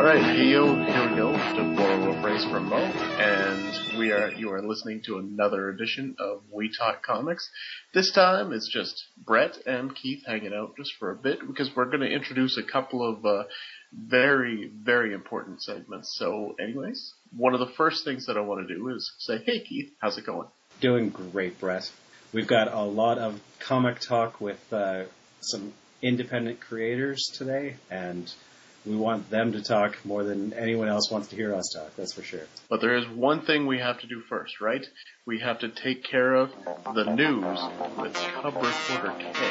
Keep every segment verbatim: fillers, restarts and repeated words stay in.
Alright, here, here we go, the Four Phrase from Mo, and we are you are listening to another edition of We Talk Comics. This time it's just Brett and Keith hanging out just for a bit, because we're going to introduce a couple of uh, very, very important segments. So anyways, one of the first things that I want to do is say, hey Keith, how's it going? Doing great, Brett. We've got a lot of comic talk with uh, some independent creators today, and we want them to talk more than anyone else wants to hear us talk, that's for sure. But there is one thing we have to do first, right? We have to take care of the news with Cub Reporter K.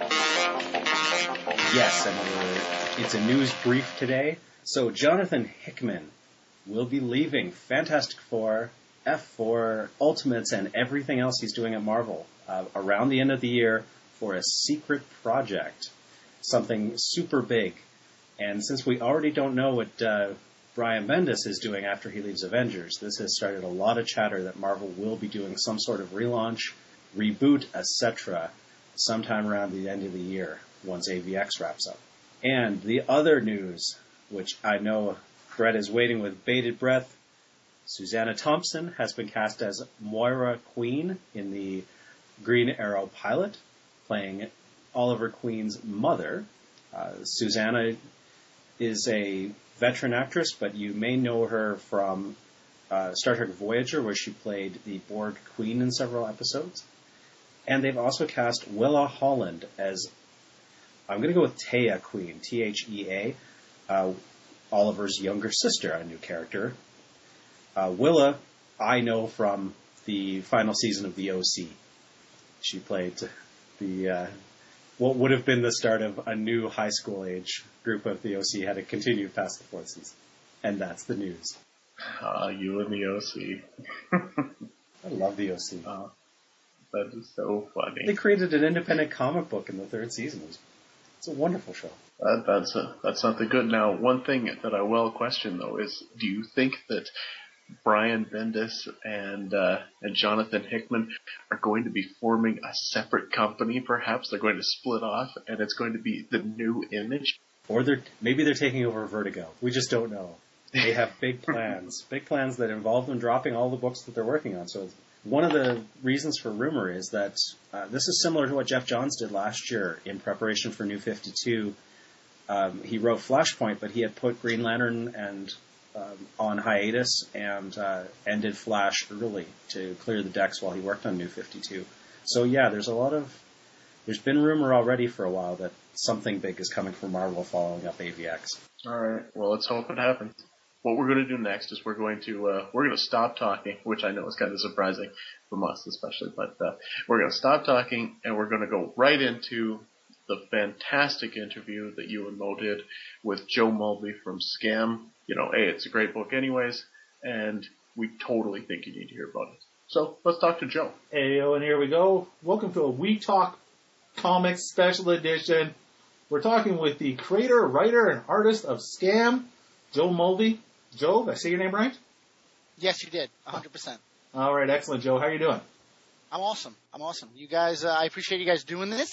Yes, and we're, it's a news brief today. So Jonathan Hickman will be leaving Fantastic Four, F four, Ultimates, and everything else he's doing at Marvel uh, around the end of the year for a secret project, something super big. And since we already don't know what uh, Brian Bendis is doing after he leaves Avengers, this has started a lot of chatter that Marvel will be doing some sort of relaunch, reboot, et cetera sometime around the end of the year once A V X wraps up. And the other news, which I know Brett is waiting with bated breath, Susanna Thompson has been cast as Moira Queen in the Green Arrow pilot, playing Oliver Queen's mother. Uh, Susanna is a veteran actress, but you may know her from uh, Star Trek Voyager, where she played the Borg Queen in several episodes. And they've also cast Willa Holland as, I'm going to go with Thea Queen, T H E A, uh, Oliver's younger sister, a new character. Uh, Willa, I know from the final season of The O C. She played the... Uh, what would have been the start of a new high school age group of the O C had to continue past the fourth season. And that's the news. Ah, uh, you and the O C. I love the O C. Uh, that is so funny. They created an independent comic book in the third season. It's a wonderful show. That, that's, a, that's something good. Now, one thing that I will question, though, is do you think that Brian Bendis and uh, and Jonathan Hickman are going to be forming a separate company, perhaps? They're going to split off, and it's going to be the New Image? Or they're maybe they're taking over Vertigo. We just don't know. They have big plans. Big plans that involve them dropping all the books that they're working on. So one of the reasons for rumor is that uh, this is similar to what Jeff Johns did last year in preparation for New fifty-two. Um, he wrote Flashpoint, but he had put Green Lantern and Um, on hiatus and uh, ended Flash early to clear the decks while he worked on New fifty-two. So yeah, there's a lot of, there's been rumor already for a while that something big is coming from Marvel following up A V X. Alright, well let's hope it happens. What we're going to do next is we're going to, uh, we're going to stop talking, which I know is kind of surprising from us especially, but uh, we're going to stop talking and we're going to go right into the fantastic interview that you and Mo did with Joe Mulvey from Scam. You know, hey, it's a great book anyways, and we totally think you need to hear about it. So, let's talk to Joe. Hey, and here we go. Welcome to a We Talk Comics special edition. We're talking with the creator, writer, and artist of Scam, Joe Mulvey. Joe, did I say your name right? Yes, you did. one hundred percent. All right, excellent, Joe. How are you doing? I'm awesome. I'm awesome. You guys, uh, I appreciate you guys doing this.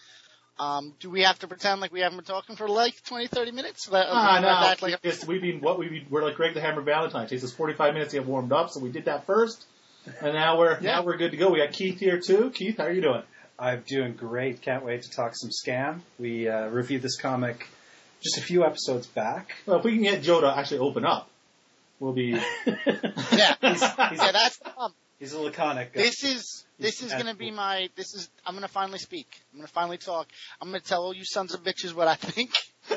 Um, do we have to pretend like we haven't been talking for like twenty, thirty minutes? That, ah, no. That, like, it's, we've been, what we've been, we're like Greg the Hammer Valentine. It takes us forty-five minutes to get warmed up, so we did that first. And now we're, yeah. now we're good to go. We got Keith here too. Keith, how are you doing? I'm doing great. Can't wait to talk some Scam. We, uh, reviewed this comic just a few episodes back. Well, if we can get Joe to actually open up, we'll be... yeah, he's, he's, yeah, that's the problem. He's a laconic. Uh, this is this is going to be my. This is. I'm going to finally speak. I'm going to finally talk. I'm going to tell all you sons of bitches what I think,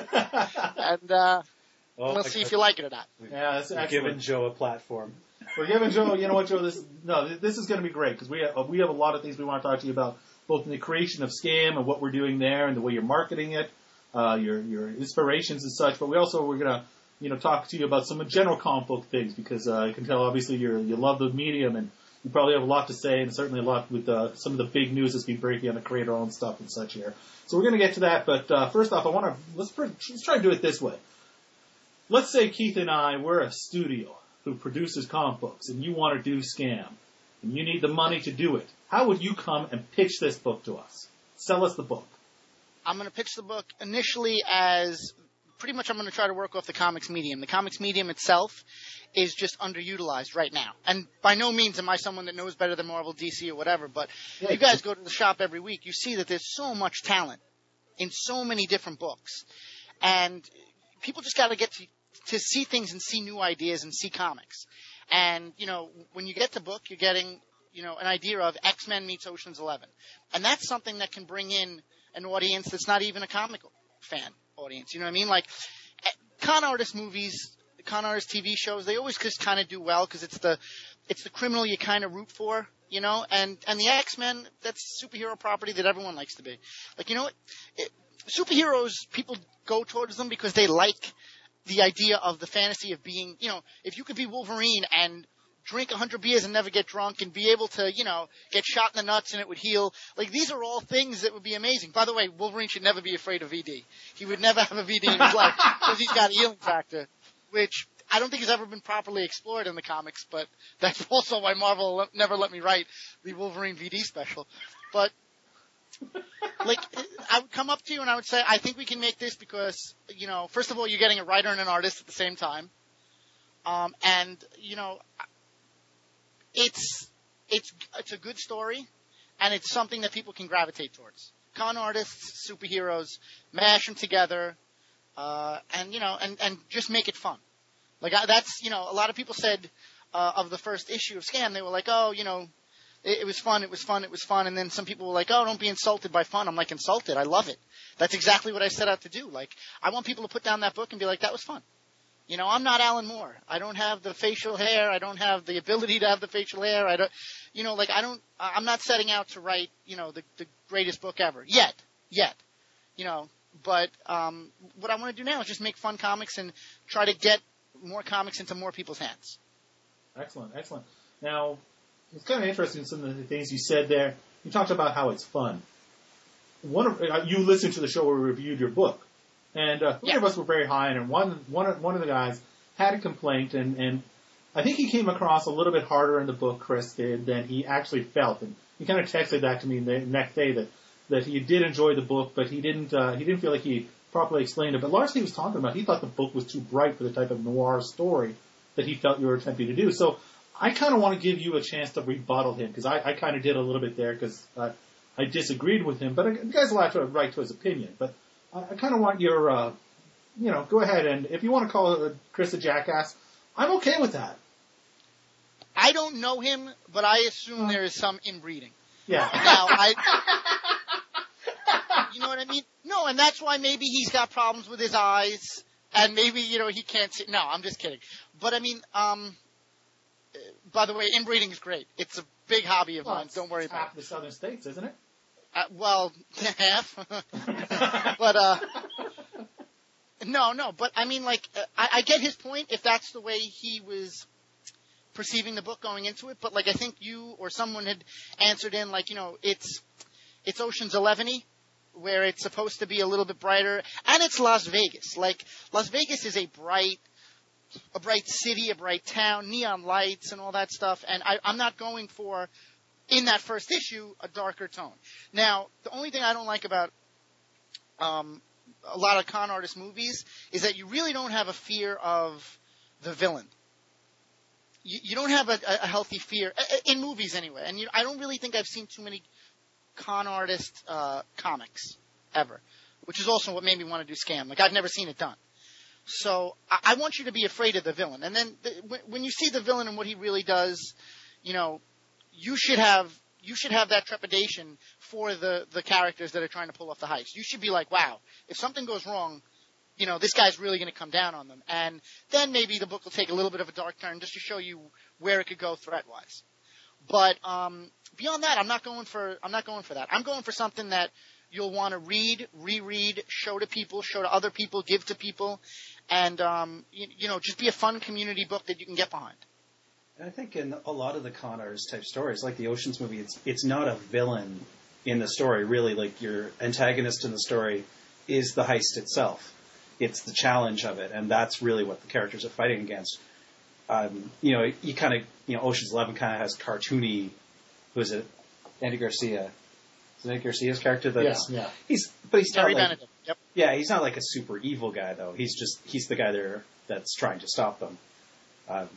and uh, well, we'll see if you like it or not. Yeah, that's We're giving Joe a platform. We're giving Joe. You know what, Joe? This no. This is going to be great because we have, we have a lot of things we want to talk to you about, both in the creation of Scam and what we're doing there, and the way you're marketing it, uh, your your inspirations and such. But we also we're going to you know talk to you about some general comic book things because uh, I can tell obviously you you love the medium and. You probably have a lot to say, and certainly a lot with uh, some of the big news that's been breaking on the creator-owned stuff and such here. So we're going to get to that, but uh, first off, I want to let's let's try to do it this way. Let's say Keith and I we're a studio who produces comic books, and you want to do Scam, and you need the money to do it. How would you come and pitch this book to us? Sell us the book. I'm going to pitch the book initially as pretty much I'm going to try to work off the comics medium. The comics medium itself is just underutilized right now. And by no means am I someone that knows better than Marvel, D C, or whatever, but yeah, you guys go to the shop every week, you see that there's so much talent in so many different books. And people just got to get to to see things and see new ideas and see comics. And, you know, when you get the book, you're getting, you know, an idea of X-Men meets Ocean's Eleven. And that's something that can bring in an audience that's not even a comic fan audience. You know what I mean? Like, con artist movies, con artist T V shows, they always just kind of do well because it's the, it's the criminal you kind of root for, you know? And, and the X-Men, that's superhero property that everyone likes to be. Like, you know what? It, superheroes, people go towards them because they like the idea of the fantasy of being, you know, if you could be Wolverine and drink a hundred beers and never get drunk and be able to, you know, get shot in the nuts and it would heal. Like, these are all things that would be amazing. By the way, Wolverine should never be afraid of V D. He would never have a V D in his life because he's got a healing factor, which I don't think has ever been properly explored in the comics, but that's also why Marvel never let me write the Wolverine V D special. But, like, I would come up to you and I would say, I think we can make this because, you know, first of all, you're getting a writer and an artist at the same time. Um, and, you know, it's, it's, it's a good story and it's something that people can gravitate towards. Con artists, superheroes, mash them together, uh, and, you know, and, and just make it fun. Like, I, that's, you know, a lot of people said, uh, of the first issue of Scam, they were like, oh, you know, It, it was fun, it was fun, it was fun, and then some people were like, oh, don't be insulted by fun. I'm like, insulted? I love it. That's exactly what I set out to do. Like, I want people to put down that book and be like, that was fun. You know, I'm not Alan Moore. I don't have the facial hair. I don't have the ability to have the facial hair. I don't, you know, like, I don't, I'm not setting out to write, you know, the, the greatest book ever. Yet. Yet. You know, but, um, what I want to do now is just make fun comics and try to get more comics into more people's hands. Excellent, excellent. Now, it's kind of interesting, some of the things you said there. You talked about how it's fun. One of uh, you listened to the show where we reviewed your book, and uh, three yeah. of us were very high, and one one of, one of the guys had a complaint, and, and I think he came across a little bit harder in the book, Chris did, than he actually felt, and he kind of texted that to me the next day that, that he did enjoy the book, but he didn't uh, he didn't feel like he properly explained it. But largely, he was talking about he thought the book was too bright for the type of noir story that he felt you were attempting to do. So I kind of want to give you a chance to rebuttal him, because I, I kind of did a little bit there, because uh, I disagreed with him. But uh, the guy's allowed to have right to his opinion. But I, I kind of want your, uh, you know, go ahead, and if you want to call uh, Chris a jackass, I'm okay with that. I don't know him, but I assume uh, there is some inbreeding. Yeah. Now, I... You know what I mean? No, and that's why maybe he's got problems with his eyes, and maybe, you know, he can't see. No, I'm just kidding. But, I mean, um... by the way, inbreeding is great. It's a big hobby of well, mine. Don't worry it's about half it. the southern states, isn't it? Uh, well, half. But, uh, no, no. But, I mean, like, uh, I, I get his point if that's the way he was perceiving the book going into it. But, like, I think you or someone had answered in, like, you know, it's, it's Ocean's Eleven-y, where it's supposed to be a little bit brighter. And it's Las Vegas. Like, Las Vegas is a bright, a bright city, a bright town, neon lights and all that stuff. And I, I'm not going for, in that first issue, a darker tone. Now, the only thing I don't like about um, a lot of con artist movies is that you really don't have a fear of the villain. You, you don't have a, a healthy fear, in movies anyway. And you, I don't really think I've seen too many con artist uh, comics ever, which is also what made me want to do Scam. Like, I've never seen it done. So I, I want you to be afraid of the villain. And then the, when, when you see the villain and what he really does, you know, you should have you should have that trepidation for the, the characters that are trying to pull off the heist. You should be like, wow, if something goes wrong, you know, this guy's really going to come down on them. And then maybe the book will take a little bit of a dark turn just to show you where it could go threat-wise. But um, beyond that, I'm not going for I'm not going for that. I'm going for something that you'll want to read, reread, show to people, show to other people, give to people, and, um, you, you know, just be a fun community book that you can get behind. And I think in a lot of the con artist type stories, like the Ocean's movie, it's it's not a villain in the story, really. Like, your antagonist in the story is the heist itself. It's the challenge of it, and that's really what the characters are fighting against. Um, you know, you kind of, you know, Ocean's Eleven kind of has cartoony, who is it, Andy Garcia. Is it Andy Garcia's character? That's, yeah, yeah. He's, but he's Terry like, Benedict. Yeah, he's not like a super evil guy though. He's just he's the guy there that's trying to stop them. Um,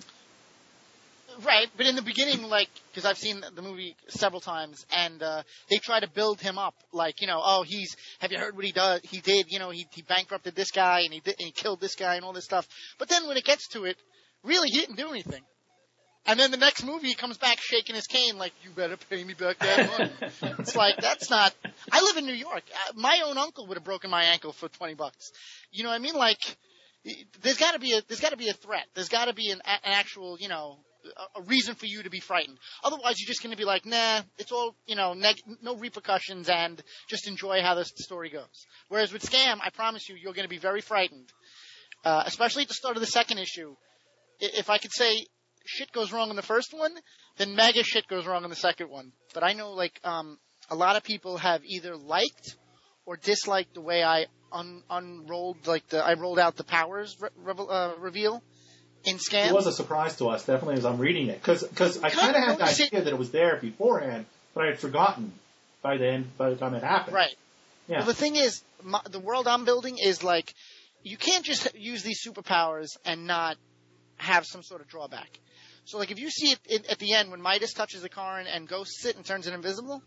Right, but in the beginning, like, because I've seen the movie several times, and uh, they try to build him up, like, you know, oh, he's, have you heard what he does? He did, you know, he, he bankrupted this guy, and he did, and he killed this guy, and all this stuff. But then when it gets to it, really, he didn't do anything. And then the next movie, he comes back shaking his cane, like, you better pay me back that money. It's like, that's not. I live in New York. Uh, My own uncle would have broken my ankle for twenty bucks. You know what I mean? Like, there's got to be a, there's got to be a threat. There's got to be an, an actual, you know. A reason for you to be frightened. Otherwise, you're just going to be like, nah, it's all, you know, neg- no repercussions and just enjoy how this story goes. Whereas with Scam, I promise you, you're going to be very frightened. Uh, especially at the start of the second issue. If I could say shit goes wrong in the first one, then mega shit goes wrong in the second one. But I know, like, um, a lot of people have either liked or disliked the way I un- unrolled, like, the, I rolled out the powers re- re- uh, reveal. In Scam? It was a surprise to us, definitely, as I'm reading it. Because I kind of had the idea that it was there beforehand, but I had forgotten by the end, by the time it happened. Right. Yeah. Well, the thing is, my, the world I'm building is like, you can't just use these superpowers and not have some sort of drawback. So, like, if you see it in, at the end when Midas touches the car and, and ghosts it and turns it invisible,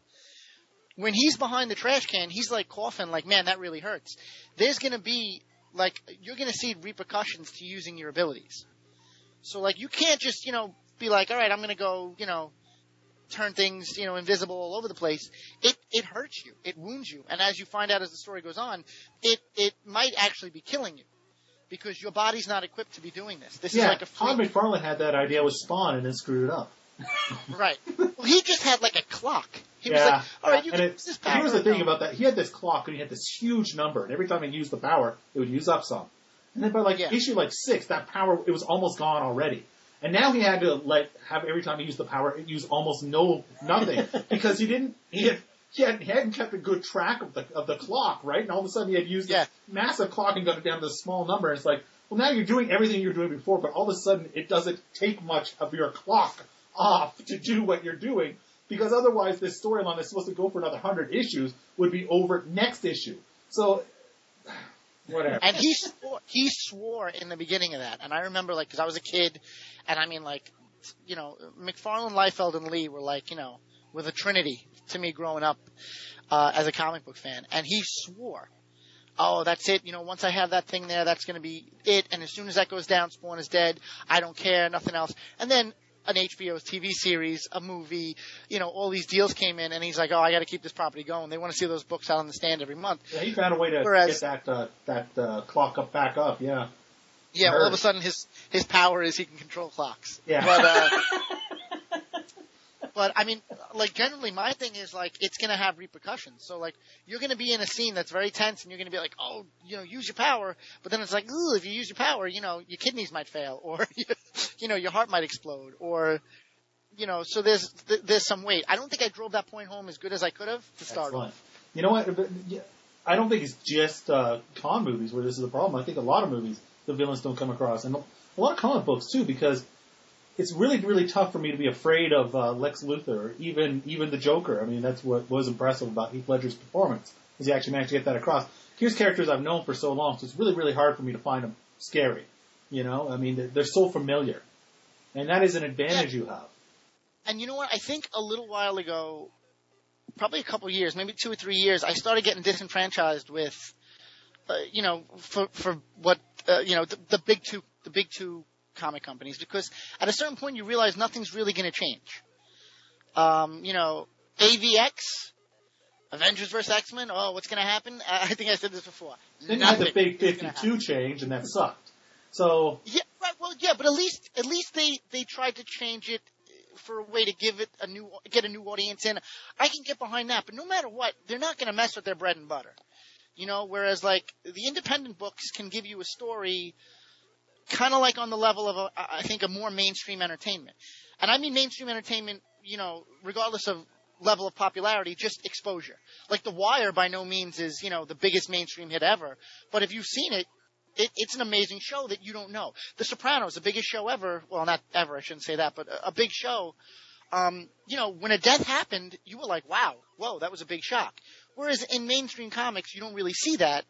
when he's behind the trash can, he's like coughing, like, man, that really hurts. There's going to be, like, you're going to see repercussions to using your abilities. So, like, you can't just, you know, be like, all right, I'm going to go, you know, turn things, you know, invisible all over the place. It it hurts you. It wounds you. And as you find out as the story goes on, it, it might actually be killing you because your body's not equipped to be doing this. This yeah, is like a Todd freak. McFarlane had that idea with Spawn and then screwed it up. Right. Well, he just had, like, a clock. He yeah. was like, all right, you and can it, use this power. Here's the thing no. about that. He had this clock and he had this huge number. And every time he used the power, it would use up some. And then by, like, Yeah. issue, like, six, that power, it was almost gone already. And now he had to like have every time he used the power, use almost no nothing because he didn't he had he, had, he hadn't kept a good track of the of the clock, right? And all of a sudden he had used Yeah. this massive clock and got it down to this small number. And it's like, well, now you're doing everything you were doing before, but all of a sudden it doesn't take much of your clock off to do what you're doing because otherwise this storyline that's supposed to go for another hundred issues would be over next issue. So. Whatever. And he swore, he swore in the beginning of that. And I remember, like, because I was a kid, and I mean, like, you know, McFarlane, Liefeld, and Lee were like, you know, were the trinity to me growing up uh, as a comic book fan. And he swore, oh, that's it. You know, once I have that thing there, that's going to be it. And as soon as that goes down, Spawn is dead. I don't care, nothing else. And then an H B O T V series, a movie, you know, all these deals came in, and he's like, oh, I got to keep this property going. They want to see those books out on the stand every month. Yeah, he found a way to Whereas, get that uh, that uh, clock up back up. Yeah. Yeah, Heard. all of a sudden his his power is he can control clocks. Yeah. But uh, but I mean, like generally my thing is like it's gonna have repercussions. So like you're gonna be in a scene that's very tense, and you're gonna be like, oh, you know, use your power. But then it's like, ooh, if you use your power, you know, your kidneys might fail, or you know, your heart might explode, or you know, so there's there's some weight. I don't think I drove that point home as good as I could have to start Excellent. with. You know what? But, yeah, I don't think it's just uh, con movies where this is a problem. I think a lot of movies the villains don't come across, and a lot of comic books too, because it's really really tough for me to be afraid of uh, Lex Luthor, or even even the Joker. I mean, that's what was impressive about Heath Ledger's performance, is he actually managed to get that across. Here's characters I've known for so long, so it's really really hard for me to find them scary. You know, I mean, they're, they're so familiar, and that is an advantage Yeah. you have. And you know what? I think a little while ago, probably a couple of years, maybe two or three years, I started getting disenfranchised with, uh, you know, for for what uh, you know the, the big two the big two comic companies, because at a certain point you realize nothing's really going to change. Um, you know, A V X, Avengers versus X-Men. Oh, what's going to happen? I think I said this before. Then you had the Nothing big is gonna fifty-two happen. change, and that sucked. So Yeah, right. Well, yeah, but at least at least they they tried to change it for a way to give it a new get a new audience in. I can get behind that, but no matter what, they're not going to mess with their bread and butter. You know, whereas like the independent books can give you a story kind of like on the level of a, I think a more mainstream entertainment. And I mean mainstream entertainment, you know, regardless of level of popularity, just exposure. Like The Wire by no means is, you know, the biggest mainstream hit ever, but if you've seen it, It, it's an amazing show that you don't know. The Sopranos, the biggest show ever. Well, not ever, I shouldn't say that, but a, a big show. Um, you know, when a death happened, you were like, wow, whoa, that was a big shock. Whereas in mainstream comics, you don't really see that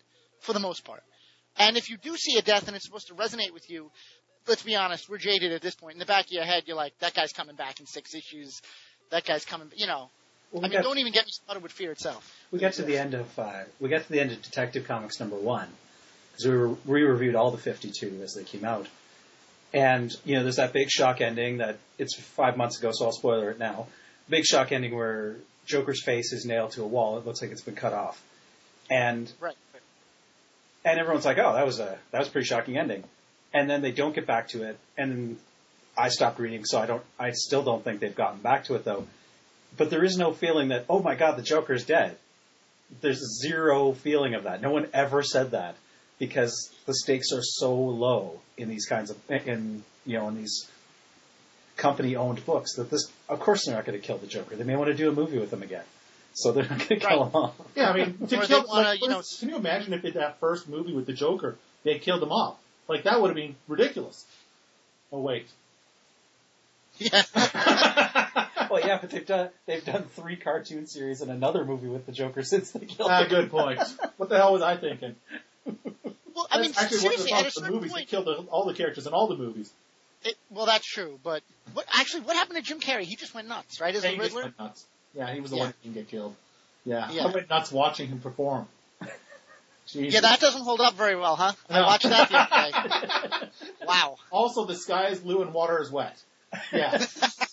for the most part. And if you do see a death and it's supposed to resonate with you, let's be honest, we're jaded at this point. In the back of your head, you're like, that guy's coming back in six issues. That guy's coming, you know. Well, I mean, got, don't even get me started with Fear itself. We got to the end of uh, we got to the end of Detective Comics number one because we re- re-reviewed all the fifty-two as they came out, and you know, there's that big shock ending that it's five months ago, so I'll spoiler it now. Big shock ending where Joker's face is nailed to a wall. It looks like it's been cut off, and right, right. and everyone's like, "Oh, that was a that was a pretty shocking ending," and then they don't get back to it, and I stopped reading, so I don't I still don't think they've gotten back to it though. But there is no feeling that, oh my God, the Joker's dead. There's zero feeling of that. No one ever said that because the stakes are so low in these kinds of, in, you know, in these company-owned books that this, of course they're not going to kill the Joker. They may want to do a movie with him again. So they're not going to kill right. him off. Yeah, I mean, to Or kill, they wanna, like, you know, can you imagine if in that first movie with the Joker, they killed him off? Like, that would have been ridiculous. Oh, wait. Yeah. Well, yeah, but they've done they've done three cartoon series and another movie with the Joker since they killed Ah, him. good point. What the hell was I thinking? Well, I mean, That's actually seriously, what at a the certain movies. point, They killed the, all the characters in all the movies. it, well, that's true. But what actually, what happened to Jim Carrey? He just went nuts, right? As Yeah, the he just Riddler. went nuts. Yeah, he was the Yeah. one who didn't get killed. Yeah. Yeah. I went nuts watching him perform. Jesus. Yeah, that doesn't hold up very well, huh? I No. watched that the other day. Wow. Also, the sky is blue and water is wet. Yeah.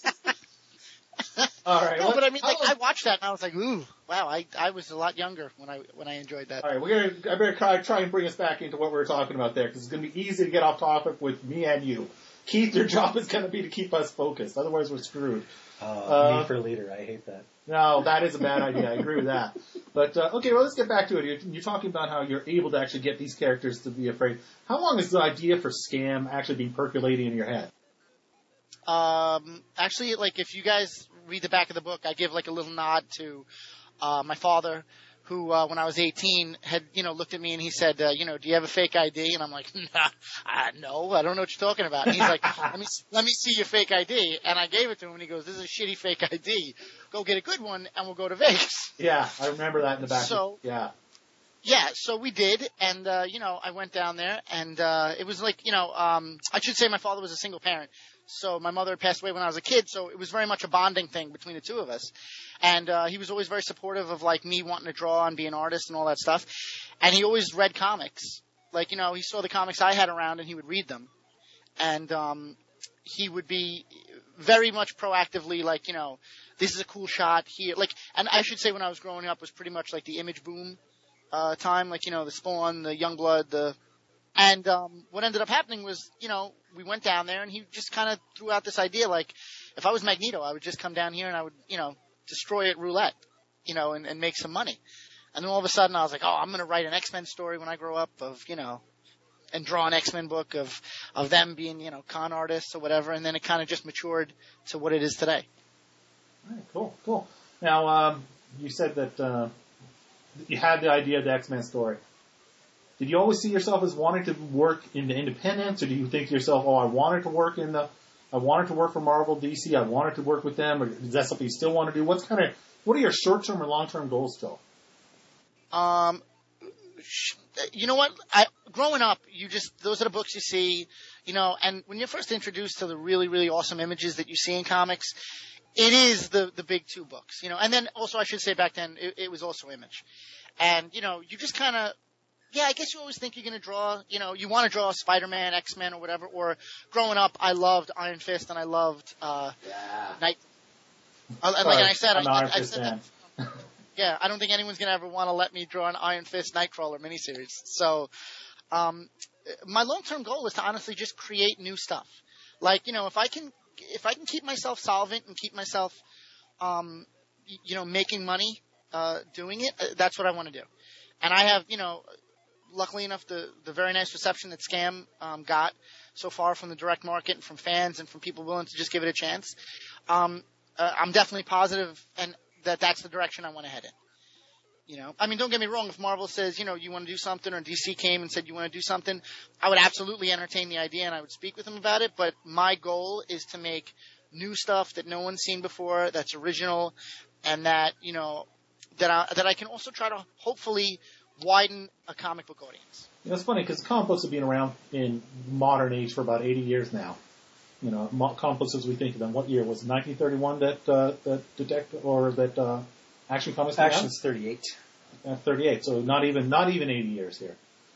All right. No, what- but I mean, like, how- I watched that and I was like, ooh, wow, I I was a lot younger when I when I enjoyed that. All right, we're gonna. I better try, try and bring us back into what we were talking about there, because it's gonna be easy to get off topic with me and you. Keith, your job is gonna be to keep us focused. Otherwise, we're screwed. Uh, Uh, me for leader. I hate that. No, that is a bad idea. I agree with that. But uh, okay, well, let's get back to it. You're, you're talking about how you're able to actually get these characters to be afraid. How long has the idea for Scam actually been percolating in your head? Um, actually, like, if you guys read the back of the book, I give like a little nod to uh, my father, who uh, when I was eighteen had, you know, looked at me and he said, uh, you know, do you have a fake I D? And I'm like, nah, uh, no, I don't know what you're talking about. And he's like, let me let me see your fake I D. And I gave it to him and he goes, this is a shitty fake I D. Go get a good one and we'll go to Vegas. Yeah, I remember that in the back. So- yeah. Yeah, so we did, and, uh, you know, I went down there, and, uh, it was like, you know, um, I should say my father was a single parent, so my mother had passed away when I was a kid, so it was very much a bonding thing between the two of us, and, uh, he was always very supportive of, like, me wanting to draw and be an artist and all that stuff, and he always read comics, like, you know, he saw the comics I had around, and he would read them, and, um, he would be very much proactively, like, you know, this is a cool shot here, like, and I should say when I was growing up was pretty much like the Image boom, Uh, time, like, you know, the Spawn, the Youngblood, the, and, um, what ended up happening was, you know, we went down there and he just kind of threw out this idea, like, if I was Magneto, I would just come down here and I would, you know, destroy it roulette, you know, and, and make some money. And then all of a sudden I was like, oh, I'm gonna write an X-Men story when I grow up of, you know, and draw an X-Men book of, of them being, you know, con artists or whatever, and then it kind of just matured to what it is today. All right, cool, cool. Now, um, you said that, uh, you had the idea of the X-Men story. Did you always see yourself as wanting to work in the independents, or do you think to yourself, oh, I wanted to work in the, I wanted to work for Marvel, D C, I wanted to work with them, or is that something you still want to do? What's kind of, what are your short-term or long-term goals still? Um, sh- you know what? I, growing up, you just, those are the books you see, you know, and when you're first introduced to the really, really awesome images that you see in comics, it is the, the big two books, you know, and then also I should say back then it, it was also Image. And, you know, you just kind of, yeah, I guess you always think you're going to draw, you know, you want to draw Spider-Man, X-Men or whatever, or growing up I loved Iron Fist and I loved, uh, Yeah. Night. Uh, and like Sorry, I said, I'm I, an Iron I, I Fist said fan. that. Yeah, I don't think anyone's going to ever want to let me draw an Iron Fist Nightcrawler miniseries. So, um, my long-term goal is to honestly just create new stuff. Like, you know, if I can, if I can keep myself solvent and keep myself, um, y- you know, making money, uh, doing it, uh, that's what I want to do. And I have, you know, luckily enough, the, the very nice reception that Scam, um, got so far from the direct market and from fans and from people willing to just give it a chance. Um, uh, I'm definitely positive and that that's the direction I want to head in. You know, I mean, don't get me wrong. If Marvel says, you know, you want to do something, or D C came and said you want to do something, I would absolutely entertain the idea and I would speak with them about it. But my goal is to make new stuff that no one's seen before, that's original, and that, you know, that I, that I can also try to hopefully widen a comic book audience. You know, it's funny because comic books have been around in modern age for about eighty years now. You know, mo- comic books as we think of them. What year was it? nineteen thirty-one that uh, that detective or that uh, Action Comics came out? Action's thirty-eight. Uh, thirty-eight. So not even not even eighty years here.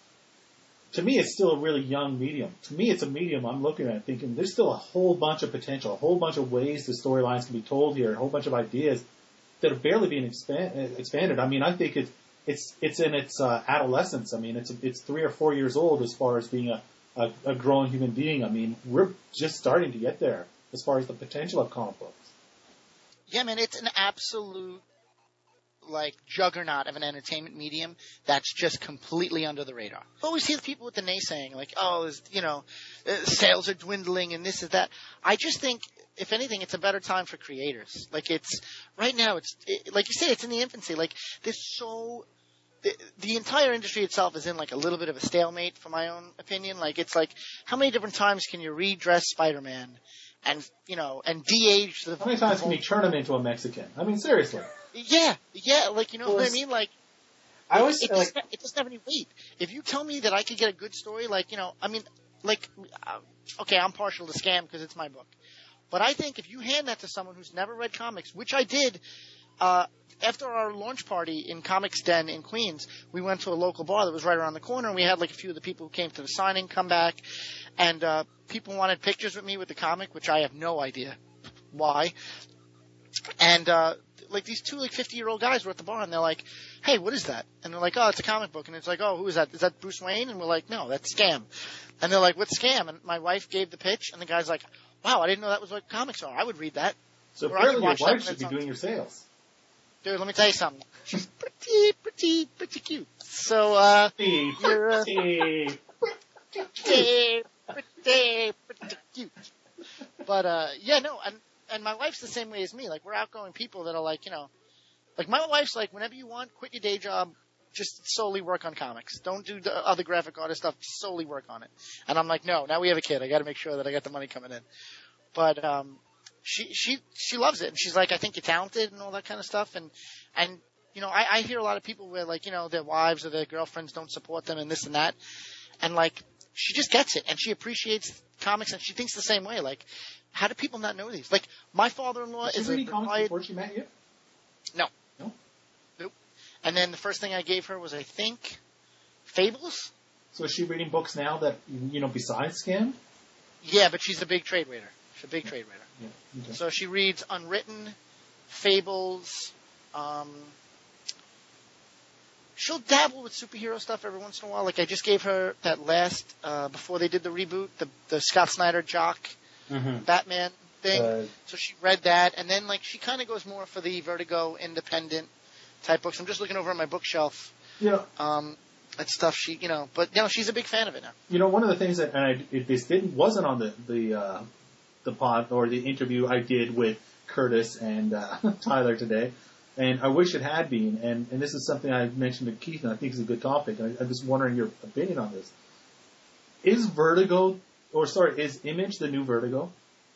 To me, it's still a really young medium. To me, it's a medium I'm looking at thinking there's still a whole bunch of potential, a whole bunch of ways the storylines can be told here, a whole bunch of ideas that are barely being expand, expanded. I mean, I think it's it's it's in its uh, adolescence. I mean, it's it's three or four years old as far as being a, a, a growing human being. I mean, we're just starting to get there as far as the potential of comic books. Yeah, man, it's an absolute like juggernaut of an entertainment medium that's just completely under the radar. I always hear people with the naysaying, like, oh, you know, uh, sales are dwindling and this is that. I just think, if anything, it's a better time for creators. Like, it's right now, it's it, like you say, it's in the infancy. Like, there's so the, the entire industry itself is in like a little bit of a stalemate, for my own opinion. Like, it's like, how many different times can you redress Spider-Man and you know and de-age the? How many times can you turn him into a Mexican? I mean, seriously. Yeah, yeah, like, you know Well, what I mean? Like, I always it, it, like. doesn't, it doesn't have any weight. If you tell me that I could get a good story, like, you know, I mean, like, uh, okay, I'm partial to Scam because it's my book. But I think if you hand that to someone who's never read comics, which I did, uh, after our launch party in Comics Den in Queens, we went to a local bar that was right around the corner, and we had like a few of the people who came to the signing come back, and uh, people wanted pictures with me with the comic, which I have no idea why. And, uh, like, these two, like, fifty-year-old guys were at the bar, and they're like, hey, what is that? And they're like, oh, it's a comic book. And it's like, oh, who is that? Is that Bruce Wayne? And we're like, no, that's Scam. And they're like, what's Scam? And my wife gave the pitch, and the guy's like, wow, I didn't know that was what comics are. I would read that. So Or I could apparently your watch that wife when should be it's on- doing your sales. Dude, let me tell you something. She's pretty, pretty, pretty cute. So, uh, Pretty, you're, uh, pretty. pretty, pretty, pretty cute. But, uh, yeah, no, and, and my wife's the same way as me. Like, we're outgoing people that are like, you know, like, my wife's like, whenever you want, quit your day job, just solely work on comics. Don't do the other graphic artist stuff, just solely work on it. And I'm like, no, now we have a kid. I gotta make sure that I got the money coming in. But, um, she, she, she loves it. And she's like, I think you're talented and all that kind of stuff. And, and, you know, I, I hear a lot of people where, like, you know, their wives or their girlfriends don't support them and this and that. And, like, she just gets it. And she appreciates comics and she thinks the same way. Like, how do people not know these? Like, my father-in-law Was she is a reading comics retired... before she met you? No. No? Nope. And then the first thing I gave her was, I think, Fables? So is she reading books now that, you know, besides Scam? Yeah, but she's a big trade reader. She's a big trade reader. Yeah. Okay. So she reads Unwritten, Fables, um... she'll dabble with superhero stuff every once in a while. Like, I just gave her that last, uh, before they did the reboot, the, the Scott Snyder Jock Mm-hmm. Batman thing. Uh, So she read that, and then, like, she kind of goes more for the Vertigo independent type books. I'm just looking over at my bookshelf, You know, um, at stuff she, you know, but, you know, she's a big fan of it now. you know, one of the things that, and I, it, this didn't, wasn't on the, the, uh, the pod or the interview I did with Curtis and, uh, Tyler today, and I wish it had been, and, and this is something I mentioned to Keith, and I think is a good topic, and I, I'm just wondering your opinion on this. Is Vertigo, or sorry, is Image the new Vertigo?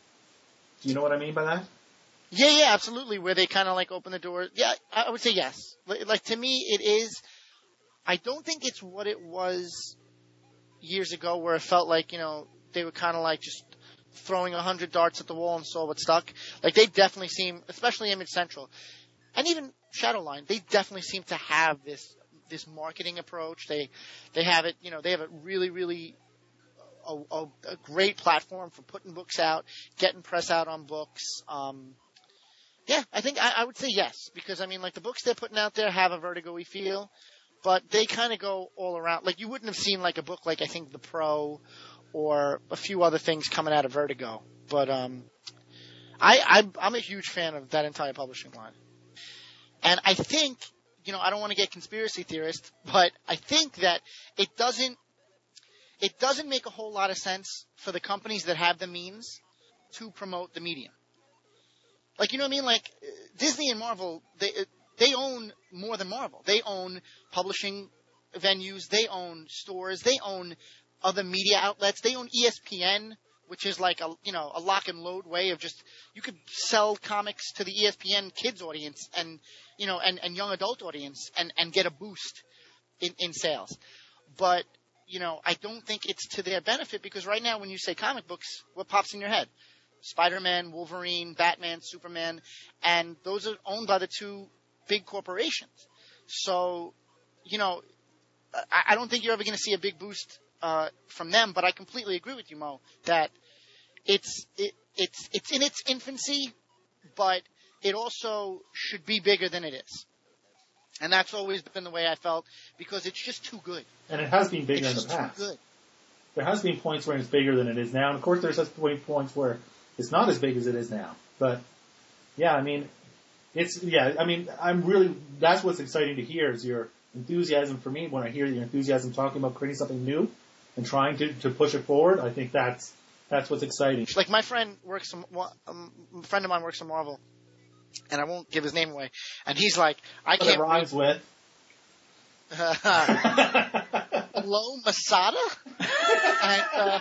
Do you know what I mean by that? Yeah, yeah, absolutely. Where they kind of like open the door. Yeah, I I would say yes. Like, like, to me, it is. I don't think it's what it was years ago, where it felt like, you know, they were kind of like just throwing a hundred darts at the wall and saw what stuck. Like, they definitely seem, especially Image Central, and even Shadowline, they definitely seem to have this this marketing approach. They they have it, you know, they have a really really a, a, a great platform for putting books out, getting press out on books. Um, yeah, I think I, I would say yes, because I mean, like, the books they're putting out there have a Vertigo-y feel, but they kind of go all around. Like, you wouldn't have seen like a book like I think The Pro or a few other things coming out of Vertigo, but um, I I'm, I'm a huge fan of that entire publishing line, and I think, you know, I don't want to get conspiracy theorist, but I think that it doesn't. It doesn't make a whole lot of sense for the companies that have the means to promote the medium. Like, you know what I mean? Like, Disney and Marvel, they they own more than Marvel. They own publishing venues. They own stores. They own other media outlets. They own E S P N, which is like a, you know, a lock and load way of just, you could sell comics to the E S P N kids audience and, you know, and, and young adult audience and, and get a boost. in, in sales. But, you know, I don't think it's to their benefit because right now when you say comic books, what pops in your head? Spider-Man, Wolverine, Batman, Superman, and those are owned by the two big corporations. So, you know, I, I don't think you're ever going to see a big boost uh, from them, but I completely agree with you, Mo, that it's it, it's it's in its infancy, but it also should be bigger than it is. And that's always been the way I felt because it's just too good. And it has been bigger it's in the past. Too good. There has been points where it's bigger than it is now, and of course there's such points where it's not as big as it is now. But yeah, I mean, it's yeah, I mean, I'm really that's what's exciting to hear is your enthusiasm for me when I hear your enthusiasm talking about creating something new and trying to, to push it forward. I think that's that's what's exciting. Like my friend works, some, um, a friend of mine works at Marvel, and I won't give his name away. And he's like, I What can't. it rhymes with. Hello, Masada. and uh,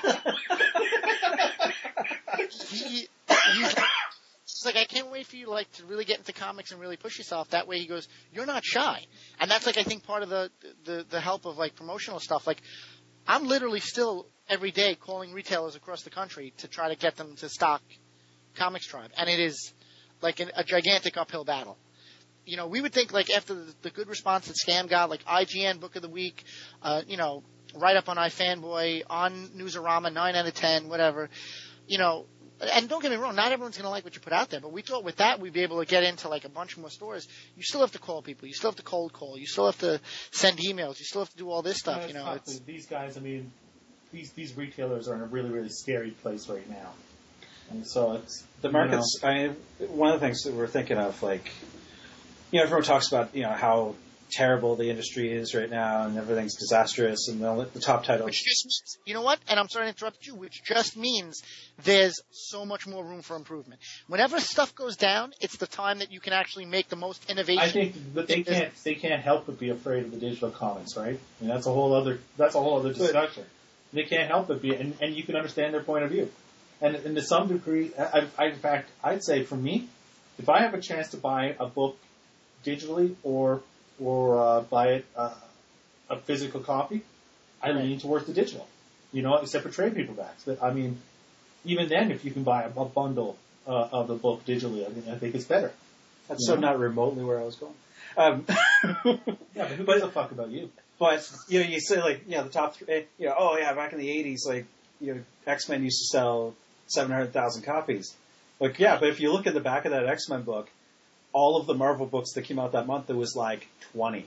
he, he's like, It's like, I can't wait for you like to really get into comics and really push yourself. That way he goes, you're not shy. And that's like, I think part of the, the, the help of like promotional stuff. Like I'm literally still every day calling retailers across the country to try to get them to stock Comics Tribe. And it is like an, a gigantic uphill battle. You know, we would think like after the, the good response that Scam got, like I G N Book of the Week, uh, you know, right up on iFanboy, on Newsarama, nine out of ten, whatever, you know, and don't get me wrong, not everyone's going to like what you put out there, but we thought with that we'd be able to get into like a bunch more stores. You still have to call people. You still have to cold call. You still have to send emails. You still have to do all this stuff, you know. It's, these guys, I mean, these these retailers are in a really, really scary place right now. And so it's... The market's, you know, I mean, one of the things that we're thinking of, like, you know, everyone talks about, you know, how terrible the industry is right now and everything's disastrous and the, the top titles. Which just means, you know what? And I'm sorry to interrupt you, which just means there's so much more room for improvement. Whenever stuff goes down, it's the time that you can actually make the most innovation. I think, but they can't, they can't help but be afraid of the digital comics, right? I mean, that's a whole other, that's a whole other discussion. They can't help but be, and, and you can understand their point of view. And, and to some degree, I, I, in fact, I'd say for me, if I have a chance to buy a book digitally or or uh, buy it uh, a physical copy, I lean towards the digital. You know, except for trade paperbacks. But I mean, even then, if you can buy a, a bundle uh, of the book digitally, I think, I think it's better. That's so know? Not remotely where I was going. Um, yeah, but who gives a fuck about you? But you know, you say like, you know, the top three. You know, oh yeah, back in the eighties, like, you know, X-Men used to sell seven hundred thousand copies. Like, yeah, but if you look at the back of that X-Men book, all of the Marvel books that came out that month, there was like twenty.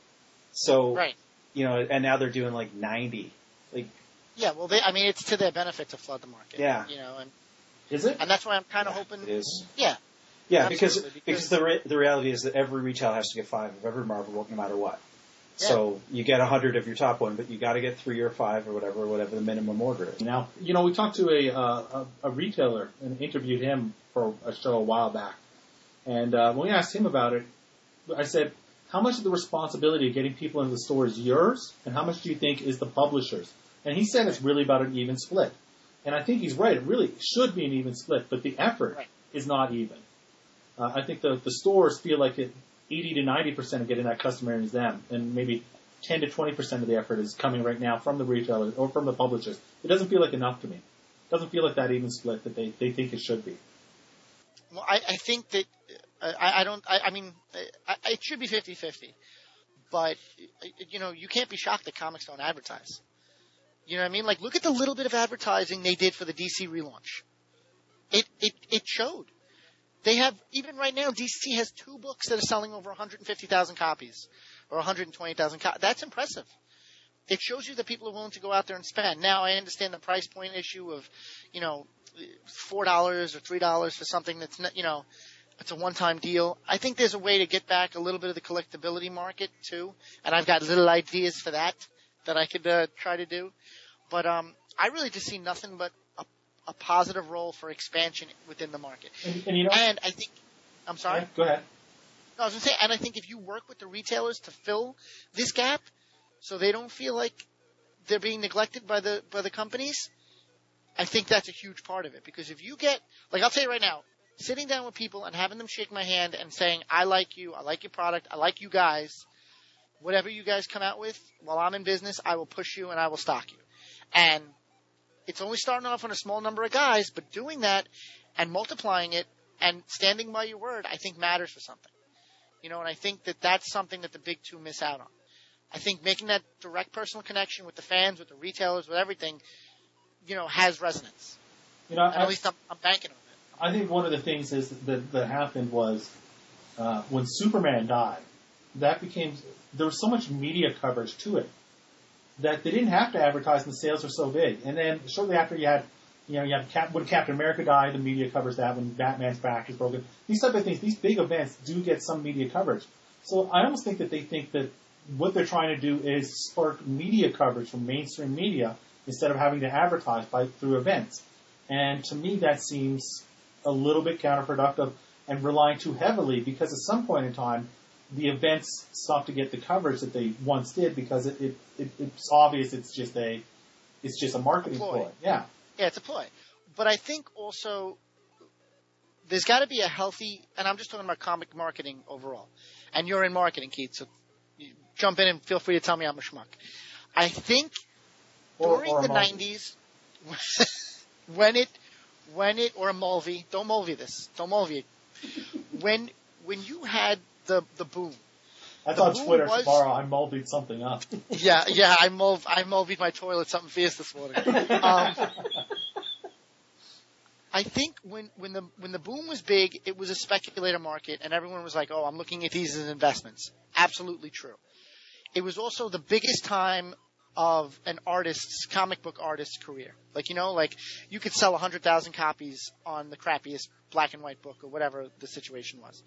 So, right. you know, and now they're doing like ninety. Like, yeah, well, they, I mean, it's to their benefit to flood the market. Yeah. You know, and is it? And that's why I'm kind of yeah, hoping. It is. Yeah. Yeah, because, because because the re- the reality is that every retailer has to get five of every Marvel book, no matter what. Yeah. So you get a hundred of your top one, but you got to get three or five or whatever, whatever the minimum order is. Now, you know, we talked to a uh, a, a retailer and interviewed him for a show a while back. And uh, when we asked him about it, I said, how much of the responsibility of getting people into the store is yours, and how much do you think is the publisher's? And he said it's really about an even split. And I think he's right. It really should be an even split, but the effort right. is not even. Uh, I think the, the stores feel like it, eighty to ninety percent of getting that customer is them, and maybe ten to twenty percent of the effort is coming right now from the retailers or from the publishers. It doesn't feel like enough to me. It doesn't feel like that even split that they, they think it should be. Well, I, I think that uh, I, I don't. I, I mean, I, it should be fifty-fifty. But you know, you can't be shocked that comics don't advertise. You know what I mean? Like, look at the little bit of advertising they did for the D C relaunch. It it it showed. They have even right now. D C has two books that are selling over one hundred fifty thousand copies, or one hundred twenty thousand copies. That's impressive. It shows you that people are willing to go out there and spend. Now, I understand the price point issue of, you know, four dollars or three dollars for something that's not, you know, it's a one-time deal. I think there's a way to get back a little bit of the collectability market too, and I've got little ideas for that that I could uh, try to do. But um, I really just see nothing but a, a positive role for expansion within the market. And, and you know, and I think, I'm sorry. Yeah, go ahead. No, I was going to say, and I think if you work with the retailers to fill this gap, so they don't feel like they're being neglected by the by the companies, I think that's a huge part of it. Because if you get, like I'll tell you right now, sitting down with people and having them shake my hand and saying, I like you, I like your product, I like you guys, whatever you guys come out with, while I'm in business, I will push you and I will stock you. And it's only starting off on a small number of guys, but doing that and multiplying it and standing by your word, I think matters for something. You know, and I think that that's something that the big two miss out on. I think making that direct personal connection with the fans, with the retailers, with everything, you know, has resonance. You know, And I, at least I'm, I'm banking on it. I think one of the things is that, that happened was uh, when Superman died, that became there was so much media coverage to it that they didn't have to advertise, and the sales were so big. And then shortly after, you had, you know, you have Cap, when Captain America died, the media covers that. When Batman's back is broken, these type of things, these big events do get some media coverage. So I almost think that they think that what they're trying to do is spark media coverage from mainstream media instead of having to advertise by through events. And to me, that seems a little bit counterproductive and relying too heavily, because at some point in time, the events stop to get the coverage that they once did, because it, it, it it's obvious it's just a it's just a marketing ploy. ploy. Yeah. Yeah, it's a ploy. But I think also there's got to be a healthy, and I'm just talking about comic marketing overall. And you're in marketing, Keith, so you jump in and feel free to tell me I'm a schmuck. I think Or, during or a the multi. nineties, when it, when it, or a Mulvey, don't Mulvey this, don't Mulvey it. When, when you had the, the boom. That's the on boom Twitter was- tomorrow. I mulvied something up. Yeah, yeah, I mulv, I mulvied my toilet something fierce this morning. Um, I think when, when the when the boom was big, it was a speculator market, and everyone was like, "Oh, I'm looking at these as investments." Absolutely true. It was also the biggest time of an artist's comic book artist's career. Like, you know, like you could sell a hundred thousand copies on the crappiest black and white book or whatever the situation was.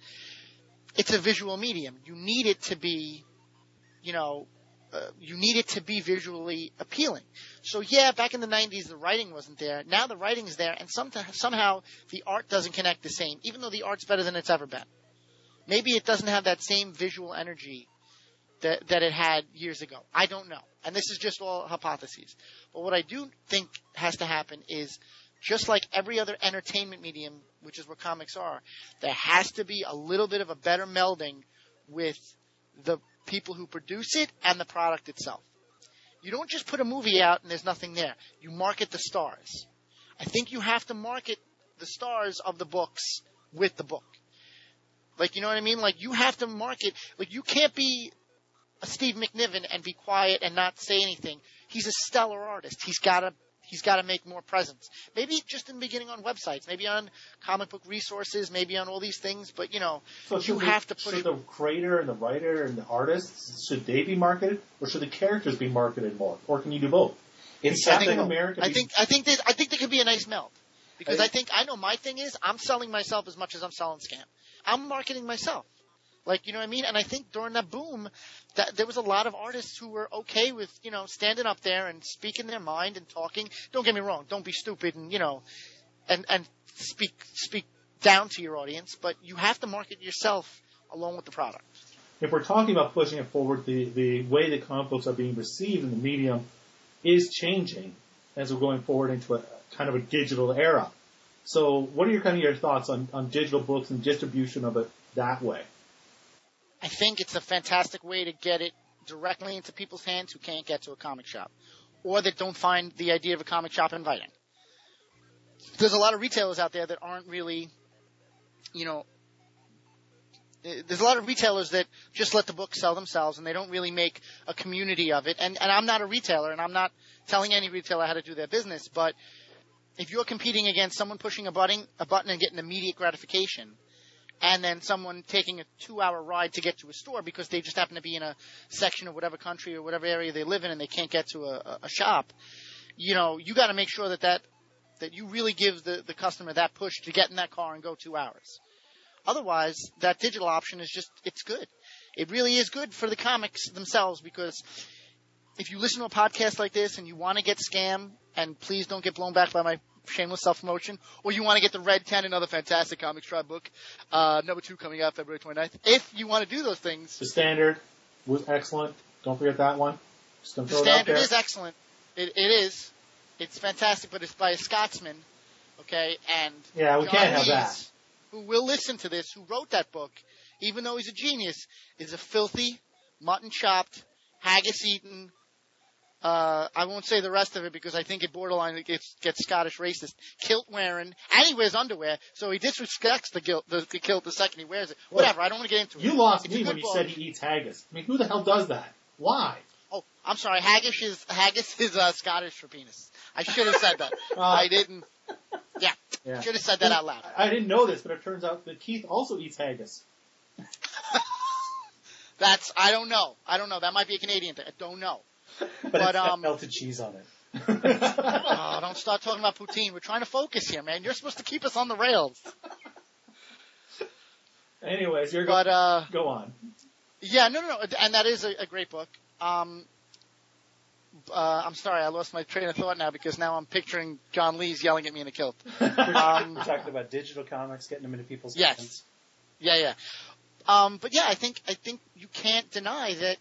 It's a visual medium. You need it to be, you know, uh, you need it to be visually appealing. So yeah, back in the nineties, the writing wasn't there. Now the writing is there, and some, somehow the art doesn't connect the same, even though the art's better than it's ever been. Maybe it doesn't have that same visual energy that, that it had years ago. I don't know. And this is just all hypotheses. But what I do think has to happen is, just like every other entertainment medium, which is what comics are, there has to be a little bit of a better melding with the people who produce it and the product itself. You don't just put a movie out and there's nothing there. You market the stars. I think you have to market the stars of the books with the book. Like, you know what I mean? Like, you have to market, like, you can't be a Steve McNiven and be quiet and not say anything. He's a stellar artist. He's got to He's got to make more presence. Maybe just in the beginning on websites, maybe on comic book resources, maybe on all these things. But, you know, So you should have the, to push. Should the creator and the writer and the artists, should they be marketed, or should the characters be marketed more, or can you do both? It's I Captain think, America. I be- think I think there, I think there could be a nice meld, because I- I think I know my thing is I'm selling myself as much as I'm selling Scam. I'm marketing myself. Like, you know what I mean? And I think during that boom, that there was a lot of artists who were okay with, you know, standing up there and speaking their mind and talking. Don't get me wrong. Don't be stupid and, you know, and, and speak, speak down to your audience, but you have to market yourself along with the product. If we're talking about pushing it forward, the, the way that comic books are being received in the medium is changing as we're going forward into a kind of a digital era. So what are your kind of your thoughts on, on digital books and distribution of it that way? I think it's a fantastic way to get it directly into people's hands who can't get to a comic shop, or that don't find the idea of a comic shop inviting. There's a lot of retailers out there that aren't really, you know, there's a lot of retailers that just let the book sell themselves and they don't really make a community of it. And, and I'm not a retailer, and I'm not telling any retailer how to do their business, but if you're competing against someone pushing a button, a button and getting immediate gratification, and then someone taking a two-hour ride to get to a store because they just happen to be in a section of whatever country or whatever area they live in and they can't get to a, a shop, you know, you got to make sure that, that that you really give the, the customer that push to get in that car and go two hours. Otherwise, that digital option is just, it's good. It really is good for the comics themselves, because if you listen to a podcast like this and you want to get Scam, and please don't get blown back by my shameless self-promotion, or you want to get the Red ten, another fantastic Comics Tribe book, uh, number two coming out February twenty-ninth. If you want to do those things, The Standard was excellent. Don't forget that one. Just gonna the throw it out Standard there. is excellent. It, it is. It's fantastic, but it's by a Scotsman, okay? And Yeah, we John can't have Lees, that. who will listen to this, who wrote that book, even though he's a genius, is a filthy, mutton chopped, haggis eaten. Uh, I won't say the rest of it because I think it borderline gets, gets Scottish racist. Kilt wearing, and he wears underwear, so he disrespects the, guilt, the, the kilt the second he wears it. Well, Whatever, I don't want to get into it. You lost It's a me good when you book. said he eats haggis. I mean, who the hell does that? Why? Oh, I'm sorry. Haggis is haggis is uh, Scottish for penis. I should have said that. Uh, I didn't. Yeah, Yeah. should have said that out loud. I I didn't know this, but it turns out that Keith also eats haggis. That's I don't know. I don't know. That might be a Canadian thing. I don't know. But, But, it's got um, melted cheese on it. Oh, don't start talking about poutine. We're trying to focus here, man. You're supposed to keep us on the rails. Anyways, you're But go, uh, go on. yeah, no, no, no, and that is a, a great book. Um, uh, I'm sorry, I lost my train of thought now because now I'm picturing John Lees yelling at me in a kilt. Um, We're talking about digital comics, getting them into people's Yes. hands. Yeah, yeah. Um, but yeah, I think I think you can't deny that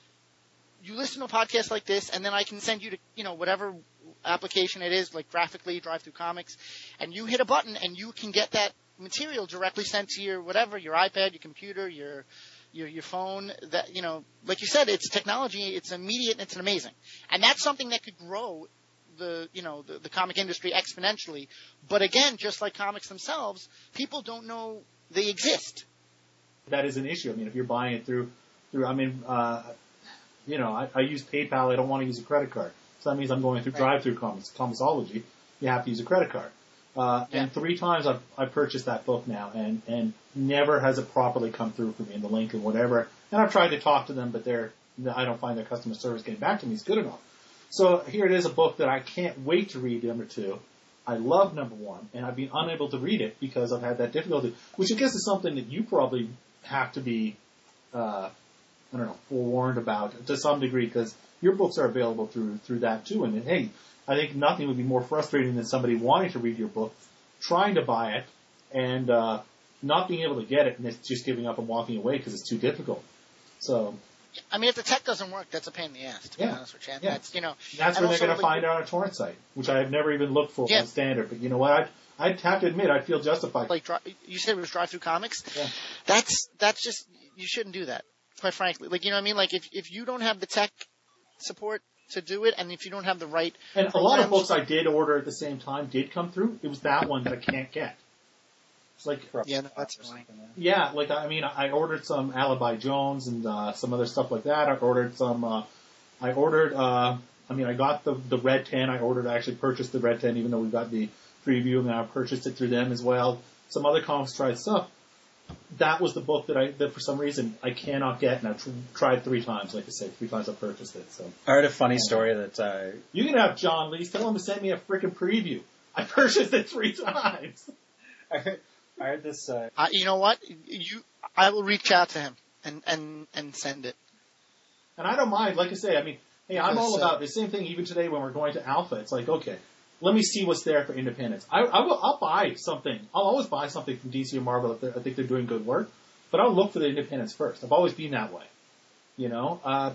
you listen to a podcast like this, and then I can send you to you know whatever application it is, like Graphically, Drive Through Comics, and you hit a button, and you can get that material directly sent to your whatever, your iPad, your computer, your your your phone. That you know, like you said, it's technology, it's immediate, and it's amazing, and that's something that could grow the you know the, the comic industry exponentially. But again, just like comics themselves, people don't know they exist. That is an issue. I mean, if you're buying it through, through, I mean, uh, you know, I, I use PayPal. I don't want to use a credit card. So that means I'm going through Right. drive-through comics, Comicsology. You have to use a credit card. Uh, Yeah. And three times I've, I've purchased that book now, and, and never has it properly come through for me in the link and whatever. And I've tried to talk to them, but they're, I don't find their customer service getting back to me is good enough. So here it is, a book that I can't wait to read, number two. I love number one, and I've been unable to read it because I've had that difficulty, which I guess is something that you probably have to be, uh, I don't know, forewarned about to some degree, because your books are available through through that too. And hey, I think nothing would be more frustrating than somebody wanting to read your book, trying to buy it, and uh, not being able to get it, and it's just giving up and walking away because it's too difficult. So I mean, if the tech doesn't work, that's a pain in the ass, to be Yeah. honest with you. And Yeah. That's, you know, that's and where they're also, going to like, find it on a torrent site, which I have never even looked for Yeah. on standard. But you know what? I'd, I'd have to admit, I'd feel justified. like dri- you said it was Drive Through Comics. Yeah. That's that's just you shouldn't do that. Quite frankly, like you know what I mean. Like if if you don't have the tech support to do it, and if you don't have the right And a lot of programs- books I did order at the same time did come through. It was that one that I can't get. It's like, Yeah, no, that's Or annoying. something, yeah, yeah. like I mean, I ordered some Alibi Jones and uh, some other stuff like that. I ordered some. Uh, I ordered. Uh, I mean, I got the the Red Ten. I ordered. I actually purchased the Red Ten, even though we got the preview, and I purchased it through them as well. Some other Comics Tried stuff. That was the book that I that for some reason I cannot get, and I've tr- tried three times. Like I said, three times I purchased it. So I heard a funny story that uh, you can have John Lees. Tell him to send me a freaking preview. I purchased it three times. I heard, I heard this. Uh, Uh, you know what? You, I will reach out to him and and and send it. And I don't mind, like I say, I mean, hey, I'm all Because, uh, about the same thing even today when we're going to Alpha. It's like, okay, let me see what's there for independence. I, I will, I'll buy something. I'll always buy something from D C or Marvel if they're- I think they're doing good work, but I'll look for the independence first. I've always been that way. You know? Uh,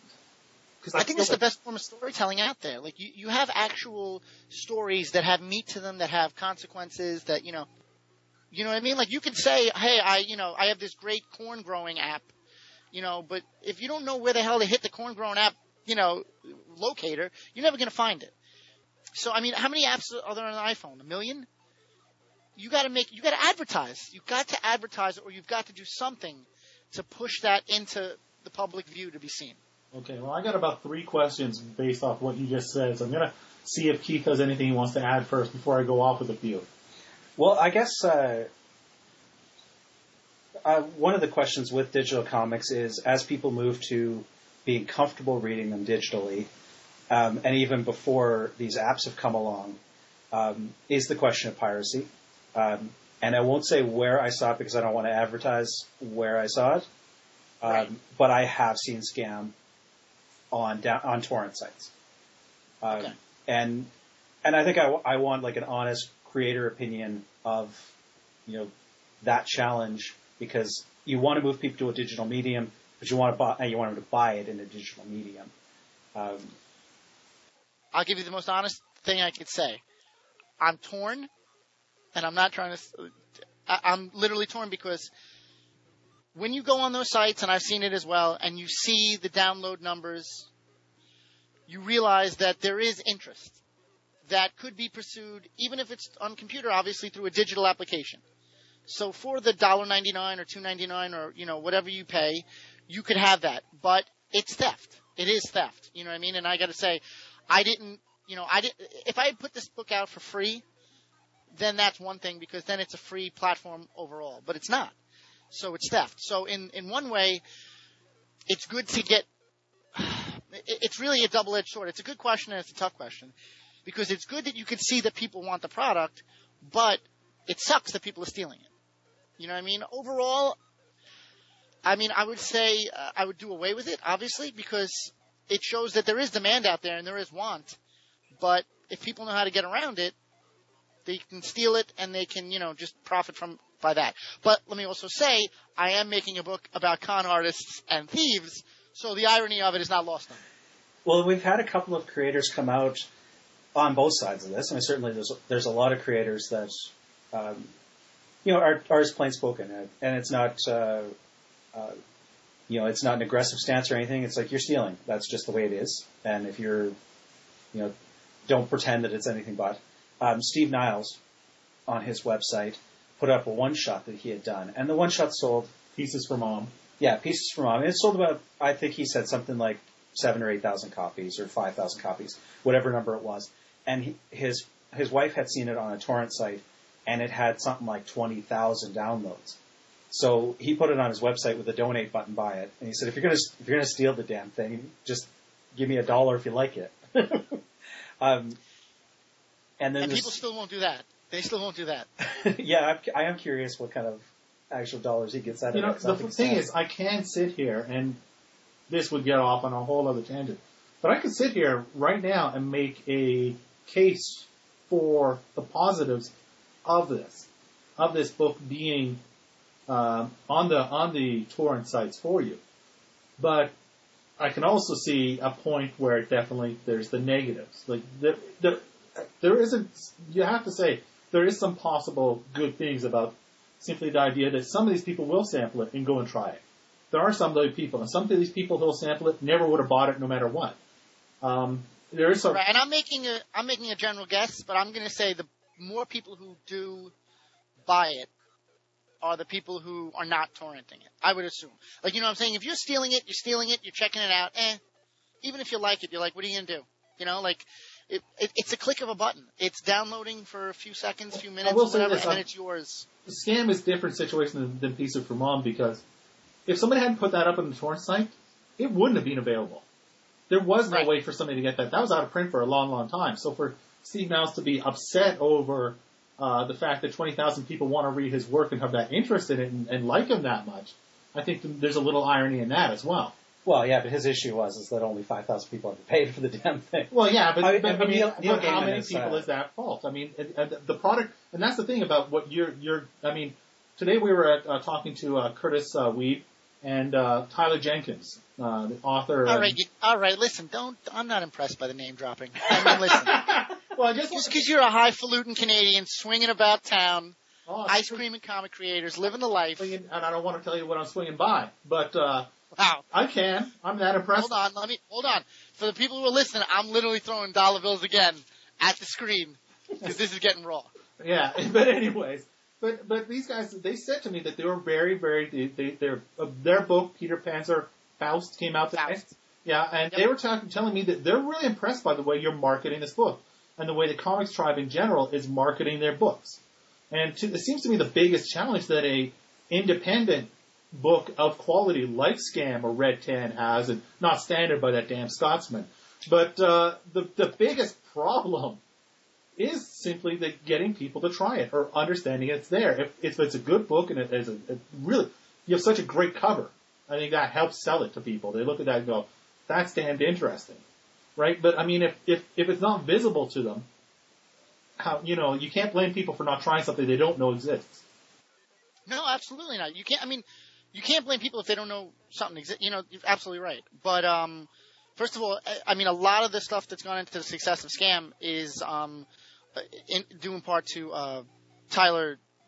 cause I think feel it's the like- best form of storytelling out there. Like you, you have actual stories that have meat to them, that have consequences, that you know, you know what I mean. Like you could say, hey, I, you know, I have this great corn growing app, you know, but if you don't know where the hell to hit the corn growing app, you know, locator, you're never going to find it. So I mean, how many apps are there on an iPhone? A million? You got to make, you got to advertise. You've got to advertise, or you've got to do something to push that into the public view to be seen. Okay, well, I got about three questions based off what you just said, so I'm going to see if Keith has anything he wants to add first before I go off with a few. well, I guess uh, uh, one of the questions with digital comics is, as people move to being comfortable reading them digitally, um, and even before these apps have come along, um, is the question of piracy. Um, and I won't say where I saw it because I don't want to advertise where I saw it, um, Right. but I have seen scam on down, on torrent sites. Um, Okay. And and I think I, w- I want like an honest creator opinion of, you know, that challenge, because you want to move people to a digital medium, but you want to buy you want them to buy it in a digital medium. Um, I'll give you the most honest thing I could say. I'm torn, and I'm not trying to. I- I'm literally torn because when you go on those sites, and I've seen it as well, and you see the download numbers, you realize that there is interest that could be pursued, even if it's on computer, obviously through a digital application. So for the one dollar ninety-nine or two ninety-nine or, you know, whatever you pay, you could have that. But it's theft. It is theft. You know what I mean? And I got to say, I didn't, you know, I didn't, if I had put this book out for free, then that's one thing, because then it's a free platform overall. But it's not. So it's theft. So in, in one way, it's good to get, it's really a double-edged sword. It's a good question and it's a tough question, because it's good that you can see that people want the product, but it sucks that people are stealing it. You know what I mean? Overall, I mean, I would say uh, I would do away with it, obviously, because it shows that there is demand out there and there is want. But if people know how to get around it, they can steal it and they can, you know, just profit from by that. But let me also say, I am making a book about con artists and thieves, so the irony of it is not lost on me. Well, we've had a couple of creators come out on both sides of this. I mean, certainly there's there's a lot of creators that, um, you know, are, are as plain spoken, and it's not, uh, uh, you know, it's not an aggressive stance or anything. It's like, you're stealing. That's just the way it is. And if you're, you know, don't pretend that it's anything but. Um, Steve Niles, on his website, put up a one shot that he had done, and the one shot sold. Pieces for Mom. Yeah, Pieces for Mom. And it sold about, I think he said something like seven or eight thousand copies, or five thousand copies, whatever number it was. And he, his his wife had seen it on a torrent site, and it had something like twenty thousand downloads. So he put it on his website with a donate button by it, and he said, if you're gonna if you're gonna steal the damn thing, just give me a dollar if you like it. um, and then and this, people still won't do that. They still won't do that. yeah, I'm, I am curious what kind of actual dollars he gets out you of know, it. the thing is, I can sit here, and this would get off on a whole other tangent, but I could sit here right now and make a case for the positives of this, of this book being um, on the on the torrent sites for you. But I can also see a point where definitely there's the negatives. Like there, there, there isn't. You have to say there is some possible good things about simply the idea that some of these people will sample it and go and try it. There are some of those people, and some of these people who'll sample it never would have bought it no matter what. Um, there is some, right, and I'm making a I'm making a general guess, but I'm going to say the more people who do buy it are the people who are not torrenting it. I would assume. Like, you know what I'm saying? If you're stealing it, you're stealing it, you're checking it out. Eh, even if you like it, you're like, what are you going to do? You know, like it, it, it's a click of a button. It's downloading for a few seconds, few minutes, will say whatever, this, and then um, it's yours. the scam is a different situation than, than Pieces for Mom, because if somebody hadn't put that up on the torrent site, it wouldn't have been available. There was no Right. way for somebody to get that. That was out of print for a long, long time. So for Steve Niles to be upset over uh, the fact that twenty thousand people want to read his work and have that interest in it and, and like him that much, I think there's a little irony in that as well. Well, yeah, but his issue was is that only five thousand people had paid for the damn thing. Well, yeah, but, I- but, I I mean, mean, Neil- Neil but how Gaiman many is, people uh, is that fault? I mean, and, and the product, and that's the thing about what you're, you're, I mean, today we were uh, talking to uh, Curtis uh, Weed and uh, Tyler Jenkins, uh, the author. All and- right, you, all right. Listen, don't. I'm not impressed by the name dropping. I mean, listen. well, I just, Just because you're a highfalutin Canadian swinging about town, oh, ice cream and comic creators, living the life. swinging, and I don't want to tell you what I'm swinging by, but uh, Wow. I can. I'm that impressed. Hold on, let me hold on. For the people who are listening, I'm literally throwing dollar bills again at the screen because this is getting raw. Yeah, but anyways, but but these guys, they said to me that they were very, very, they, they, their uh, their book Peter Panzer Faust came out today. Faust. Yeah, and Yep. they were talking, telling me that they're really impressed by the way you're marketing this book and the way the Comics Tribe in general is marketing their books. And to, it seems to me the biggest challenge that a independent book of quality like Scam or Red Tan has, and not standard by that damn Scotsman, but uh, the the biggest problem is simply the getting people to try it or understanding it's there. If, if it's a good book and it is a, it really, you have such a great cover, I think that helps sell it to people. They look at that and go, that's damned interesting, right? But I mean, if if if it's not visible to them, how, you know, you can't blame people for not trying something they don't know exists. No, absolutely not. You can't. I mean, you can't blame people if they don't know something exists. You know, you're absolutely right. But um, first of all, I, I mean, a lot of the stuff that's gone into the success of Scam is um, in, due in part to uh, Tyler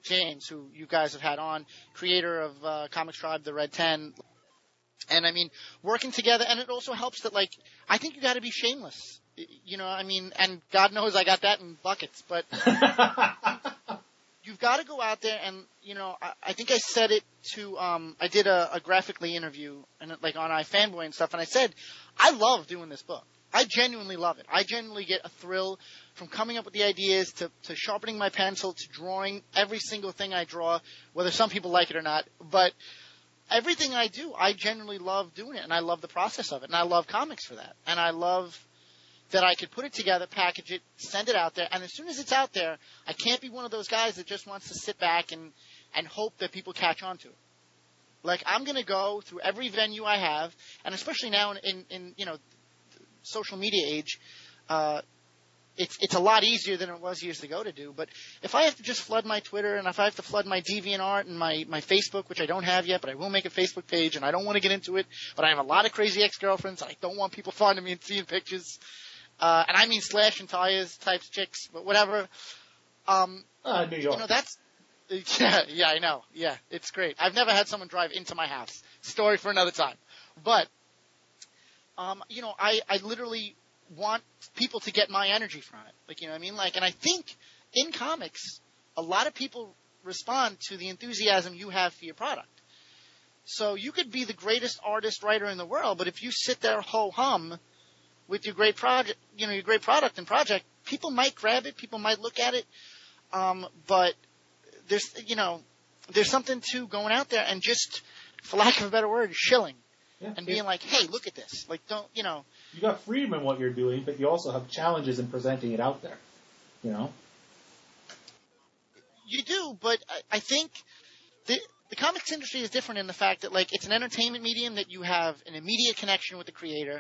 James, who you guys have had on, creator of uh, Comics Tribe, The Red Ten. And I mean, working together, and it also helps that, like, I think you got to be shameless. You know, I mean, and God knows I got that in buckets, but you've got to go out there and, you know, I, I think I said it to, um, I did a, a Graphically interview and like on iFanboy and stuff, and I said, I love doing this book. I genuinely love it. I genuinely get a thrill from coming up with the ideas to, to sharpening my pencil to drawing every single thing I draw, whether some people like it or not, but everything I do, I genuinely love doing it, and I love the process of it, and I love comics for that, and I love that I could put it together, package it, send it out there, and as soon as it's out there, I can't be one of those guys that just wants to sit back and, and hope that people catch on to it. Like, I'm going to go through every venue I have, and especially now in, in, in you know, social media age, uh, it's it's a lot easier than it was years ago to do. But if I have to just flood my Twitter, and if I have to flood my DeviantArt and my, my Facebook, which I don't have yet, but I will make a Facebook page, and I don't want to get into it, but I have a lot of crazy ex-girlfriends, and I don't want people finding me and seeing pictures. Uh, and I mean slash and tires types chicks, but whatever. Um, uh, New York. You know, that's, yeah, yeah, I know. Yeah, it's great. I've never had someone drive into my house. Story for another time. But, um, you know, I, I literally want people to get my energy from it. Like, you know what I mean? Like, and I think in comics, a lot of people respond to the enthusiasm you have for your product. So you could be the greatest artist, writer in the world, but if you sit there ho-hum with your great project, you know, your great product and project, people might grab it, people might look at it, um, but there's, you know, there's something to going out there and just, for lack of a better word, shilling yeah, and being like, hey, look at this. Like, don't, you know. You got freedom in what you're doing, but you also have challenges in presenting it out there, you know? You do, but I, I think the, the comics industry is different in the fact that, like, it's an entertainment medium that you have an immediate connection with the creator.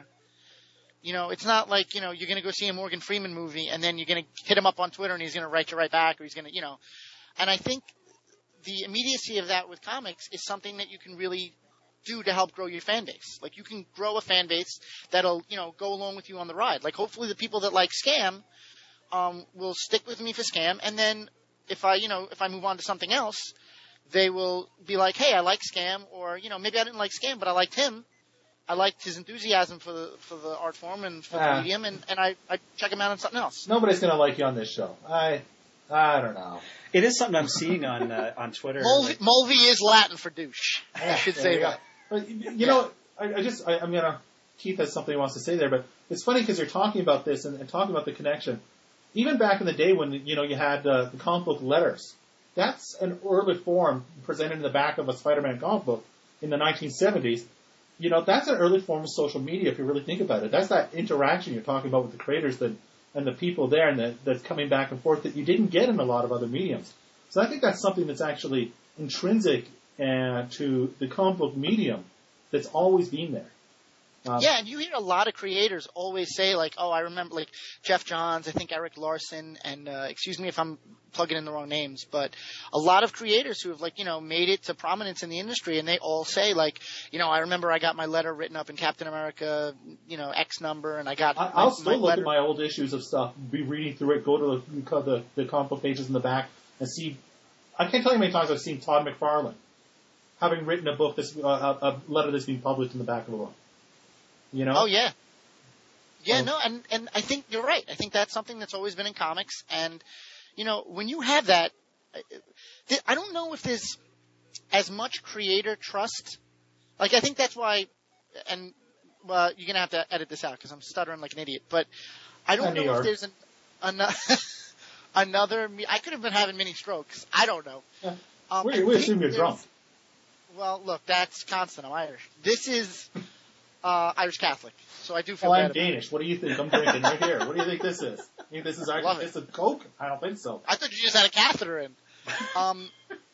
You know, it's not like, you know, you're going to go see a Morgan Freeman movie and then you're going to hit him up on Twitter and he's going to write you right back, or he's going to, you know. And I think the immediacy of that with comics is something that you can really do to help grow your fan base. Like, you can grow a fan base that'll, you know, go along with you on the ride. Like, hopefully the people that like Scam um, will stick with me for Scam, and then if I, you know, if I move on to something else, they will be like, hey, I like Scam, or, you know, maybe I didn't like Scam, but I liked him. I liked his enthusiasm for the for the art form and for Ah. the medium, and, and I, I check him out on something else. Nobody's going to like you on this show. I I don't know. It is something I'm seeing on uh, on Twitter. Mulvey, like- Mulvey is Latin for douche. I should There say you go. that. But, you you know, I, I just, I, I'm going to, Keith has something he wants to say there, but it's funny because you're talking about this and, and talking about the connection. Even back in the day when, you know, you had uh, the comic book letters, that's an early form presented in the back of a Spider-Man comic book in the nineteen seventies. You know, that's an early form of social media if you really think about it. That's that interaction you're talking about with the creators that, and the people there and the, that's coming back and forth that you didn't get in a lot of other mediums. So I think that's something that's actually intrinsic uh, to the comic book medium that's always been there. Um, Yeah, and you hear a lot of creators always say, like, oh, I remember, like, Jeff Johns, I think Eric Larson, and, uh, excuse me if I'm plugging in the wrong names, but a lot of creators who have, like, you know, made it to prominence in the industry, and they all say, like, you know, I remember I got my letter written up in Captain America, you know, X number, and I got I, my, I'll still my look letter. at my old issues of stuff, be reading through it, go to the, the, the comic book pages in the back, and see. I can't tell you how many times I've seen Todd McFarlane having written a book that's uh, a, a letter that's being published in the back of a book. You know? Oh, yeah. Yeah, Oh. no, and, and I think you're right. I think that's something that's always been in comics. And, you know, when you have that, I- I don't know if there's as much creator trust. Like, I think that's why, and, well, you're going to have to edit this out because I'm stuttering like an idiot. But I don't New know if York. there's an, another, another, me- I could have been having mini strokes. I don't know. Yeah. Um, We, I we think assume you're there's- drunk. Well, look, that's constant. I'm Irish. This is uh, Irish Catholic, so I do feel Oh, bad I'm about it. Danish. What do you think? I'm drinking right here. What do you think this is? You think this is Love actually it. this is Coke? I don't think so. I thought you just had a catheter in. Um,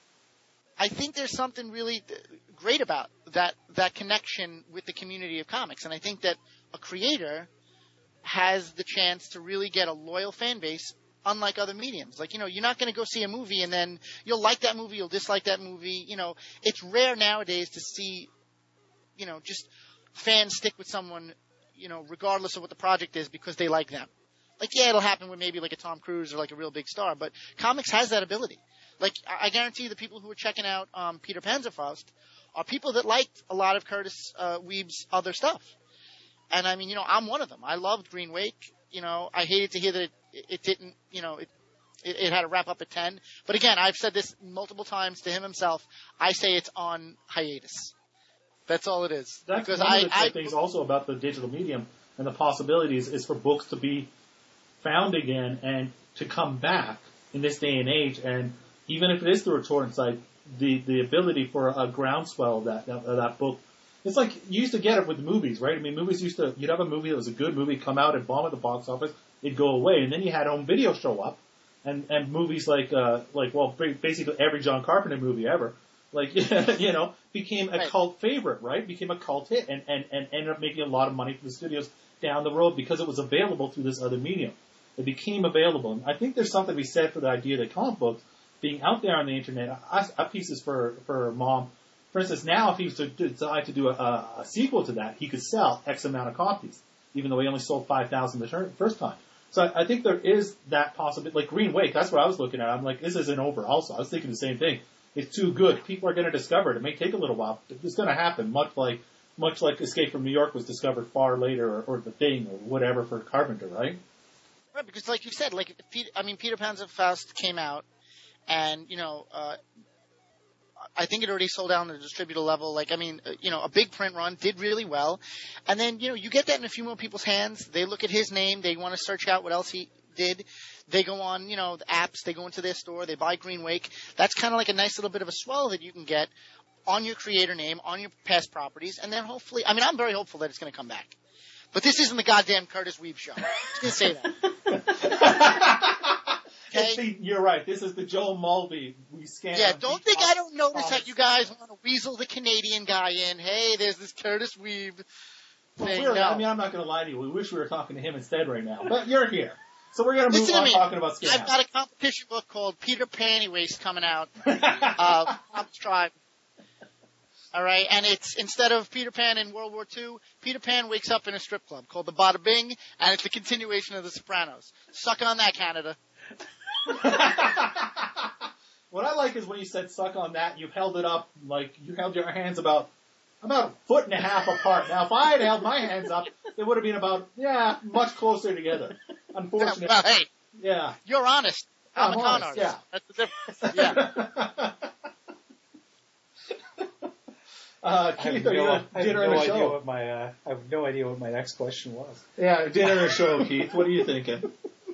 I think there's something really th- great about that that connection with the community of comics, and I think that a creator has the chance to really get a loyal fan base, unlike other mediums. Like, you know, you're not going to go see a movie and then you'll like that movie, you'll dislike that movie. You know, it's rare nowadays to see, you know, just fans stick with someone, you know, regardless of what the project is because they like them. Like, yeah, it'll happen with maybe like a Tom Cruise or like a real big star, but comics has that ability. Like, I I guarantee the people who are checking out um, Peter Panzerfaust are people that liked a lot of Curtis uh, Weeb's other stuff. And I mean, you know, I'm one of them. I loved Green Wake. You know, I hated to hear that it, it didn't, you know, it, it, it had to wrap up at ten. But again, I've said this multiple times to him himself. I say it's on hiatus. That's all it is. That's because one I, of the I, things also about the digital medium and the possibilities is for books to be found again and to come back in this day and age. And even if it is through a torrent site, the, the ability for a groundswell of that, of that book. It's like you used to get it with movies, right? I mean, movies used to, you'd have a movie that was a good movie come out and bomb at the box office, it'd go away, and then you had home video show up, and, and movies like, uh, like, well, basically every John Carpenter movie ever, like, you know, became a right. cult favorite, right? Became a cult hit, and, and, and ended up making a lot of money for the studios down the road because it was available through this other medium. It became available. And I think there's something to be said for the idea that comic books being out there on the internet, a piece is for, for mom. For instance, now if he was to decide to do a, a sequel to that, he could sell X amount of copies, even though he only sold five thousand the ter- first time. So I, I think there is that possibility. Like Green Wake, that's what I was looking at. I'm like, this isn't over also. I was thinking the same thing. It's too good. People are going to discover it. It may take a little while. It's going to happen, much like much like Escape from New York was discovered far later, or, or The Thing, or whatever for Carpenter, right? Right, because like you said, like Peter, I mean, Peter Panzerfaust came out, and you know, uh, I think it already sold out on the distributor level. Like, I mean, uh, you know, a big print run did really well, and then you know, you get that in a few more people's hands. They look at his name, they want to search out what else he did. They go on, you know, the apps. They go into their store. They buy Green Wake. That's kind of like a nice little bit of a swell that you can get on your creator name, on your past properties, and then hopefully, I mean, I'm very hopeful that it's going to come back. But this isn't the goddamn Curtis Weeb show. I'm just going to say that. Okay? See, you're right. This is the Joel Mulvey. We scam. Yeah, don't think I don't notice that you guys want to weasel the Canadian guy in. Hey, there's this Curtis Weeb Well, thing. we're, No. I mean, I'm not going to lie to you. We wish we were talking to him instead right now. But you're here. So we're going to move Listen to on me. talking about scams. I've got a competition book called Peter Pantywaist coming out. uh, Tom's Tribe. All right, and it's instead of Peter Pan in World War Two, Peter Pan wakes up in a strip club called the Bada Bing, and it's a continuation of The Sopranos. Suck on that, Canada. What I like is when you said suck on that, you held it up, like, you held your hands about, about a foot and a half apart. Now, if I had held my hands up, they would have been about, yeah, much closer together. Unfortunately. Well, hey, Yeah. you're honest. I'm, I'm a con honest, artist. yeah. That's the difference. Yeah. uh, I have Keith, are you no, going I have dinner no and a idea show? what my uh, I have no idea what my next question was. Yeah, dinner and a show, Keith. What are you thinking?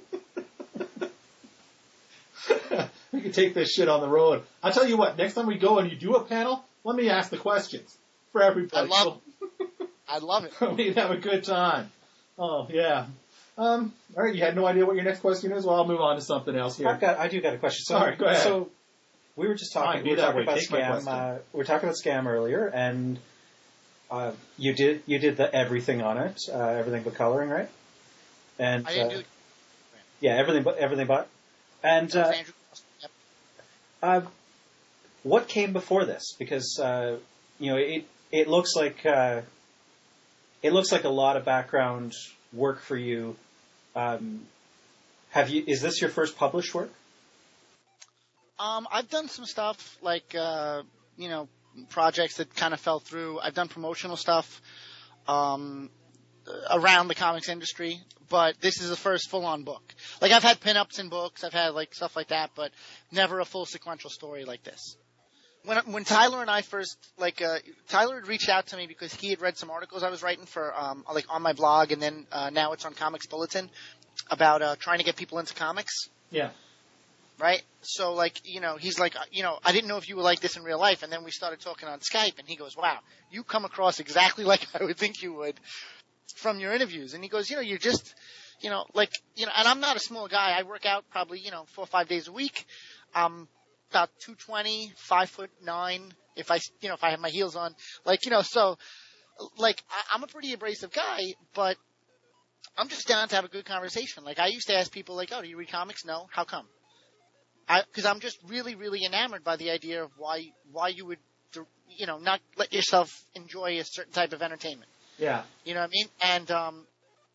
We can take this shit on the road. I'll tell you what, next time we go and you do a panel, let me ask the questions for everybody. I love I love it. We'd have a good time. Oh, yeah. Um, all right, you had no idea what your next question is? Well, I'll move on to something else here. I've got I do got a question. So, All right, go ahead. So we were just talking. Fine, be we were that talking way. about Take my scam. question. Uh, we were talking about scam earlier, and uh, you did you did the everything on it, uh, everything but coloring, right? And I didn't uh, do yeah, everything but everything but. And uh, Andrew. Yep. uh, what came before this? Because uh, you know it it looks like uh, it looks like a lot of background work for you. Um, have you? Is this your first published work? Um, I've done some stuff like uh, you know, projects that kind of fell through. I've done promotional stuff um, around the comics industry, but this is the first full-on book. Like I've had pinups in books, I've had like stuff like that, but never a full sequential story like this. When when Tyler and I first like uh, Tyler had reached out to me because he had read some articles I was writing for um, like on my blog, and then uh, now it's on Comics Bulletin about uh, trying to get people into comics. Yeah. Right? So, like, you know, he's like, you know, I didn't know if you were like this in real life. And then we started talking on Skype, and he goes, wow, you come across exactly like I would think you would from your interviews. And he goes, you know, you're just, you know, like, you know, and I'm not a small guy. I work out probably, you know, four or five days a week. I'm about two twenty, five foot nine, if I, you know, if I have my heels on. Like, you know, so, like, I, I'm a pretty abrasive guy, but I'm just down to have a good conversation. Like, I used to ask people, like, oh, do you read comics? No. How come? Because I'm just really, really enamored by the idea of why why you would, you know, not let yourself enjoy a certain type of entertainment. Yeah. You know what I mean? And um,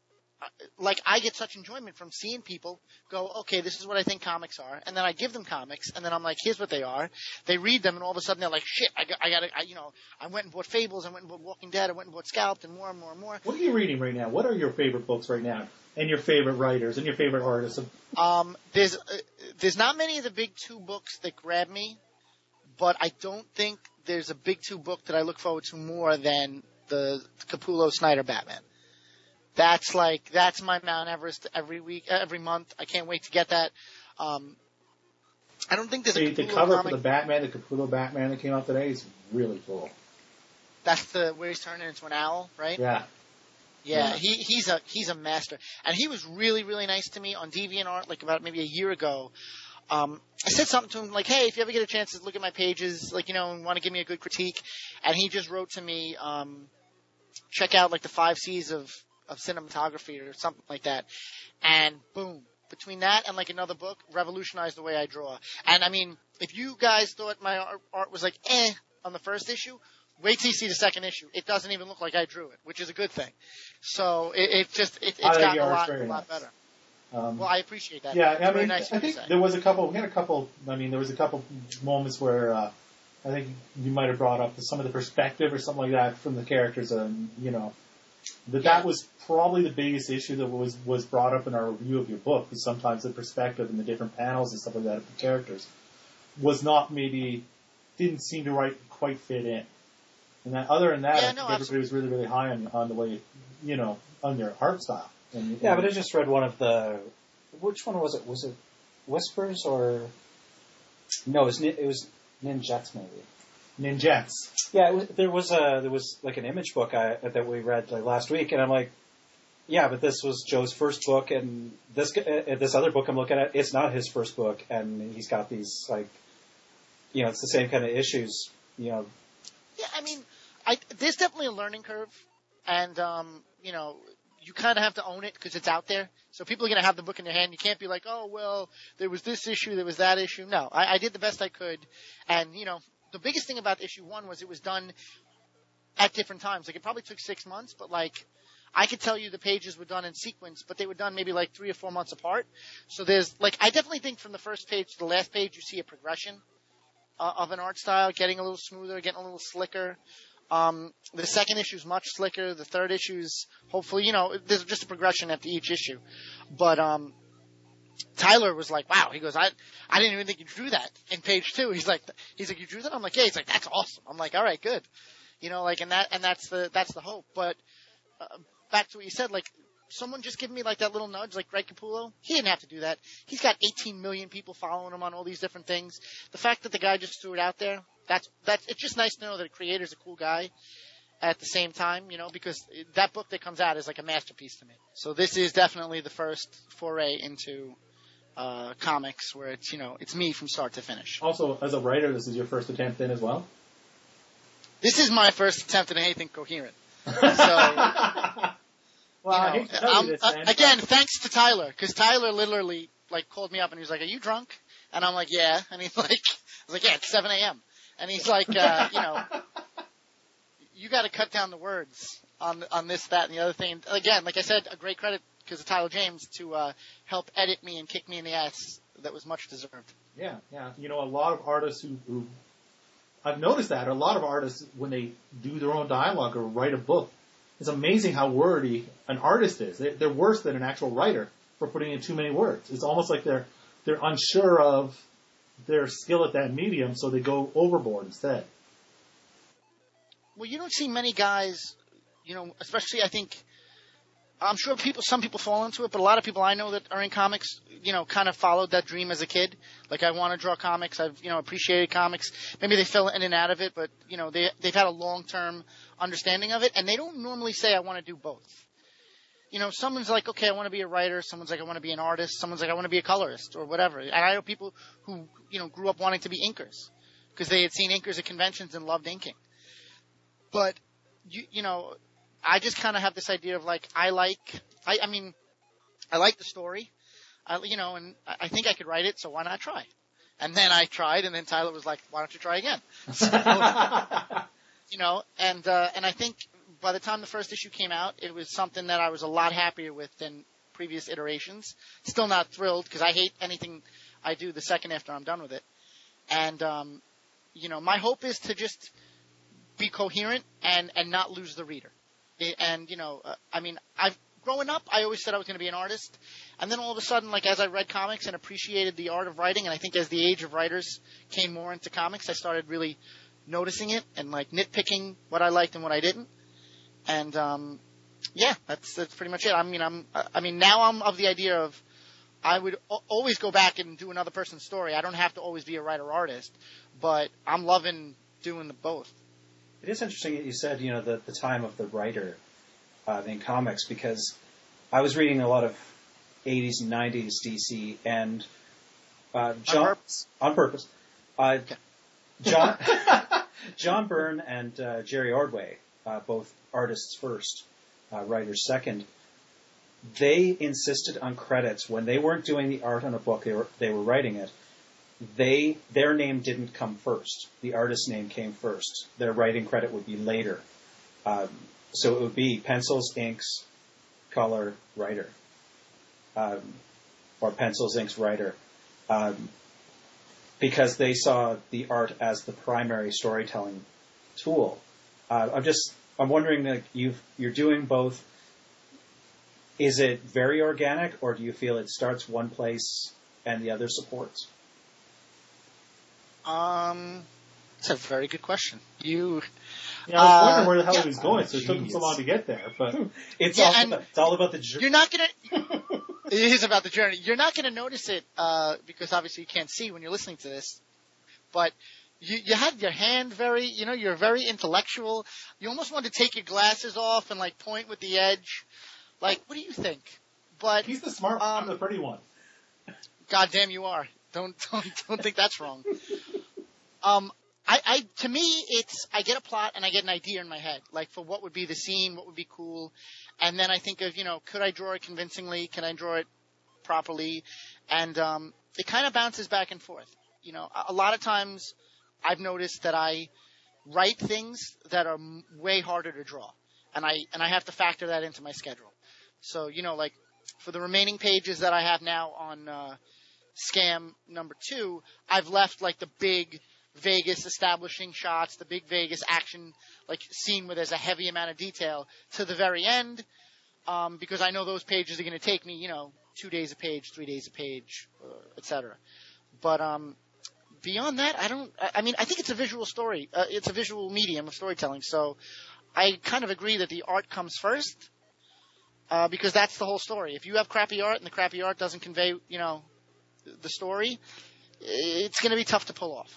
like I get such enjoyment from seeing people go, okay, this is what I think comics are, and then I give them comics, and then I'm like, here's what they are. They read them, and all of a sudden they're like, shit, I got, I got, I, you know, I went and bought Fables, I went and bought Walking Dead, I went and bought Scalped, and more and more and more. What are you reading right now? What are your favorite books right now, and your favorite writers, and your favorite artists? Um, there's, uh, there's not many of the big two books that grab me, but I don't think there's a big two book that I look forward to more than the Capullo Snyder Batman. That's like, that's my Mount Everest every week, every month. I can't wait to get that. Um, I don't think there's the, a Capullo the cover comic. for the Batman, the Capullo Batman that came out today is really cool. That's the, where he's turning into an owl, right? Yeah. Yeah, Yeah. he, he's a, he's a master. And he was really, really nice to me on DeviantArt, like about maybe a year ago. Um, I said something to him like, hey, if you ever get a chance to look at my pages, like, you know, and want to give me a good critique. And he just wrote to me, um, check out like the five C's of, of cinematography or something like that. And boom, between that and like another book, revolutionized the way I draw. And I mean, if you guys thought my art, art was like eh on the first issue, wait till you see the second issue. It doesn't even look like I drew it, which is a good thing. So it, it just, it, it's I think gotten your a art's lot, a very lot nice. better. Um, Well, I appreciate that. Yeah, It's I very mean, nice I of you think to say. there was a couple. We had a couple. I mean, there was a couple moments where uh, I think you might have brought up some of the perspective or something like that from the characters, and you know, that Yeah. that was probably the biggest issue that was was brought up in our review of your book. Because sometimes the perspective and the different panels and stuff like that of the characters was not maybe didn't seem to right quite fit in. And that, other than that, Yeah, I no, think everybody was really really high on on the way, you know, on your art style. And, Yeah, but I just read one of the. Which one was it? Was it Whispers or? No, it was Nin- it was Ninjets maybe. Ninjets. Yeah, it was, there was a there was like an image book I, that we read like last week, and I'm like, yeah, but this was Joe's first book, and this uh, this other book I'm looking at, it's not his first book, and he's got these like, you know, it's the same kind of issues, you know. Yeah, I mean, I, there's definitely a learning curve, and um, you know, you kind of have to own it because it's out there. So people are going to have the book in their hand. You can't be like, oh well, there was this issue, there was that issue. No, I, I did the best I could, and you know, the biggest thing about issue one was it was done at different times. Like it probably took six months, but like I could tell you the pages were done in sequence, but they were done maybe like three or four months apart. So there's like I definitely think from the first page to the last page you see a progression uh, of an art style, getting a little smoother, getting a little slicker. Um, the second issue is much slicker. The third issue is hopefully, you know, there's just a progression after each issue. But um, Tyler was like, "Wow!" He goes, "I, I didn't even think you drew that in page two." He's like, "He's like, you drew that?" I'm like, "Yeah." He's like, "That's awesome." I'm like, "All right, good." You know, like, and that, and that's the, that's the hope. But uh, back to what you said, like, someone just give me like that little nudge, like Greg Capullo. He didn't have to do that. He's got eighteen million people following him on all these different things. The fact that the guy just threw it out there, that's that's. It's just nice to know that a creator's a cool guy. At the same time, you know, because that book that comes out is like a masterpiece to me. So this is definitely the first foray into uh, comics where it's, you know, it's me from start to finish. Also, as a writer, this is your first attempt in as well? This is my first attempt at anything coherent. So, Well, you I know, hate to tell um, you this, uh, man, again, thanks to Tyler, because Tyler literally like called me up and he was like, "Are you drunk?" And I'm like, "Yeah." And he's like, "I was like, yeah, it's seven a.m." And he's like, uh, "You know, you got to cut down the words on on this, that, and the other thing." And again, like I said, a great credit because of Tyler James to uh, help edit me and kick me in the ass. That was much deserved. Yeah, yeah. You know, a lot of artists who, who I've noticed that a lot of artists when they do their own dialogue or write a book, it's amazing how wordy an artist is. They, they're worse than an actual writer for putting in too many words. It's almost like they're they're unsure of their skill at that medium, so they go overboard instead. Well, you don't see many guys, you know, especially I think, I'm sure people, some people fall into it, but a lot of people I know that are in comics, you know, kind of followed that dream as a kid. Like, I want to draw comics. I've, you know, appreciated comics. Maybe they fell in and out of it, but, you know, they, they've had a long-term understanding of it, and they don't normally say, I want to do both. You know, someone's like, okay, I want to be a writer. Someone's like, I want to be an artist. Someone's like, I want to be a colorist or whatever. And I know people who, you know, grew up wanting to be inkers because they had seen inkers at conventions and loved inking. But, you, you know, I just kind of have this idea of like, I like, I, I mean, I like the story, I, you know, and I think I could write it, so why not try? And then I tried, and then Tyler was like, why don't you try again? So, you know, and, uh, and I think by the time the first issue came out, it was something that I was a lot happier with than previous iterations. Still not thrilled because I hate anything I do the second after I'm done with it. And, um, you know, my hope is to just be coherent and, and not lose the reader. It, and, you know, uh, I mean, I've, growing up, I always said I was going to be an artist. And then all of a sudden, like, as I read comics and appreciated the art of writing, and I think as the age of writers came more into comics, I started really noticing it and, like, nitpicking what I liked and what I didn't. And, um, yeah, that's, that's pretty much it. I mean, I'm, I mean, now I'm of the idea of I would o- always go back and do another person's story. I don't have to always be a writer-artist, but I'm loving doing the both. It is interesting that you said, you know, the, the time of the writer uh, in comics, because I was reading a lot of eighties and nineties D C, and uh, John, on purpose. On purpose. Uh, Okay. John, John Byrne and uh, Jerry Ordway, uh, both artists first, uh, writers second, they insisted on credits when they weren't doing the art on a book, they were, they were writing it. They their name didn't come first. The artist's name came first. Their writing credit would be later. Um, so it would be pencils, inks, color, writer, um, or pencils, inks, writer, um, because they saw the art as the primary storytelling tool. Uh, I'm just I'm wondering, like, you've you're doing both. Is it very organic, or do you feel it starts one place and the other supports? Um, that's a very good question. You, Yeah, I was Uh, wondering where the hell yeah. he was going, so it took him so Genius. long to get there. But It's Yeah, all and- about, it's all about the journey. you're not gonna. It is about the journey. You're not gonna notice it uh, because obviously you can't see when you're listening to this, but you you have your hand very, you know, you're very intellectual. You almost want to take your glasses off and like point with the edge. Like, what do you think? But he's the smart one. I'm Um, the pretty one. goddamn, you are. Don't don't don't think that's wrong. Um, I, I to me, it's I get a plot and I get an idea in my head, like for what would be the scene, what would be cool, and then I think of, you know, could I draw it convincingly? Can I draw it properly? And um, it kind of bounces back and forth. You know, a, a lot of times I've noticed that I write things that are m- way harder to draw, and I and I have to factor that into my schedule. So, you know, like for the remaining pages that I have now on uh, Scam number two, I've left like the big Vegas establishing shots, the big Vegas action like scene where there's a heavy amount of detail to the very end, um, because I know those pages are going to take me, you know, two days a page, three days a page, uh, et cetera. But um, beyond that, I don't. I, I mean, I think it's a visual story. Uh, it's a visual medium of storytelling. So I kind of agree that the art comes first, uh, because that's the whole story. If you have crappy art and the crappy art doesn't convey, you know, the story, it's going to be tough to pull off.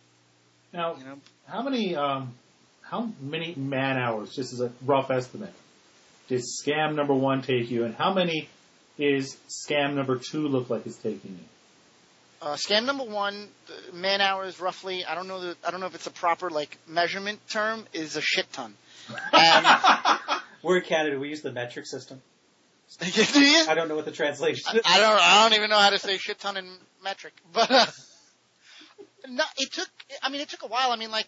Now, You know, how many um, how many man hours, just as a rough estimate, did Scam number one take you, and how many is Scam number two look like it's taking you? uh, Scam number one, the man hours roughly. I don't know. The, I don't know if it's a proper like measurement term. Is a shit ton. And We're in Canada. We use the metric system. do you? I don't know what the translation is. I don't. I don't even know how to say shit ton in metric. But uh, no, it took. I mean, it took a while. I mean, like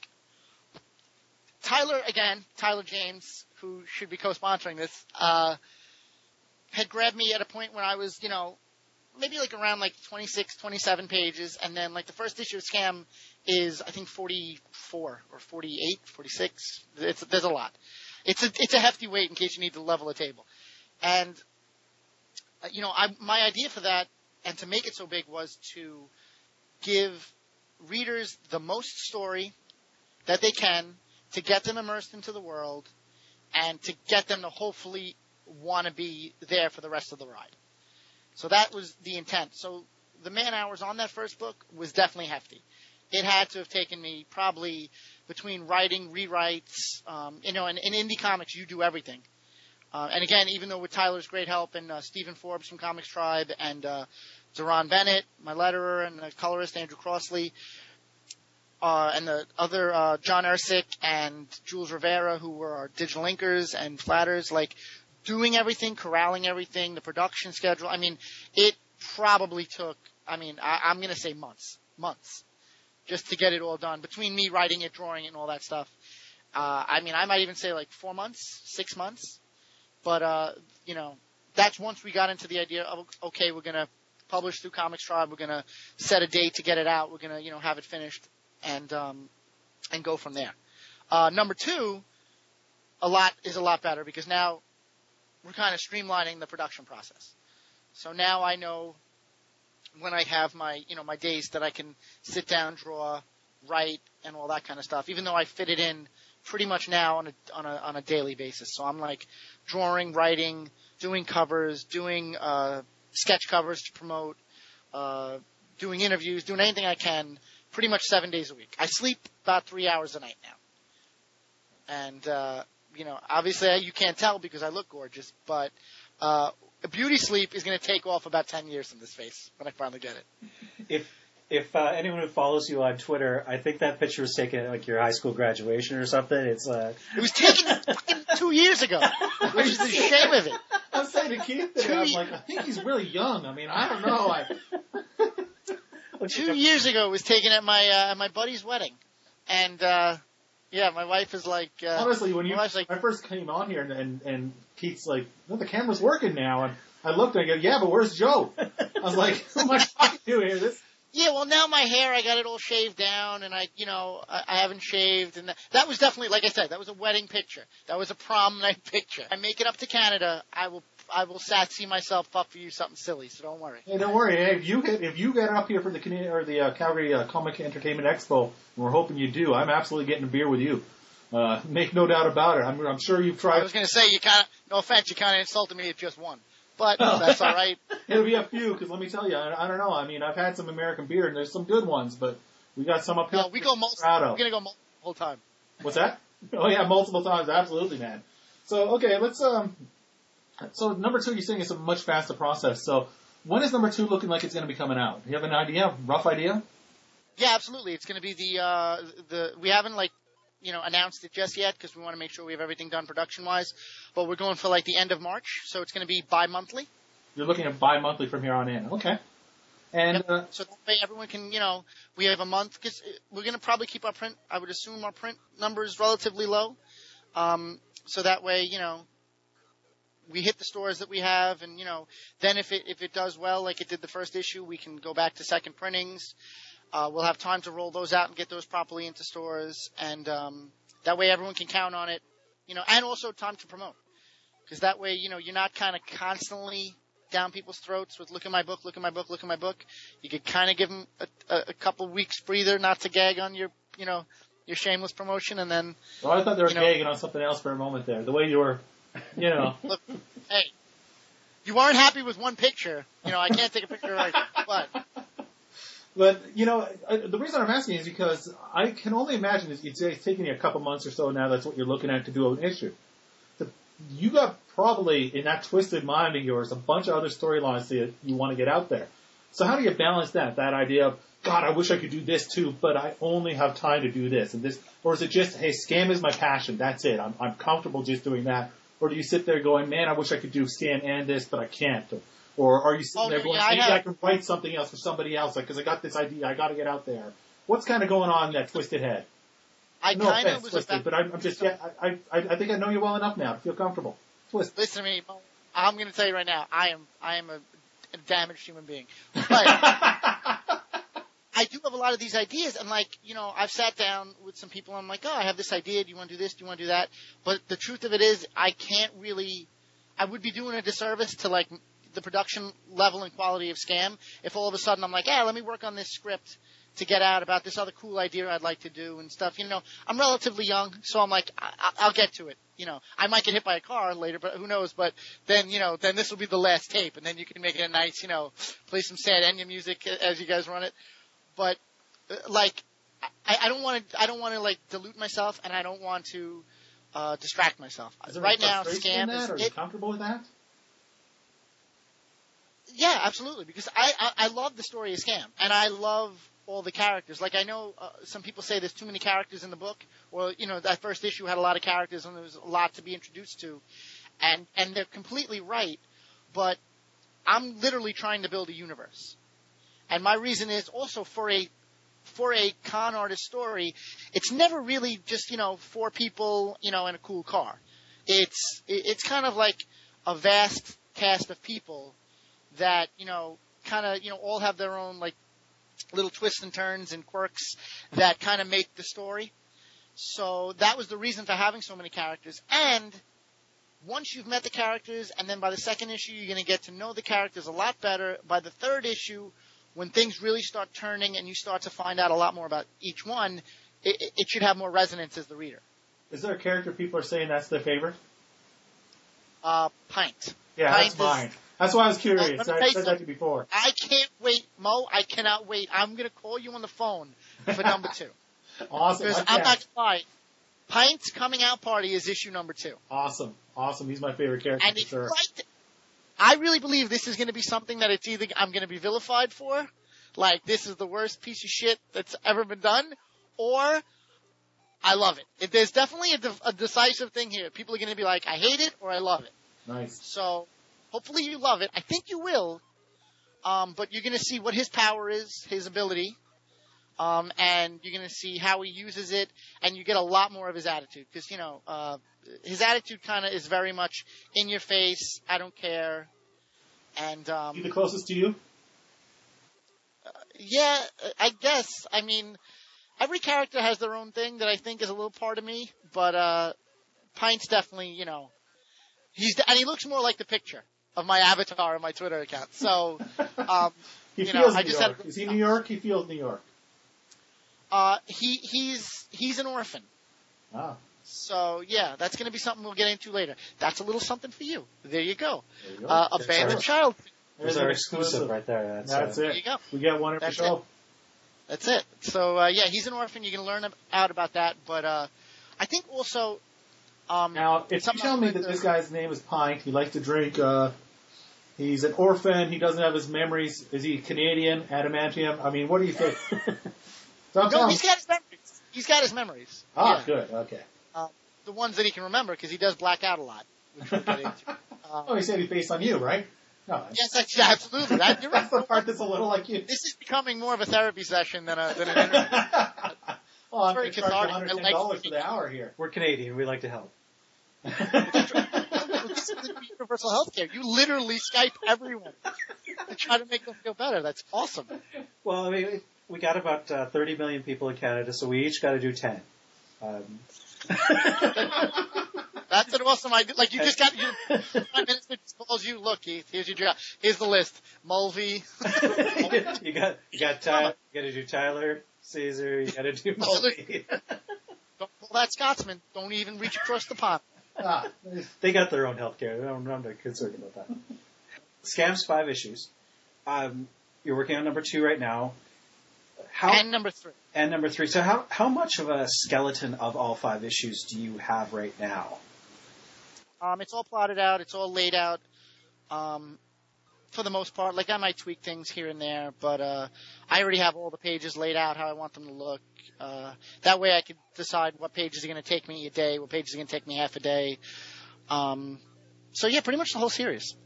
Tyler again, Tyler James, who should be co-sponsoring this, uh, had grabbed me at a point where I was, you know, maybe like around like twenty-six, twenty-seven pages, and then like the first issue of Scam is I think forty-four or forty-eight, forty-six. It's there's a lot. It's a it's a hefty weight in case you need to level a table, and uh, you know, I my idea for that and to make it so big was to give readers the most story that they can to get them immersed into the world and to get them to hopefully want to be there for the rest of the ride. So that was the intent. So the man hours on that first book was definitely hefty. It had to have taken me probably between writing, rewrites, um, you know, and in indie comics you do everything. Uh, and again, even though with Tyler's great help and uh, Stephen Forbes from Comics Tribe and uh, Zoran Bennett, my letterer, and the colorist Andrew Crossley, uh, and the other uh, John Ersick and Jules Rivera, who were our digital inkers and flatters, like doing everything, corralling everything, the production schedule. I mean, it probably took, I mean, I, I'm going to say months, months, just to get it all done between me writing it, drawing it, and all that stuff. Uh, I mean, I might even say like four months, six months. But, uh, you know, that's once we got into the idea of, okay, we're going to publish through Comics Tribe. We're going to set a date to get it out. We're going to, you know, have it finished and, um, and go from there. Uh, number two, a lot is a lot better because now we're kind of streamlining the production process. So now I know when I have my, you know, my days that I can sit down, draw, write, and all that kind of stuff, even though I fit it in pretty much now on a, on a, on a daily basis. So I'm like drawing, writing, doing covers, doing, uh, sketch covers to promote, uh, doing interviews, doing anything I can pretty much seven days a week. I sleep about three hours a night now. And, uh, you know, obviously you can't tell because I look gorgeous, but, uh, beauty sleep is going to take off about ten years in this face when I finally get it. If, if, uh, anyone who follows you on Twitter, I think that picture was taken at like your high school graduation or something. It's, uh, It was taken fucking two years ago, which is the shame of it. I was saying to Keith that I'm like, I think he's really young. I mean, I don't know. I, Two years ago, it was taken at my uh, at my buddy's wedding, and uh, yeah, my wife is like. Uh, honestly, when you my wife's like, I first came on here and, and and Keith's like, no, the camera's working now, and I looked and I go, yeah, but where's Joe? I was like, who am I talking to here? This. yeah, well, now my hair, I got it all shaved down, and I, you know, I, I haven't shaved, and that, that was definitely, like I said, that was a wedding picture. That was a prom night picture. I make it up to Canada, I will, I will sat see myself up for you something silly, so don't worry. Hey, don't worry. Hey, if you get if you get up here for the Canadian or the uh, Calgary uh, Comic Entertainment Expo, and we're hoping you do, I'm absolutely getting a beer with you. Uh, make no doubt about it. I'm, I'm sure you've tried. I was going to say, you kind of, no offense, you kind of insulted me at just one. But that's all right. It'll be a few, because let me tell you, I, I don't know. I mean, I've had some American beer, and there's some good ones, but we got some up here. No, we go multiple. We're going to go multiple the whole time. What's that? Oh, yeah, multiple times. Absolutely, man. So, okay, let's, um, so number two, you're saying it's a much faster process. So, when is number two looking like it's going to be coming out? Do you have an idea, rough idea? Yeah, absolutely. It's going to be the, uh, the, we haven't, like, you know, announced it just yet because we want to make sure we have everything done production-wise. But we're going for, like, the end of March, so it's going to be bi-monthly. You're looking at bi-monthly from here on in. Okay. And, yep. uh, so that way everyone can, you know, we have a month, because we're going to probably keep our print, I would assume our print numbers relatively low. Um, so that way, you know, we hit the stores that we have, and, you know, then if it, if it does well, like it did the first issue, we can go back to second printings. Uh, we'll have time to roll those out and get those properly into stores, and um, that way everyone can count on it, you know, and also time to promote. Because that way, you know, you're not kind of constantly down people's throats with look at my book, look at my book, look at my book. You could kind of give them a, a, a couple weeks breather not to gag on your, you know, your shameless promotion, and then... Well, I thought they were you know, gagging on something else for a moment there. The way you were, you know... Look, hey, you weren't happy with one picture. You know, I can't take a picture right now, but... But, you know, I, the reason I'm asking is because I can only imagine it's, it's taking you a couple months or so now, that's what you're looking at to do an issue. The, you got probably, in that twisted mind of yours, a bunch of other storylines that you want to get out there. So how do you balance that? That idea of, God, I wish I could do this too, but I only have time to do this and this. Or is it just, hey, Scam is my passion, that's it, I'm, I'm comfortable just doing that. Or do you sit there going, man, I wish I could do Scam and this, but I can't. Or, Or are you sitting oh, there going, yeah, maybe I, I can write something else for somebody else, like, because I got this idea, I got to get out there. What's kind of going on in that twisted head? I no kind offense, of was twisted, about, but I'm, I'm just, yeah, I, I, I think I know you well enough now to feel comfortable. Twist. Listen to me, I'm going to tell you right now, I am, I am a, a damaged human being. But I do have a lot of these ideas, and like, you know, I've sat down with some people, and I'm like, oh, I have this idea, do you want to do this, do you want to do that? But the truth of it is, I can't really, I would be doing a disservice to like, the production level and quality of Scam if all of a sudden I'm like, yeah, let me work on this script to get out about this other cool idea I'd like to do and stuff. You know, I'm relatively young, so I'm like, I- I'll get to it. You know, I might get hit by a car later, but who knows? But then, you know, then this will be the last tape, and then you can make it a nice, you know, play some sad Enya music as you guys run it. But uh, like, I, I don't want to, I don't want to like dilute myself, and I don't want to uh, distract myself. Is there right any now, frustration in Scam that? is. Are you It, comfortable with that? Yeah, absolutely. Because I, I, I love the story of Scam, and I love all the characters. Like I know uh, some people say there's too many characters in the book, or you know that first issue had a lot of characters and there was a lot to be introduced to, and and they're completely right. But I'm literally trying to build a universe, and my reason is also for a for a con artist story, it's never really just, you know, four people, you know, in a cool car. It's, it's kind of like a vast cast of people that, you know, kind of, you know, all have their own, like, little twists and turns and quirks that kind of make the story. So that was the reason for having so many characters. And once you've met the characters, and then by the second issue, you're going to get to know the characters a lot better. By the third issue, when things really start turning and you start to find out a lot more about each one, it, it should have more resonance as the reader. Is there a character people are saying that's their favorite? Uh, Pint. Yeah, Pint that's mine. That's why I was curious. Oh, I said that to you before. I can't wait, Mo. I cannot wait. I'm going to call you on the phone for number two. Awesome. Because Okay. I'm not going to lie. Pint's coming out party is issue number two. Awesome. Awesome. He's my favorite character And for if sure. you liked it, I really believe this is going to be something that it's either I'm going to be vilified for, like this is the worst piece of shit that's ever been done, or I love it. It there's definitely a, de- a decisive thing here. People are going to be like, I hate it or I love it. Nice. So hopefully you love it. I think you will. Um, but you're going to see what his power is, his ability. Um, and you're going to see how he uses it, and you get a lot more of his attitude. Because, you know, uh, his attitude kind of is very much in your face, I don't care. And, um, He the closest to you? uh, yeah, I guess. I mean, every character has their own thing that I think is a little part of me, but, uh, Pint's definitely, you know, he's, and he looks more like the picture of my avatar on my Twitter account. So, um, He you feels know, New I just York. had, Is he New York? He feels New York. uh, he, he's, he's an orphan. Ah. So, yeah, that's going to be something we'll get into later. That's a little something for you. There you go. There you go. Uh, That's abandoned our- child. There's There's our an exclusive right there. That's, That's uh, it. There you go. We get one every That's show. That's it. So, uh, yeah, he's an orphan. You can learn out about that. But uh, I think also... Um, Now, if you something tell me like that the- this guy's name is Pint, he likes to drink, uh, he's an orphan, he doesn't have his memories, is he Canadian, adamantium? I mean, what do you think? Don't tell No, me. he's got his memories. He's got his memories. Ah, Yeah. good, okay. The ones that he can remember, because he does black out a lot. Which we'll get into. Um, Oh, he said he's based on you, right? No, yes, that's, yeah, absolutely. That, you're right. that's the part that's a little like you. This is becoming more of a therapy session than, a, than an interview. Well, I'm very going to charge you cathartic. one hundred ten I dollars like- for the hour here. We're Canadian. We like to help. This is universal healthcare. You literally Skype everyone to try to make them feel better. That's awesome. Well, I mean, we got about uh, thirty million people in Canada, so we each got to do ten. Um, That's an awesome idea. Like you just got your prime minister just calls you. Look, Keith, here's your job. Here's the list. Mulvey. you got you got Tyler, you got to do Tyler, Caesar. You got to do Mulvey. Don't pull that Scotsman. Don't even reach across the pond. Ah, They got their own healthcare. I'm, I'm not concerned about that. Scam's five issues. Um, you're working on number two right now. How And number three. and number three. So how how much of a skeleton of all five issues do you have right now? Um, it's all plotted out. It's all laid out. Um, for the most part, like I might tweak things here and there, but uh, I already have all the pages laid out how I want them to look. Uh, that way, I could decide what pages are going to take me a day, what pages are going to take me half a day. Um, so yeah, pretty much the whole series.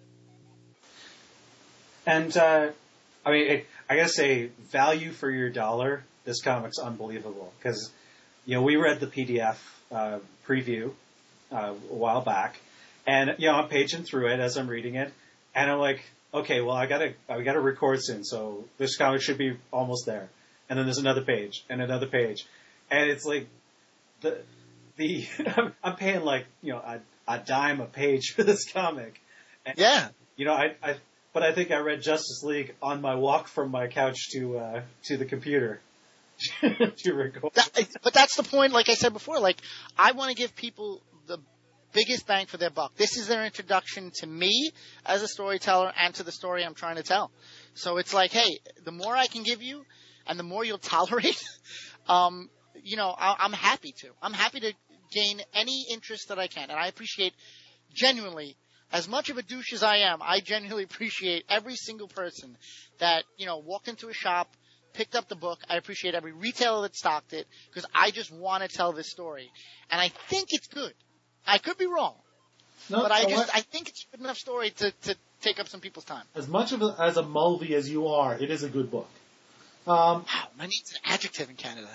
And uh, I mean, it, I gotta say, value for your dollar. This comic's unbelievable because you know we read the P D F uh, preview uh, a while back, and you know I'm paging through it as I'm reading it, and I'm like, okay, well I gotta I gotta record soon, so this comic should be almost there. And then there's another page and another page, and it's like the the I'm, I'm paying like you know a, a dime a page for this comic. And, Yeah. You know I I. But I think I read Justice League on my walk from my couch to uh, to the computer to record. That, but that's the point, like I said before, like, I want to give people the biggest bang for their buck. This is their introduction to me as a storyteller and to the story I'm trying to tell. So it's like, hey, the more I can give you and the more you'll tolerate, um, you know, I, I'm happy to. I'm happy to gain any interest that I can. And I appreciate genuinely, as much of a douche as I am, I genuinely appreciate every single person that, you know, walked into a shop, picked up the book. I appreciate every retailer that stocked it because I just want to tell this story. And I think it's good. I could be wrong, no, but I so just, what- I think it's a good enough story to, to take up some people's time. as much of a, as a Mulvey as you are, it is a good book. Um, Wow, my name's an adjective in Canada.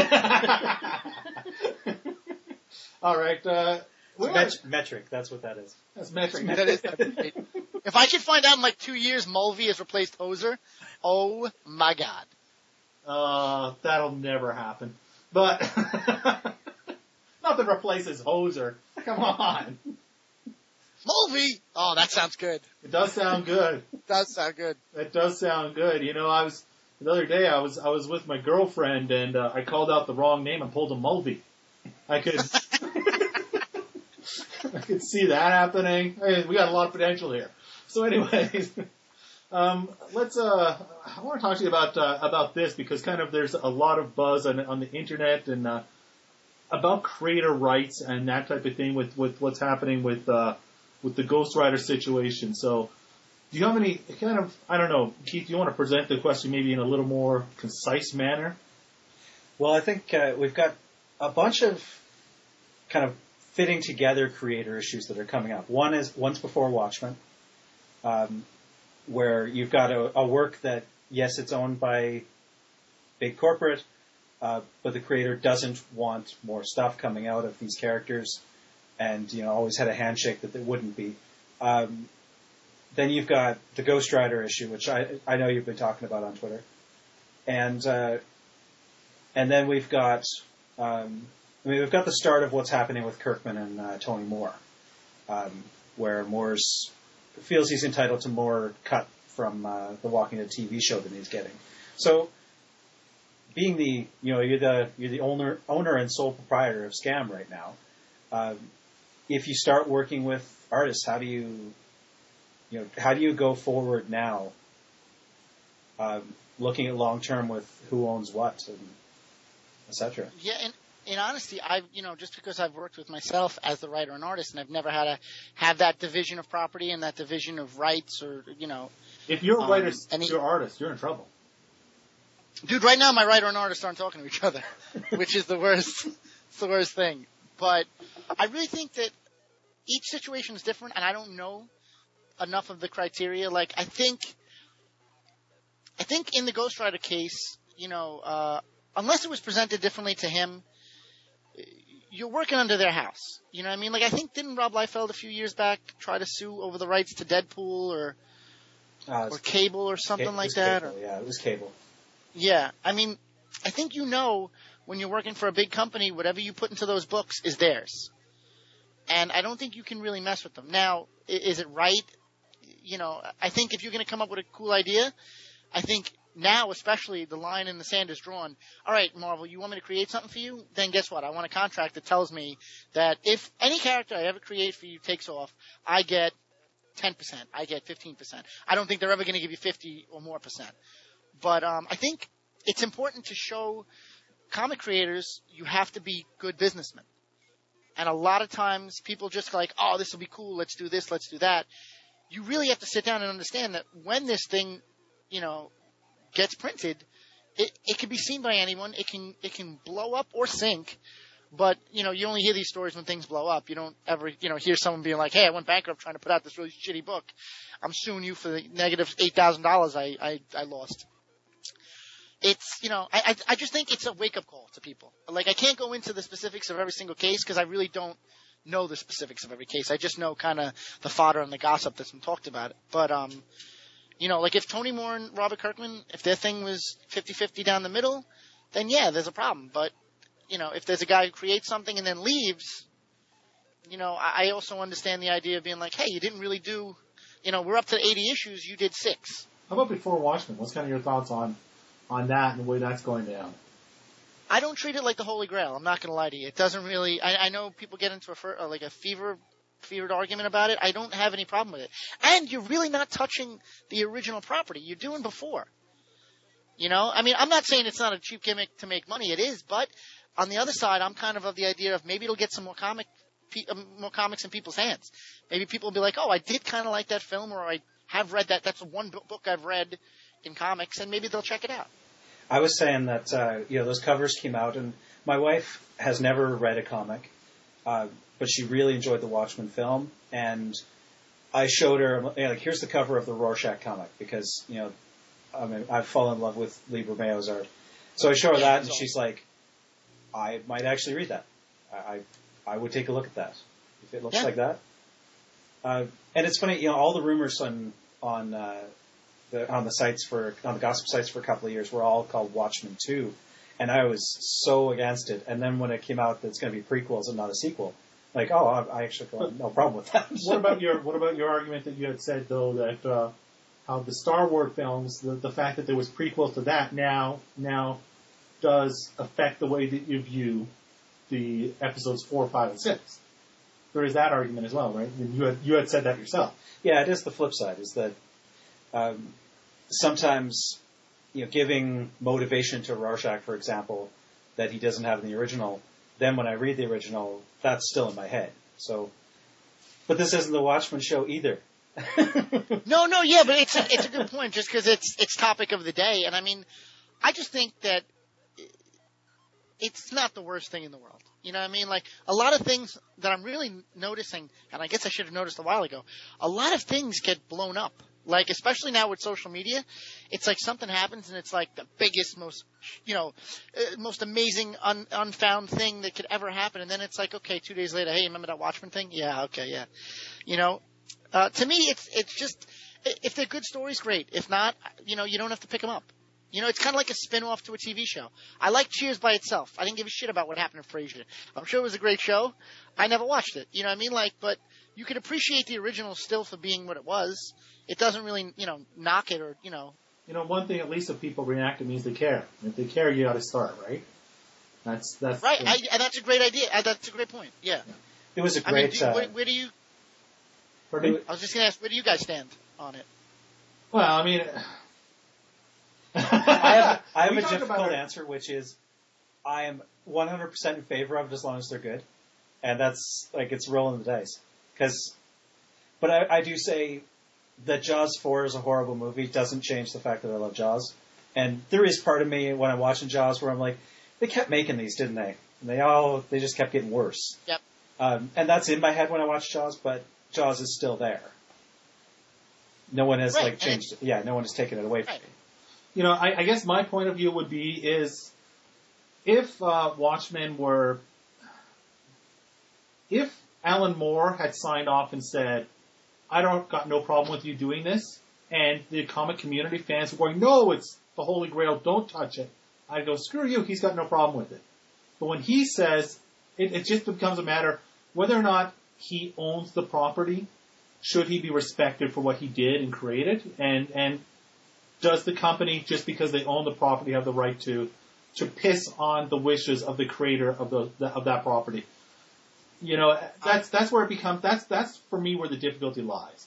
all right. Uh, what Met- else? metric, that's what that is. That's metric. That is, that's great. If I could find out in like two years Mulvey has replaced Hoser, oh my god. Uh, that'll never happen. But nothing replaces Hoser. Come on. Mulvey! Oh, that sounds good. It does sound good. Does sound good. It does sound good. You know, I was the other day. I was I was with my girlfriend, and uh, I called out the wrong name and pulled a Mulvey. I could I could see that happening. I mean, we got a lot of potential here. So, anyways, um, let's. Uh, I want to talk to you about uh, about this because kind of there's a lot of buzz on on the internet and uh, about creator rights and that type of thing with with what's happening with uh, with the Ghost Rider situation. So. Do you have any kind of, I don't know, Keith, do you want to present the question maybe in a little more concise manner? Well, I think uh, we've got a bunch of kind of fitting together creator issues that are coming up. One is Once Before Watchmen, um, where you've got a, a work that, yes, it's owned by big corporate, uh, but the creator doesn't want more stuff coming out of these characters, and you know always had a handshake that there wouldn't be. Um, Then you've got the Ghost Rider issue, which I I know you've been talking about on Twitter, and uh, and then we've got um, I mean we've got the start of what's happening with Kirkman and uh, Tony Moore, um, where Moore's feels he's entitled to more cut from uh, the Walking Dead T V show than he's getting. So, being the you know you're the you're the owner owner and sole proprietor of Scam right now, um, if you start working with artists, how do you You know, how do you go forward now, um, looking at long term with who owns what, and et cetera? Yeah, and in honesty, I've, you know, just because I've worked with myself as the writer and artist, and I've never had to have that division of property and that division of rights, or you know. If you're a um, writer, any, you're an artist, you're in trouble. Dude, right now my writer and artist aren't talking to each other, which is the worst. It's the worst thing. But I really think that each situation is different, and I don't know enough of the criteria. Like, I think, I think in the Ghost Rider case, you know, uh, unless it was presented differently to him, you're working under their house. You know what I mean? Like, I think, didn't Rob Liefeld a few years back try to sue over the rights to Deadpool or, Uh, or Cable or something Ca- like it was that? Cable, Or, yeah, it was Cable. yeah. I mean, I think you know when you're working for a big company, whatever you put into those books is theirs. And I don't think you can really mess with them. Now, i- is it right? You know, I think if you're going to come up with a cool idea, I think now especially the line in the sand is drawn. All right, Marvel, you want me to create something for you? Then guess what? I want a contract that tells me that if any character I ever create for you takes off, I get ten percent. I get fifteen percent. I don't think they're ever going to give you fifty or more percent. But um, I think it's important to show comic creators you have to be good businessmen. And a lot of times people just like, oh, this will be cool. Let's do this. Let's do that. You really have to sit down and understand that when this thing, you know, gets printed, it, it can be seen by anyone. It can, it can blow up or sink. But, you know, you only hear these stories when things blow up. You don't ever, you know, hear someone being like, hey, I went bankrupt trying to put out this really shitty book. I'm suing you for the negative eight thousand dollars I, I, I lost. It's, you know, I, I, I just think it's a wake up call to people. Like, I can't go into the specifics of every single case because I really don't know the specifics of every case. I just know kind of the fodder and the gossip that's been talked about. But, um, you know, like if Tony Moore and Robert Kirkman, if their thing was fifty-fifty down the middle, then yeah, there's a problem. But, you know, if there's a guy who creates something and then leaves, you know, I, I also understand the idea of being like, hey, you didn't really do, you know, we're up to eighty issues, you did six. How about Before Watchmen? What's kind of your thoughts on, on that and the way that's going down? I don't treat it like the Holy Grail. I'm not going to lie to you. It doesn't really. I, I know people get into a fer, uh, like a fever, fevered argument about it. I don't have any problem with it. And you're really not touching the original property. You're doing before. You know, I mean, I'm not saying it's not a cheap gimmick to make money. It is, but on the other side, I'm kind of of the idea of maybe it'll get some more comic, more comics in people's hands. Maybe people will be like, oh, I did kind of like that film, or I have read that. That's one book I've read in comics, and maybe they'll check it out. I was saying that, uh, you know, those covers came out, and my wife has never read a comic, uh, but she really enjoyed the Watchmen film, and I showed her, you know, like, here's the cover of the Rorschach comic, because, you know, I mean, I've fallen in love with Lee Bermejo's art. So I show her that, and she's like, I might actually read that. I, I, I would take a look at that if it looks Yeah. like that. Uh, and it's funny, you know, all the rumors on on uh, the on the sites for on the gossip sites for a couple of years were all called Watchmen two, and I was so against it. And then when it came out that it's going to be prequels and not a sequel, like, oh, I, I actually go, no problem with that. What about your What about your argument that you had said though that uh, how the Star Wars films, the, the fact that there was prequels to that now now does affect the way that you view the episodes four, five, and six? There is that argument as well, right? And you had you had said that yourself. Yeah, it is the flip side, is that um, sometimes, you know, giving motivation to Rorschach, for example, that he doesn't have in the original, then when I read the original, that's still in my head. So, but this isn't the Watchmen show either. No, no, yeah, but it's a, it's a good point just because it's it's topic of the day, and I mean, I just think that it's not the worst thing in the world. You know what I mean? Like, a lot of things that I'm really noticing, and I guess I should have noticed a while ago, a lot of things get blown up. Like, especially now with social media, it's like something happens and it's like the biggest, most, you know, uh, most amazing, un, unfound thing that could ever happen. And then it's like, okay, two days later, hey, remember that Watchmen thing? Yeah, okay, yeah. You know, uh, to me, it's, it's just, if they're good stories, great. If not, you know, you don't have to pick them up. You know, it's kind of like a spin-off to a T V show. I like Cheers by itself. I didn't give a shit about what happened to Frasier. I'm sure it was a great show. I never watched it. You know what I mean? Like, but you could appreciate the original still for being what it was. It doesn't really, you know, knock it or, you know. You know, one thing at least if people react, it means they care. If they care, you got to start, right? That's that's Right, the- I, and that's a great idea. Uh, That's a great point. Yeah. It was a I mean, great. do, uh, where, where do you? Pardon me? I was just gonna ask, where do you guys stand on it? Well, I mean, I have, I have We a talked about difficult our- answer, which is I am one hundred percent in favor of it as long as they're good. And that's, like, it's rolling the dice. Cause, but I, I do say that Jaws four is a horrible movie doesn't change the fact that I love Jaws. And there is part of me when I'm watching Jaws where I'm like, they kept making these, didn't they? And they all, they just kept getting worse. Yep. Um, and that's in my head when I watch Jaws, but Jaws is still there. No one has, Right, like, and changed it. Yeah, no one has taken it away from Right. me. you know, I, I guess my point of view would be is if uh, Watchmen were, if Alan Moore had signed off and said, I don't got no problem with you doing this, and the comic community fans were going, no, it's the Holy Grail, don't touch it. I'd go, screw you, he's got no problem with it. But when he says, it, it just becomes a matter whether or not he owns the property, should he be respected for what he did and created, and, and does the company, just because they own the property, have the right to to piss on the wishes of the creator of the, the of that property? You know, that's that's where it becomes. That's that's for me where the difficulty lies.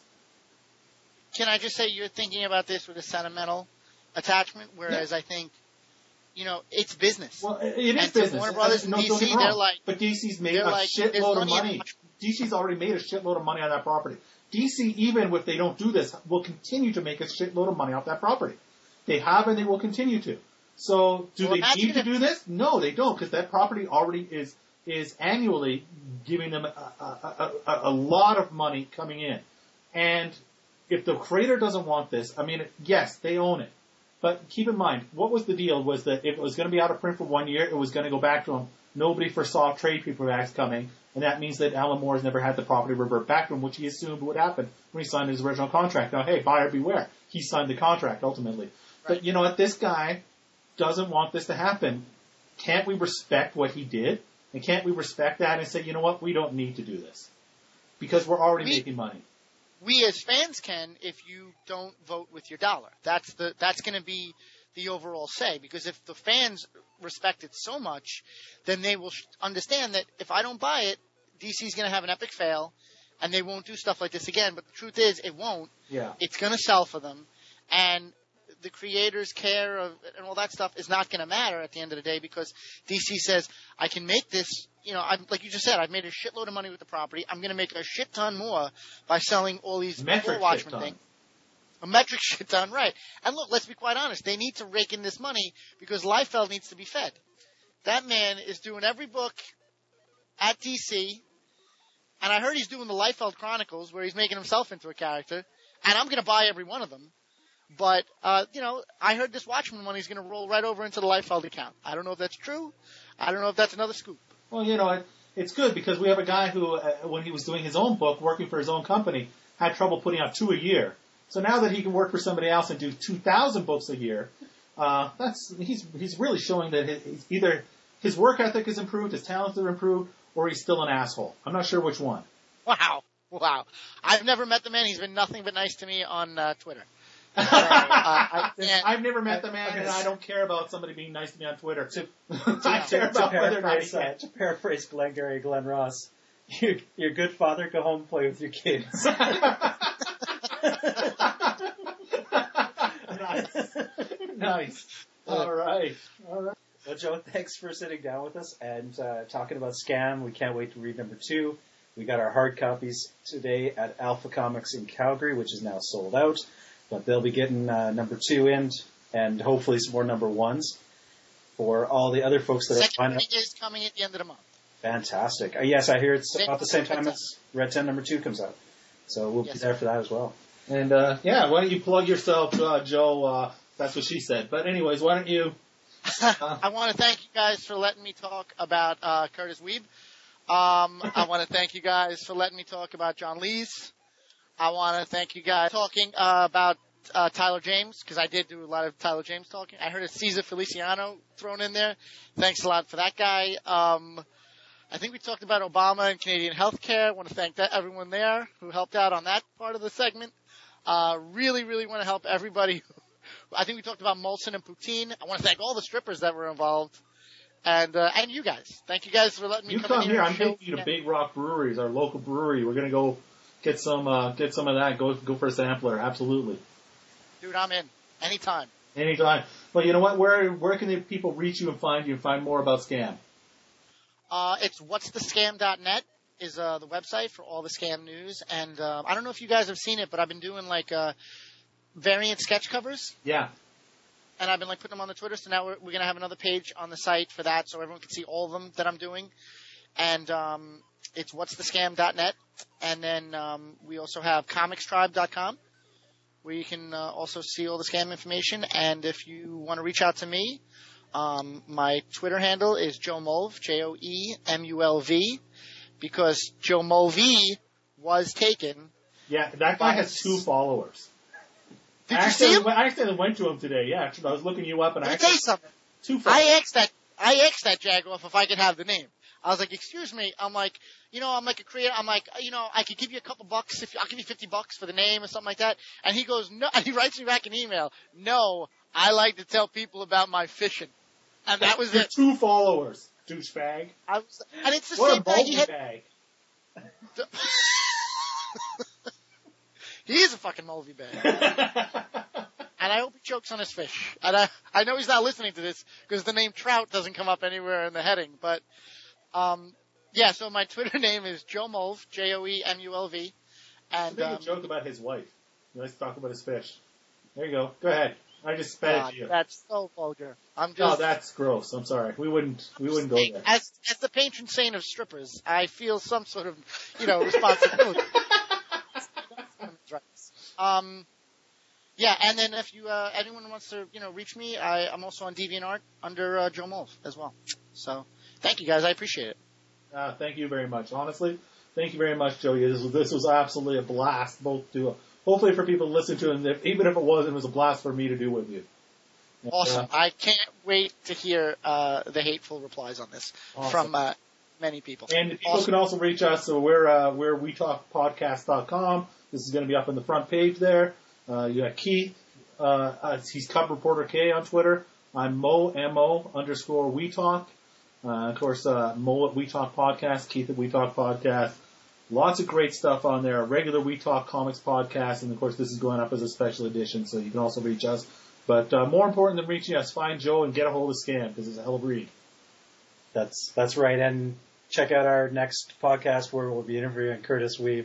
Can I just say you're thinking about this with a sentimental attachment, whereas Yeah. I think, you know, it's business. Well, it it is And to business. Warner Brothers and No, don't D C, get me wrong. they're like- but D C's made they're a like, there's shitload of money in money. Watchmen. D C's already made a shitload of money on that property. D C, even if they don't do this, will continue to make a shitload of money off that property. They have and they will continue to. So, do Well, they imagine need to if- do this? No, they don't, because that property already is is annually giving them a, a, a, a, a lot of money coming in. And if the creator doesn't want this, I mean, yes, they own it. But keep in mind, what was the deal was that if it was going to be out of print for one year, it was going to go back to him. Nobody foresaw trade paperbacks coming, and that means that Alan Moore has never had the property revert back to him, which he assumed would happen when he signed his original contract. Now, hey, buyer beware. He signed the contract ultimately. But Right. you know what? This guy doesn't want this to happen. Can't we respect what he did? And can't we respect that and say, you know what? We don't need to do this. Because we're already We- making money. We as fans can if you don't vote with your dollar. That's the that's going to be the overall say, because if the fans respect it so much, then they will sh- understand that if I don't buy it, D C's going to have an epic fail, and they won't do stuff like this again. But the truth is, it won't. Yeah. It's going to sell for them, and the creators' care of and all that stuff is not going to matter at the end of the day, because D C says, I can make this, you know, I'm, like you just said, I've made a shitload of money with the property. I'm going to make a shit ton more by selling all these Metric full shit Watchmen ton. things. A metric shit ton, right. And look, let's be quite honest. They need to rake in this money because Liefeld needs to be fed. That man is doing every book at D C, and I heard he's doing the Liefeld Chronicles where he's making himself into a character, and I'm going to buy every one of them. But, uh, you know, I heard this Watchmen money is going to roll right over into the Liefeld account. I don't know if that's true. I don't know if that's another scoop. Well, you know, it, it's good because we have a guy who, uh, when he was doing his own book, working for his own company, had trouble putting out two a year. So now that he can work for somebody else and do two thousand books a year, uh, that's he's he's really showing that his, he's either his work ethic is improved, his talents are improved, or he's still an asshole. I'm not sure which one. Wow. Wow. I've never met the man. He's been nothing but nice to me on uh, Twitter. So, uh, I can't- I've never met the man, and I don't care about somebody being nice to me on Twitter. To, I to, care to, about whether or not paraphrase, he uh, can. to paraphrase Glengarry Glen Ross, you, you're a good father, go home and play with your kids. Nice. Nice. All right. All right. Well, Joe, thanks for sitting down with us and uh, talking about Scam. We can't wait to read number two. We got our hard copies today at Alpha Comics in Calgary, which is now sold out. But they'll be getting uh, number two in and hopefully some more number ones for all the other folks that Second are finding reading is coming at the end of the month. Fantastic. Uh, yes, I hear it's Same- about the same time Red as Red ten number two comes out. So we'll Yes, be there for that as well. And, uh, yeah, why don't you plug yourself, uh, Joe? Uh, that's what she said. But anyways, why don't you... I want to thank you guys for letting me talk about uh, Curtis Weeb. Um, I want to thank you guys for letting me talk about John Lees. I want to thank you guys talking uh, about uh, Tyler James, because I did do a lot of Tyler James talking. I heard a Cesar Feliciano thrown in there. Thanks a lot for that guy. Um, I think we talked about Obama and Canadian healthcare. I want to thank that, everyone there who helped out on that part of the segment. Uh, really, really want to help everybody. I think we talked about Molson and Poutine. I want to thank all the strippers that were involved. And, uh, and you guys. Thank you guys for letting me You come, come in here. here. I'm and show- taking you to Big Rock Breweries, our local brewery. We're gonna go get some, uh, get some of that. Go, go for a sampler. Absolutely. Dude, I'm in. Anytime. Anytime. Well, you know what? Where, where can the people reach you and find you and find more about Scam? Uh, it's what's the scam dot net is, uh, the website for all the scam news. And, uh, I don't know if you guys have seen it, but I've been doing like, uh, variant sketch covers. Yeah. And I've been like putting them on the Twitter. So now we're, we're going to have another page on the site for that so everyone can see all of them that I'm doing. And, um, it's what's the scam dot net. And then, um, we also have comics tribe dot com where you can, uh, also see all the scam information. And if you want to reach out to me, um, my Twitter handle is Joe Mulv, J O E M U L V, because Joe Mulvey was taken. Yeah, that guy has two followers. Did I you see accidentally him? went- I accidentally went to him today. Yeah, actually, I was looking you up and I Let me tell you actually, something. two followers. I asked that, I asked that Jagoff if I could have the name. I was like, excuse me. I'm like, you know, I'm like a creator. I'm like, you know, I could give you a couple bucks if I'll give you fifty bucks for the name or something like that. And he goes, no, and he writes me back an email. No, I like to tell people about my fishing. And that was Your it. two followers, douchebag. I was, and it's the What same a guy. He bulky had, bag. he is a fucking Mulvey bag. And I hope he chokes on his fish. And I, I know he's not listening to this because the name Trout doesn't come up anywhere in the heading. But, um, yeah, so my Twitter name is Joe Mulv, J O E M U L V. I And, think um, a joke about his wife. He likes to talk about his fish. There you go. Go ahead. I just spat God, at you. that's so vulgar. I'm No, just, that's gross. I'm sorry. We wouldn't. We wouldn't go there. as, as the patron saint of strippers, I feel some sort of, you know, responsibility. um, yeah, and then if you, uh, anyone wants to, you know, reach me, I, I'm also on DeviantArt under, uh, Joe Mulv as well. So, thank you guys. I appreciate it. Uh, thank you very much. Honestly, thank you very much, Joey. This was, this was absolutely a blast, both to, hopefully for people to listen to, and if, even if it wasn't, it was a blast for me to do with you. And, Awesome. uh, I can't wait to hear, uh, the hateful replies on this Awesome. from, uh, many people. and people Awesome. can also reach us. So we're uh, we're we talk podcast dot com. This is going to be up on the front page there. Uh, you got Keith. Uh, uh, he's Cub Reporter K on Twitter. I'm Mo M O underscore We Talk. Uh, of course, uh, Mo at We Talk Podcast. Keith at We Talk Podcast. Lots of great stuff on there. A regular We Talk Comics podcast, and of course, this is going up as a special edition, so you can also reach us. But uh, more important than reaching us, find Joe and get a hold of Scam because it's a hell of a read. That's that's right. And check out our next podcast where we'll be interviewing Curtis Weeb.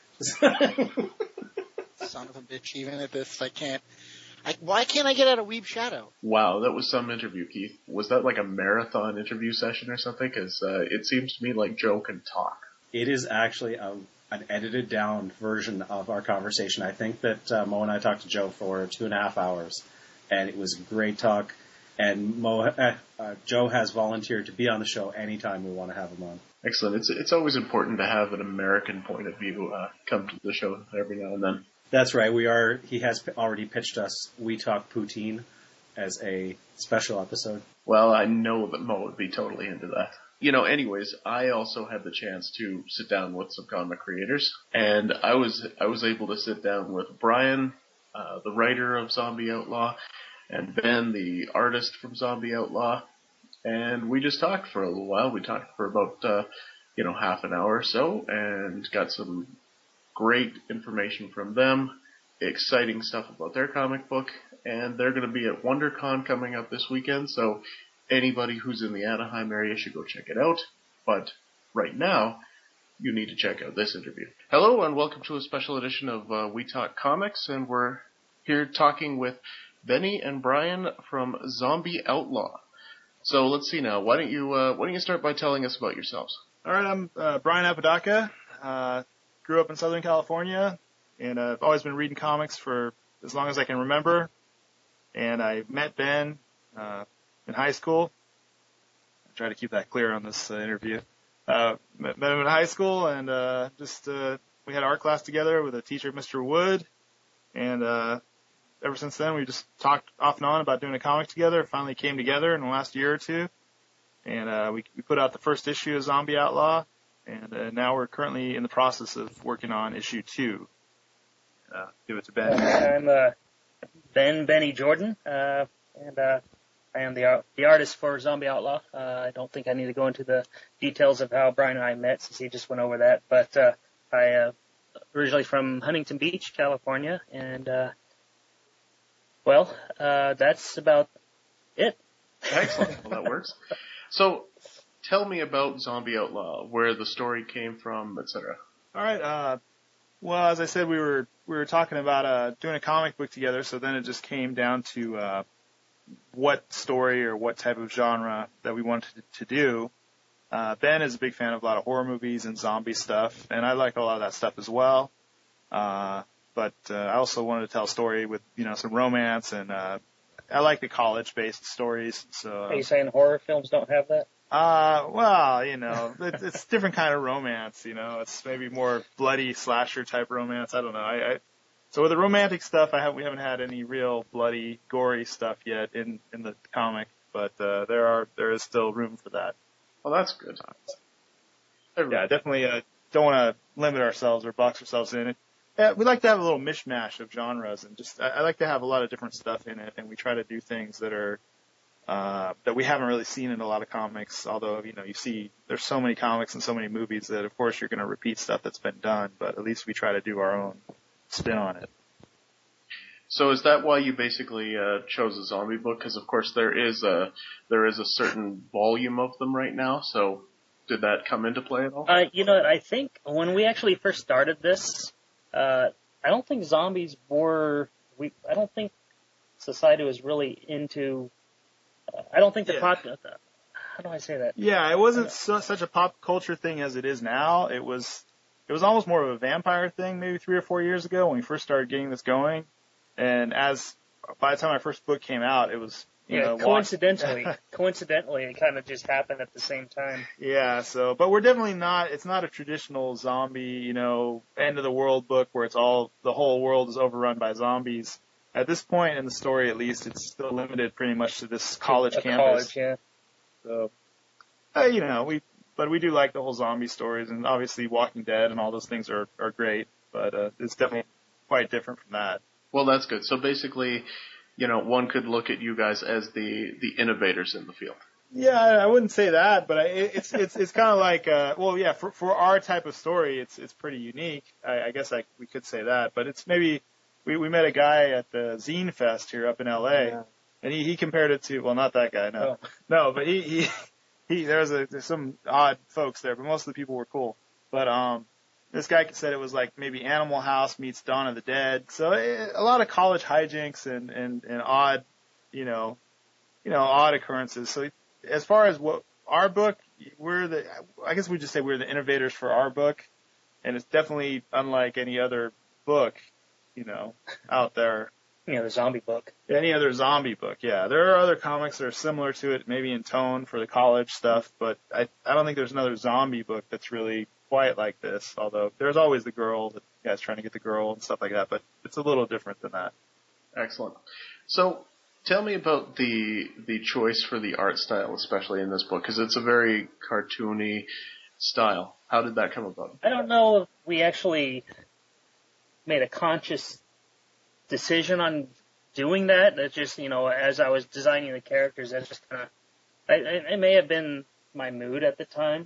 Son of a bitch, even at this, I can't. I, why can't I get out of Weeb Shadow? Wow, that was some interview, Keith. Was that like a marathon interview session or something? Because uh, it seems to me like Joe can talk. It is actually a an edited down version of our conversation. I think that uh, Mo and I talked to Joe for two and a half hours, and it was a great talk. And Mo, uh, uh, Joe has volunteered to be on the show anytime we want to have him on. Excellent. It's it's always important to have an American point of view uh, come to the show every now and then. That's right. We are. He has p- already pitched us We Talk Poutine as a special episode. Well, I know that Mo would be totally into that. You know, anyways, I also had the chance to sit down with some comic creators, and I was I was able to sit down with Brian, uh, the writer of Zombie Outlaw, and Ben, the artist from Zombie Outlaw, and we just talked for a little while. We talked for about uh, you know half an hour or so, and got some great information from them, exciting stuff about their comic book, and they're going to be at WonderCon coming up this weekend, so anybody who's in the Anaheim area should go check it out. But right now, you need to check out this interview. Hello, and welcome to a special edition of uh, We Talk Comics, and we're here talking with Benny and Brian from Zombie Outlaw. So let's see now. Why don't you uh, why don't you start by telling us about yourselves? All right, I'm uh, Brian Apodaca. Uh, grew up in Southern California, and uh, I've always been reading comics for as long as I can remember. And I met Ben uh, in high school. I try to keep that clear on this uh, interview. Uh, met, met him in high school, and uh, just uh, we had art class together with a teacher, Mister Wood, and uh, ever since then we just talked off and on about doing a comic together. It finally came together in the last year or two, and uh, we, we put out the first issue of Zombie Outlaw, and uh, now we're currently in the process of working on issue two. Uh, give it to Ben. I'm uh, Ben Benny Jordan, uh, and uh, I am the art, the artist for Zombie Outlaw. Uh, I don't think I need to go into the details of how Brian and I met, since he just went over that. But uh, I uh, originally from Huntington Beach, California, and uh, well, uh, that's about it. Excellent. Well, that works. So, tell me about Zombie Outlaw, where the story came from, et cetera. All right. Uh, well, as I said, we were we were talking about uh, doing a comic book together, so then it just came down to uh, what story or what type of genre that we wanted to, to do. Uh, Ben is a big fan of a lot of horror movies and zombie stuff, and I like a lot of that stuff as well. Uh, but uh, I also wanted to tell a story with, you know, some romance, and uh, I like the college-based stories. So, uh, Are you saying horror films don't have that? Uh, well, you know, it, it's a different kind of romance, you know, it's maybe more bloody slasher type romance. I don't know. I, I so with the romantic stuff, I have, we haven't had any real bloody, gory stuff yet in, in the comic, but, uh, there are, there is still room for that. Well, that's good. Yeah, definitely, uh, don't want to limit ourselves or box ourselves in it. Yeah, we like to have a little mishmash of genres, and just, I, I like to have a lot of different stuff in it, and we try to do things that are, Uh, that we haven't really seen in a lot of comics, although, you know, you see there's so many comics and so many movies that, of course, you're going to repeat stuff that's been done, but at least we try to do our own spin on it. So is that why you basically uh, chose a zombie book? Because, of course, there is a there is a certain volume of them right now, so did that come into play at all? Uh, you know, I think when we actually first started this, uh, I don't think zombies were, we, I don't think society was really into I don't think the Yeah. pop. How do I say that? Yeah, it wasn't so, such a pop culture thing as it is now. It was, it was almost more of a vampire thing maybe three or four years ago when we first started getting this going. And as, by the time my first book came out, it was, you Yeah, know, coincidentally, coincidentally, it kind of just happened at the same time. Yeah, so, but we're definitely not, it's not a traditional zombie, you know, end of the world book where it's all, the whole world is overrun by zombies. At this point in the story, at least, it's still limited pretty much to this college a campus. College, yeah. So, uh, you know, we, but we do like the whole zombie stories, and obviously Walking Dead and all those things are, are great, but, uh, it's definitely quite different from that. Well, that's good. So basically, you know, one could look at you guys as the, the innovators in the field. Yeah, I wouldn't say that, but I, it's, it's, it's kind of like, uh, well, yeah, for, for our type of story, it's, it's pretty unique. I, I guess I, we could say that, but it's maybe, We, we met a guy at the Zine Fest here up in L A, yeah. and he, he compared it to, well, not that guy, no. Oh. No, but he, he, he, there was a, there's some odd folks there, but most of the people were cool. But, um, this guy said it was like maybe Animal House meets Dawn of the Dead. So it, a lot of college hijinks and, and, and odd, you know, you know, odd occurrences. So as far as what our book, we're the, I guess we just say we're the innovators for our book. and it's definitely unlike any other book, you know, out there. You know, the zombie book. Any other zombie book, yeah. There are other comics that are similar to it, maybe in tone for the college stuff, but I, I don't think there's another zombie book that's really quite like this, although there's always the girl, the guy's trying to get the girl and stuff like that, but it's a little different than that. Excellent. So, tell me about the the choice for the art style, especially in this book, because it's a very cartoony style. How did that come about? I don't know if we actually made a conscious decision on doing that. It's just, you know, as I was designing the characters, that's just kind of, it may have been my mood at the time,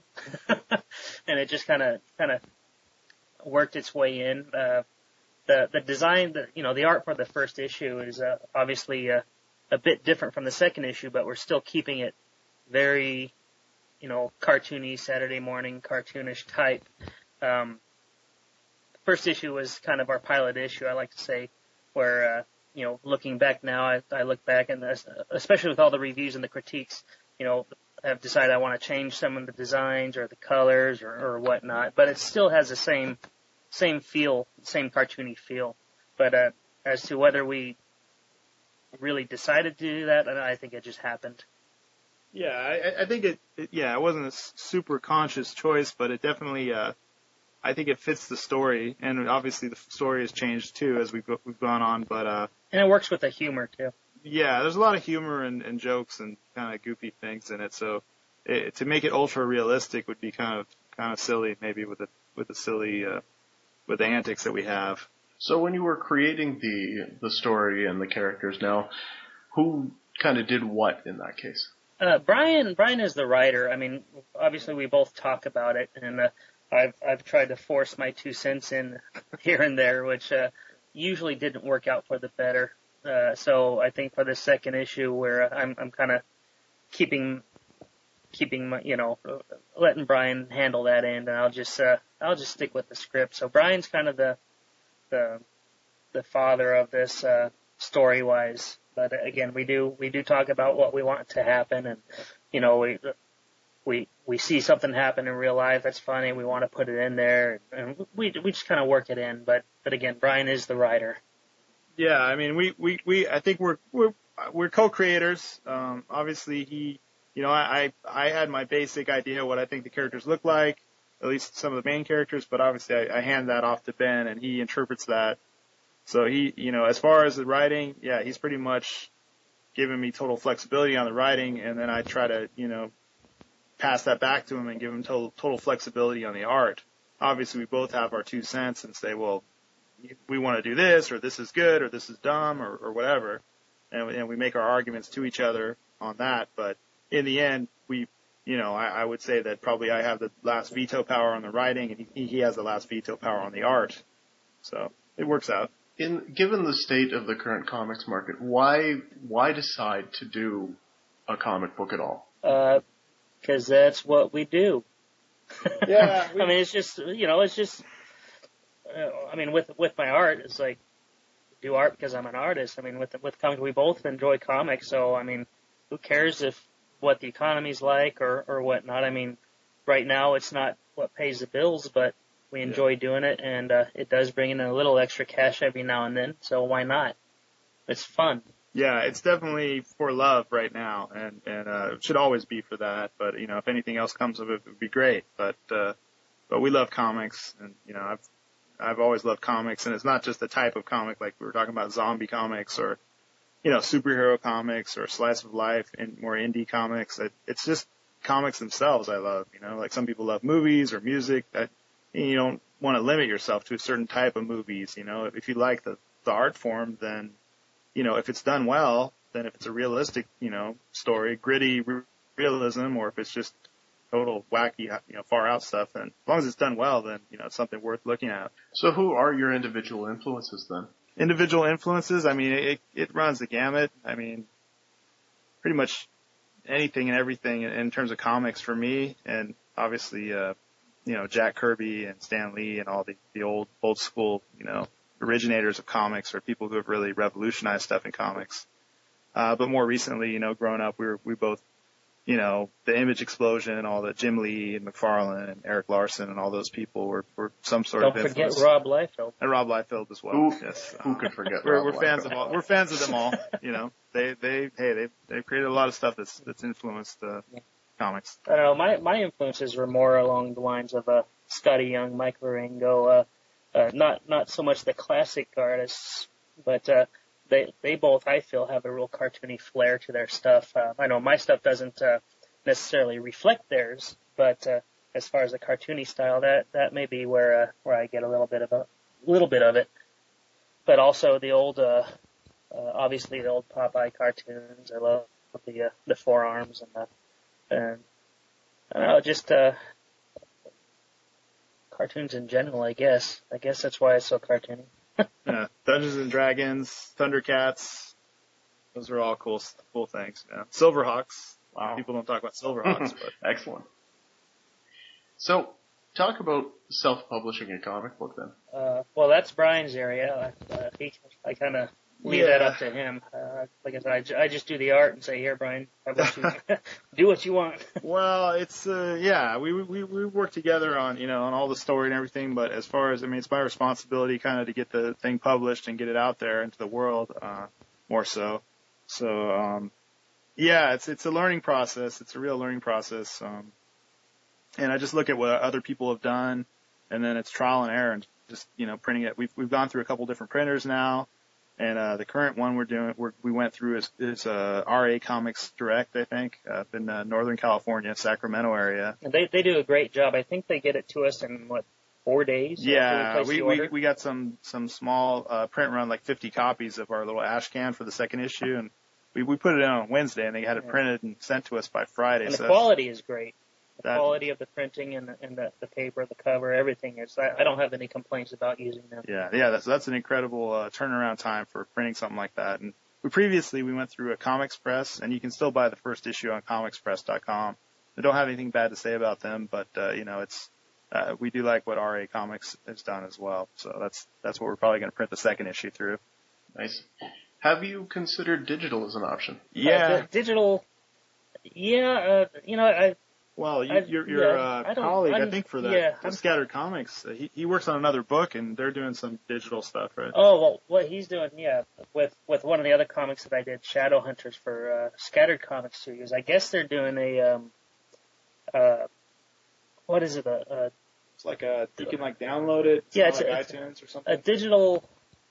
and it just kind of, kind of worked its way in. Uh, the, the design, the, you know, the art for the first issue is uh, obviously uh, a bit different from the second issue, but we're still keeping it very, you know, cartoony, Saturday morning, cartoonish type. Um, first issue was kind of our pilot issue, I like to say, where, uh, you know, looking back now, I, I look back and this, especially with all the reviews and the critiques, you know, I've decided I want to change some of the designs or the colors or, or whatnot, but it still has the same, same feel, same cartoony feel. But, uh, as to whether we really decided to do that, I think it just happened. Yeah, I, I think it, it, yeah, it wasn't a super conscious choice, but it definitely, uh, I think it fits the story, and obviously the story has changed too as we've, we've gone on, but, uh. And it works with the humor too. Yeah, there's a lot of humor and, and jokes and kind of goofy things in it, so it, to make it ultra realistic would be kind of, kind of silly, maybe with the, with the silly, uh, with the antics that we have. So when you were creating the, the story and the characters now, who kind of did what in that case? Uh, Brian, Brian is the writer. I mean, obviously we both talk about it, and, uh, I've I've tried to force my two cents in here and there, which uh, usually didn't work out for the better. Uh, so I think for the second issue, where I'm I'm kind of keeping keeping my, you know, letting Brian handle that end, and I'll just uh, I'll just stick with the script. So Brian's kind of the the the father of this uh, story wise. But again, we do we do talk about what we want to happen, and you know we. We we see something happen in real life that's funny. We want to put it in there, and we we just kind of work it in. But but again, Brian is the writer. Yeah, I mean, we we, we I think we're we're we're co-creators. Um, obviously, he, you know, I I had my basic idea of what I think the characters look like, at least some of the main characters. But obviously, I, I hand that off to Ben, and he interprets that. So he, you know, as far as the writing, yeah, he's pretty much given me total flexibility on the writing, and then I try to, you know, pass that back to him and give him total, total flexibility on the art. Obviously, we both have our two cents and say, well, we want to do this, or this is good, or this is dumb, or, or whatever. And, and we make our arguments to each other on that. But in the end, we, you know, I, I would say that probably I have the last veto power on the writing, and he, he has the last veto power on the art. So it works out. In given the state of the current comics market, why why decide to do a comic book at all? Uh, Because that's what we do. Yeah. I mean, it's just, you know, it's just, uh, I mean, with with my art, it's like, do art because I'm an artist. I mean, with with comics, we both enjoy comics, so, I mean, who cares if what the economy's like or, or whatnot. I mean, right now it's not what pays the bills, but we enjoy yeah. doing it, and uh, it does bring in a little extra cash every now and then, so why not? It's fun. Yeah, it's definitely for love right now, and and uh, it should always be for that. But you know, if anything else comes of it, it would be great. But uh, but we love comics, and you know, I've I've always loved comics, and it's not just the type of comic like we were talking about, zombie comics or you know, superhero comics or slice of life and more indie comics. It, it's just comics themselves. I love, you know, like some people love movies or music. That you don't want to limit yourself to a certain type of movies. You know, if you like the the art form, then you know, if it's done well, then if it's a realistic, you know, story, gritty re- realism, or if it's just total wacky, you know, far out stuff, then as long as it's done well, then, you know, it's something worth looking at. So who are your individual influences then? Individual influences, I mean, it, it runs the gamut. I mean, pretty much anything and everything in, in terms of comics for me, and obviously, uh, you know, Jack Kirby and Stan Lee and all the, the old, old school, you know, originators of comics or people who have really revolutionized stuff in comics. Uh, but more recently, you know, growing up, we were, we both you know, the Image explosion and all the Jim Lee and McFarlane and Eric Larson and all those people were, were some sort Don't of forget influence. Rob Liefeld. And Rob Liefeld as well. Who, yes. who could forget We're, Rob we're fans Liefeld? of all. We're fans of them all. You know, they they hey they they've created a lot of stuff that's that's influenced uh, comics. I don't know. My my influences were more along the lines of uh, Scotty Young, Mike Larengo, uh, uh, not not so much the classic artists, but uh, they they both I feel have a real cartoony flair to their stuff. Uh, I know my stuff doesn't uh, necessarily reflect theirs, but uh, as far as the cartoony style, that that may be where uh, where I get a little bit of a little bit of it. But also the old, uh, uh, obviously the old Popeye cartoons. I love the uh, the forearms and the and I don't know, just uh, cartoons in general. I guess I guess that's why it's so cartoony. Yeah, Dungeons and Dragons, Thundercats, those are all cool cool things. Yeah. Silverhawks. Wow. People don't talk about Silverhawks, but Excellent. So, talk about self-publishing a comic book then. Uh, well, that's Brian's area. Uh, he, I kind of leave Yeah. that up to him. Uh, like I said, I, ju- I just do the art and say, here, Brian, how about you do what you want. well, it's uh, yeah, we we we work together on you know on all the story and everything. But as far as I mean, it's my responsibility kind of to get the thing published and get it out there into the world uh, more so. So um, yeah, it's it's a learning process. It's a real learning process. Um, and I just look at what other people have done, and then it's trial and error and just you know printing it. We've we've gone through a couple different printers now. And uh, the current one we're doing, we're, we went through is, is uh, R A Comics Direct, I think, up in uh, Northern California, Sacramento area. And they they do a great job. I think they get it to us in what four days. after Yeah, place we the we, order? we got some some small uh, print run, like fifty copies of our little ash can for the second issue, and we we put it in on Wednesday, and they had it Yeah. printed and sent to us by Friday. And the so quality is great. The That- quality of the printing and the, and the, the paper, the cover, everything is. I, I don't have any complaints about using them. Yeah, yeah, that's that's an incredible uh, turnaround time for printing something like that. And we previously we went through a Comics Press, and you can still buy the first issue on comics press dot com. I don't have anything bad to say about them, but uh, you know, it's uh, we do like what R A Comics has done as well. So that's that's what we're probably going to print the second issue through. Nice. Have you considered digital as an option? Yeah. Uh, the digital. Yeah, uh, you know, I Well, you, I- your your yeah, uh, I don't- colleague, I I'm- think for that yeah, for I'm- Scattered Comics, uh, he he works on another book, and they're doing some digital stuff, right? Oh, well, what he's doing, yeah, with with one of the other comics that I did, Shadow Hunters for uh, Scattered Comics Studios. I guess they're doing a, um, uh, what is it, a, a, It's like a you can like download it, Yeah, it's it's on, a- like iTunes or a something. digital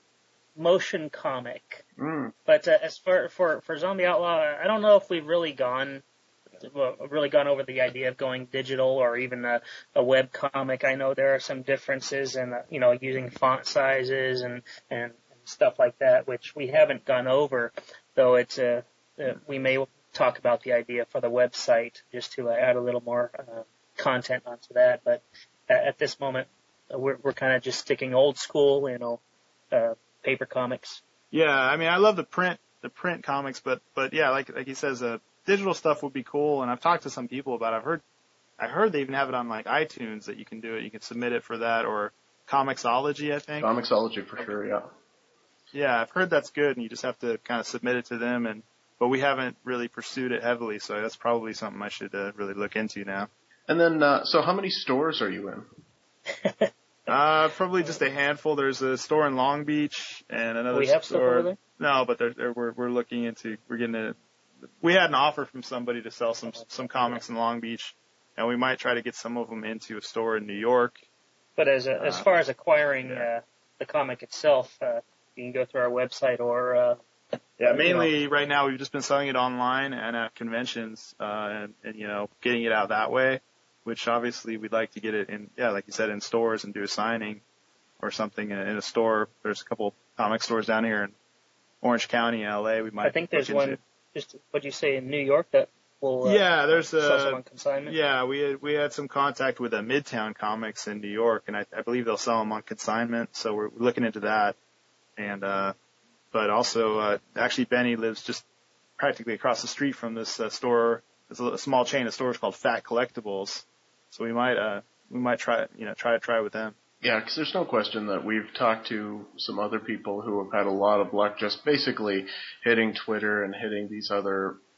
motion comic. Mm. But uh, as for, for for Zombie Outlaw, I don't know if we've really gone well, really gone over the idea of going digital or even a, a web comic. I know there are some differences in uh, you know using font sizes and, and and stuff like that, which we haven't gone over. Though it's uh, uh, we may talk about the idea for the website just to uh, add a little more uh, content onto that. But at, at this moment, uh, we're we're kind of just sticking old school, you know, uh, paper comics. Yeah, I mean, I love the print the print comics, but but yeah, like like he says, uh, digital stuff would be cool. And I've talked to some people about it. I've heard I heard they even have it on like iTunes that you can do it. You can submit it for that, or Comixology, I think. Comixology for sure, yeah. Yeah, I've heard that's good, and you just have to kind of submit it to them. And but we haven't really pursued it heavily, so that's probably something I should uh, really look into now. And then, uh, so how many stores are you in? Uh, probably just a handful. There's a store in Long Beach and another We have stuff store. over there? No, but they're, they're, we're we're looking into. We're getting a. We had an offer from somebody to sell some some comics in Long Beach, and we might try to get some of them into a store in New York. But as a, as Uh, far as acquiring yeah. uh, the comic itself, uh, you can go through our website or uh, Yeah, you mainly right now we've just been selling it online and at conventions, uh, and, and you know getting it out that way. Which obviously we'd like to get it in, yeah, like you said, in stores and do a signing or something in, in a store. There's a couple comic stores down here in Orange County, L A. We might. I think there's look into. one. Just what you say in New York that will uh, Yeah, there's sell some a. on consignment. Yeah, we had, we had some contact with a Midtown Comics in New York, and I, I believe they'll sell them on consignment. So we're looking into that, and uh, but also uh, actually Benny lives just practically across the street from this uh, store. There's a, a small chain of stores called Fat Collectibles. So we might, uh, we might try, you know, try to try with them. Yeah, because there's no question that we've talked to some other people who have had a lot of luck just basically hitting Twitter and hitting these other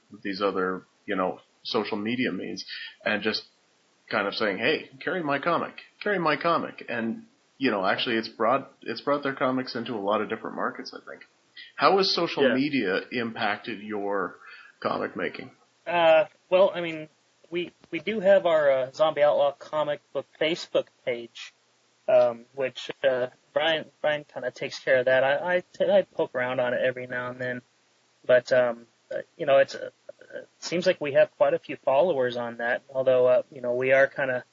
these other, you know, social media means, and just kind of saying, hey, carry my comic, carry my comic. And, you know, actually it's brought, it's brought their comics into a lot of different markets, I think. How has social Yeah. media impacted your comic making? Uh, well, I mean, we we do have our uh, Zombie Outlaw comic book Facebook page, um, which uh, Brian Brian kind of takes care of that. I I, t- I poke around on it every now and then, but um, uh, you know, it's uh, it seems like we have quite a few followers on that. Although uh, you know, we are kind of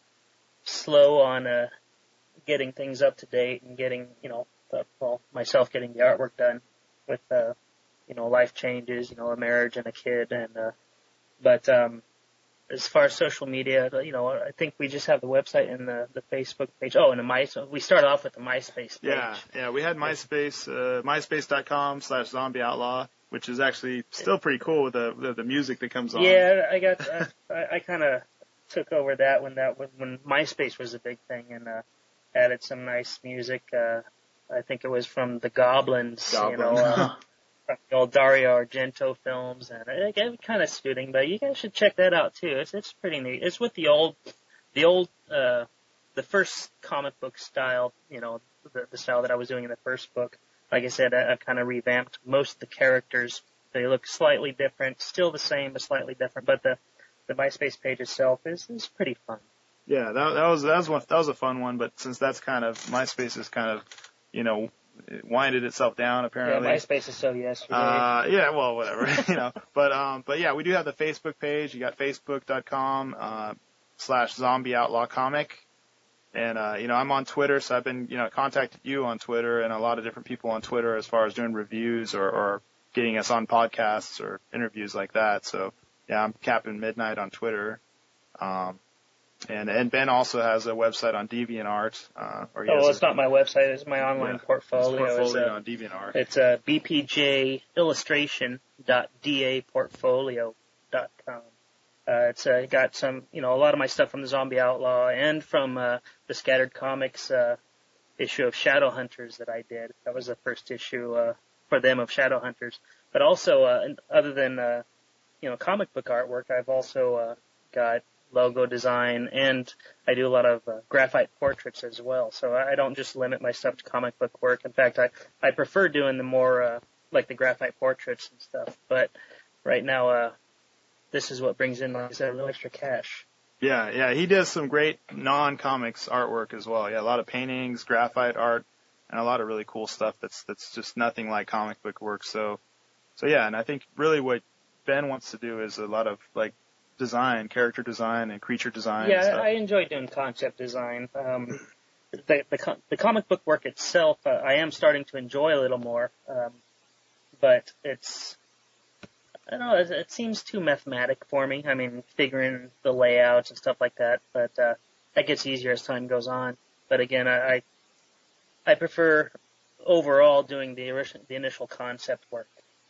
slow on uh, getting things up to date and getting, you know, the, well, myself getting the artwork done with uh, you know, life changes, you know, a marriage and a kid, and uh, but um, as far as social media, you know, I think we just have the website and the, the Facebook page. Oh, and the My, we started off with the MySpace page. Yeah, yeah, we had MySpace, uh, myspace.com slash zombie outlaw, which is actually still pretty cool with the, the, the music that comes on. Yeah, I got, uh, I, I kind of took over that when that, when MySpace was a big thing, and uh, added some nice music. Uh, I think it was from the Goblins, Goblin. you know, uh, from the old Dario Argento films, and it, it kind of suiting, but you guys should check that out too. It's it's pretty neat. It's with the old, the old, uh, the first comic book style, you know, the, the style that I was doing in the first book. Like I said, I, I've kind of revamped most of the characters. They look slightly different, still the same, but slightly different. But the the MySpace page itself is is pretty fun. Yeah, that, that was that was one, that was a fun one, but since that's kind of MySpace is kind of, you know, it winded itself down apparently. Yeah, MySpace is so yesterday. Uh, yeah, well, whatever, you know. But um, but yeah, we do have the Facebook page. You got facebook.com uh, slash Zombie Outlaw Comic, and uh, you know, I'm on Twitter, so I've been, you know, contacted you on Twitter and a lot of different people on Twitter as far as doing reviews or, or getting us on podcasts or interviews like that. So yeah, I'm Captain Midnight on Twitter. Um, And and Ben also has a website on DeviantArt. Uh, or he Oh, has well, a, it's not my website. It's my online yeah, portfolio. his portfolio It's, uh, on DeviantArt. it's uh, b p j illustration dot d a portfolio dot com. Uh, it's uh, got some, you know, a lot of my stuff from the Zombie Outlaw and from uh, the Scattered Comics uh, issue of Shadowhunters that I did. That was the first issue uh, for them of Shadowhunters. But also, uh, other than uh, you know, comic book artwork, I've also uh, got logo design, and I do a lot of uh, graphite portraits as well. So I don't just limit my stuff to comic book work. In fact, I, I prefer doing the more, uh, like the graphite portraits and stuff. But right now, uh, this is what brings in, like I said, a little extra cash. Yeah, yeah, he does some great non-comics artwork as well. Yeah, a lot of paintings, graphite art, and a lot of really cool stuff that's that's just nothing like comic book work. So, so yeah, and I think really what Ben wants to do is a lot of like design, character design, and creature design. Yeah, and stuff. I enjoy doing concept design. Um, the, the co- the comic book work itself, uh, I am starting to enjoy a little more, um, but it's, I don't know, it, it seems too mathematic for me. I mean, figuring the layouts and stuff like that, but uh, that gets easier as time goes on. But again, I I, I prefer overall doing the the initial concept work,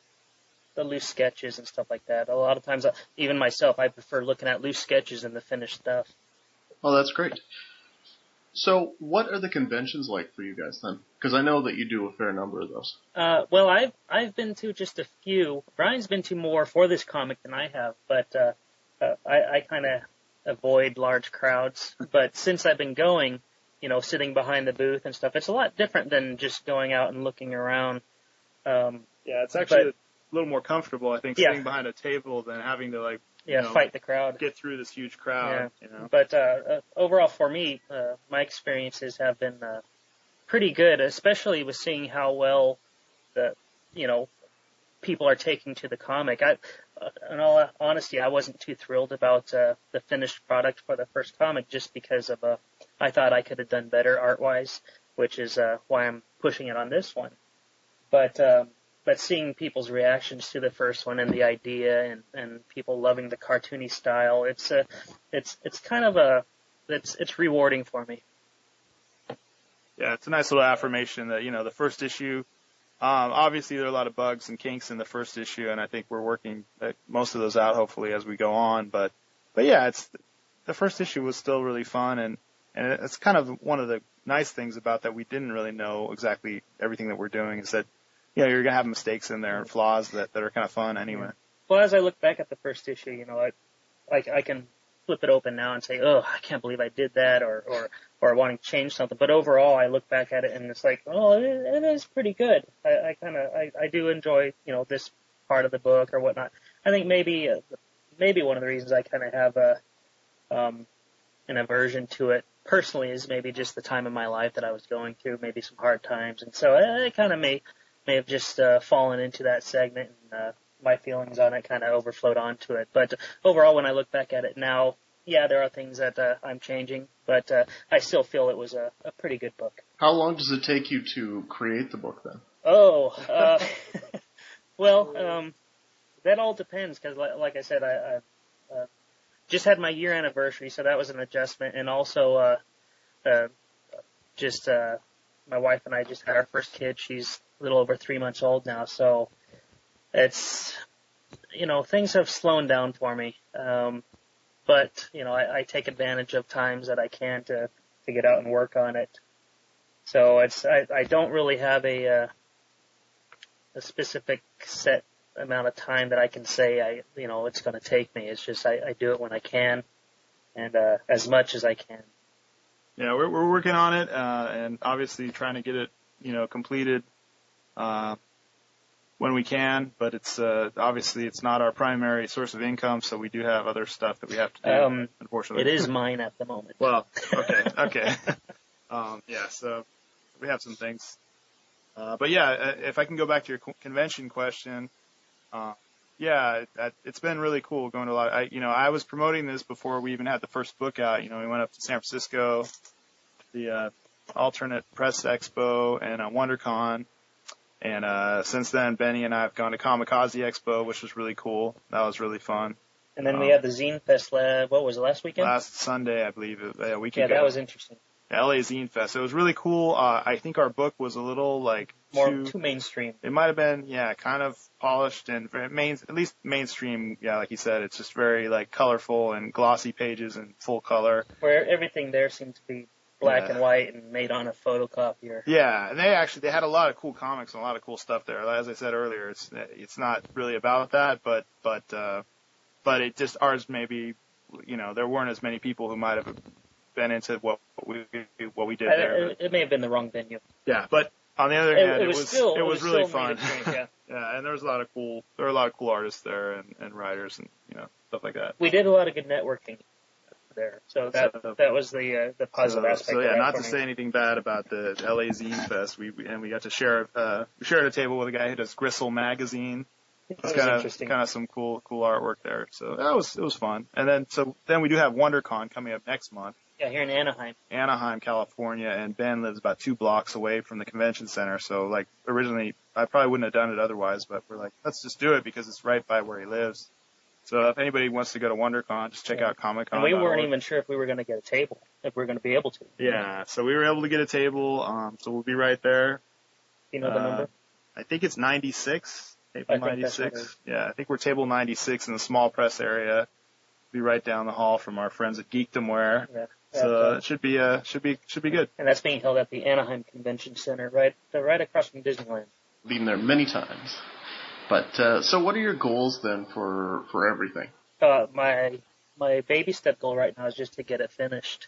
the loose sketches and stuff like that. A lot of times, even myself, I prefer looking at loose sketches than the finished stuff. Oh, that's great. So, what are the conventions like for you guys then? Because I know that you do a fair number of those. Uh, well, I've I've been to just a few. Brian's been to more for this comic than I have, but uh, uh, I, I kind of avoid large crowds. But since I've been going, you know, sitting behind the booth and stuff, it's a lot different than just going out and looking around. Um, Yeah, it's actually but, a little more comfortable, I think, Yeah. sitting behind a table than having to like yeah, you know, fight the crowd. get through this huge crowd. You know. But uh, uh, overall, for me, uh, my experiences have been uh, pretty good, especially with seeing how well the, you know, people are taking to the comic. I, uh, in all honesty, I wasn't too thrilled about uh, the finished product for the first comic, just because of uh, I thought I could have done better art-wise, which is uh, why I'm pushing it on this one. But um, but seeing people's reactions to the first one and the idea, and, and people loving the cartoony style, it's a, it's it's kind of a, it's it's rewarding for me. Yeah, it's a nice little affirmation that, you know, the first issue, um, obviously there are a lot of bugs and kinks in the first issue, and I think we're working uh, most of those out hopefully as we go on. But, but yeah, it's, the first issue was still really fun, and, and it's kind of one of the nice things about that we didn't really know exactly everything that we're doing is that, you know, you're going to have mistakes in there and flaws that, that are kind of fun anyway. well, as I look back at the first issue, you know, I, I, I can flip it open now and say, oh, I can't believe I did that, or, or, or wanting to change something. But overall, I look back at it and it's like, oh, it, it is pretty good. I, I kind of, I, I do enjoy, you know, this part of the book or whatnot. I think maybe, uh, maybe one of the reasons I kind of have a, um, an aversion to it personally is maybe just the time in my life that I was going through, maybe some hard times. And so I, I kind of may, may have just, uh, fallen into that segment and, uh, my feelings on it kind of overflowed onto it. But overall, when I look back at it now, yeah, there are things that uh, I'm changing, but uh, I still feel it was a, a pretty good book. How long does it take you to create the book then? Oh, uh, well, um, that all depends because, like, like I said, I, I uh, just had my year anniversary, so that was an adjustment, and also uh, uh, just uh, my wife and I just had our first kid. She's a little over three months old now, so it's, you know, things have slowed down for me. Um, but, you know, I, I take advantage of times that I can to, to get out and work on it. So it's, I, I don't really have a, uh, a specific set amount of time that I can say I, you know, it's going to take me. It's just, I, I do it when I can and, uh, as much as I can. Yeah, we're, we're working on it, uh, and obviously trying to get it, you know, completed, uh, when we can, but it's uh, obviously it's not our primary source of income, so we do have other stuff that we have to do, Um, unfortunately. it is mine at the moment. Well, okay, okay. um, yeah, so we have some things. Uh, but yeah, if I can go back to your convention question, uh, yeah, it, it's been really cool going to a lot. I, you know, I was promoting this before we even had the first book out. You know, we went up to San Francisco, the uh, Alternate Press Expo, and uh, WonderCon. And uh since then, Benny and I have gone to Kamikaze Expo, which was really cool. That was really fun. And then um, we had the Zine Fest, uh, what was it, last weekend? Last Sunday, I believe, a week yeah, ago. Yeah, that was interesting. L A Zine Fest. It was really cool. Uh, I think our book was a little, like, More too, too mainstream. It might have been, yeah, kind of polished and main, at least mainstream, yeah, like you said. It's just very, like, colorful and glossy pages and full color. Where everything there seemed to be black Yeah. and white and made on a photocopier. Yeah, and they actually they had a lot of cool comics and a lot of cool stuff there. As I said earlier, it's it's not really about that, but but uh, but it just ours maybe, you know, there weren't as many people who might have been into what we what we did I, there. it, it may have been the wrong venue. Yeah, but on the other It, hand, it was was still it was, was really still fun. made a change, yeah. Yeah, and there was a lot of cool there were a lot of cool artists there and, and writers and you know stuff like that. We did a lot of good networking there, so that So- that was the uh, the positive so, aspect. So of yeah, that not for to me. say anything bad about the L A Zine Fest, we, we and we got to share uh we shared a table with a guy who does Gristle magazine. That It's was kind of interesting. kind of some cool cool artwork there. So that was it was fun. And then so then we do have WonderCon coming up next month, Yeah, here in Anaheim. Anaheim, California, and Ben lives about two blocks away from the convention center. So like originally I probably wouldn't have done it otherwise, but we're like let's just do it because it's right by where he lives. So if anybody wants to go to WonderCon, just check Yeah. out Comic Con. And we weren't even sure if we were going to get a table, if we were going to be able to. Yeah, so we were able to get a table. Um, so we'll be right there. Do you know the Uh, number? I think it's ninety-six. Table I think that's what it ninety-six. is. Yeah, I think we're table ninety-six in the small press area. Be right down the hall from our friends at Geekdomware. Yeah. So Uh, it should be uh should be should be good. and that's being held at the Anaheim Convention Center, right uh, right across from Disneyland. Been there many times. But uh, so, what are your goals then for for everything? Uh, my my baby step goal right now is just to get it finished.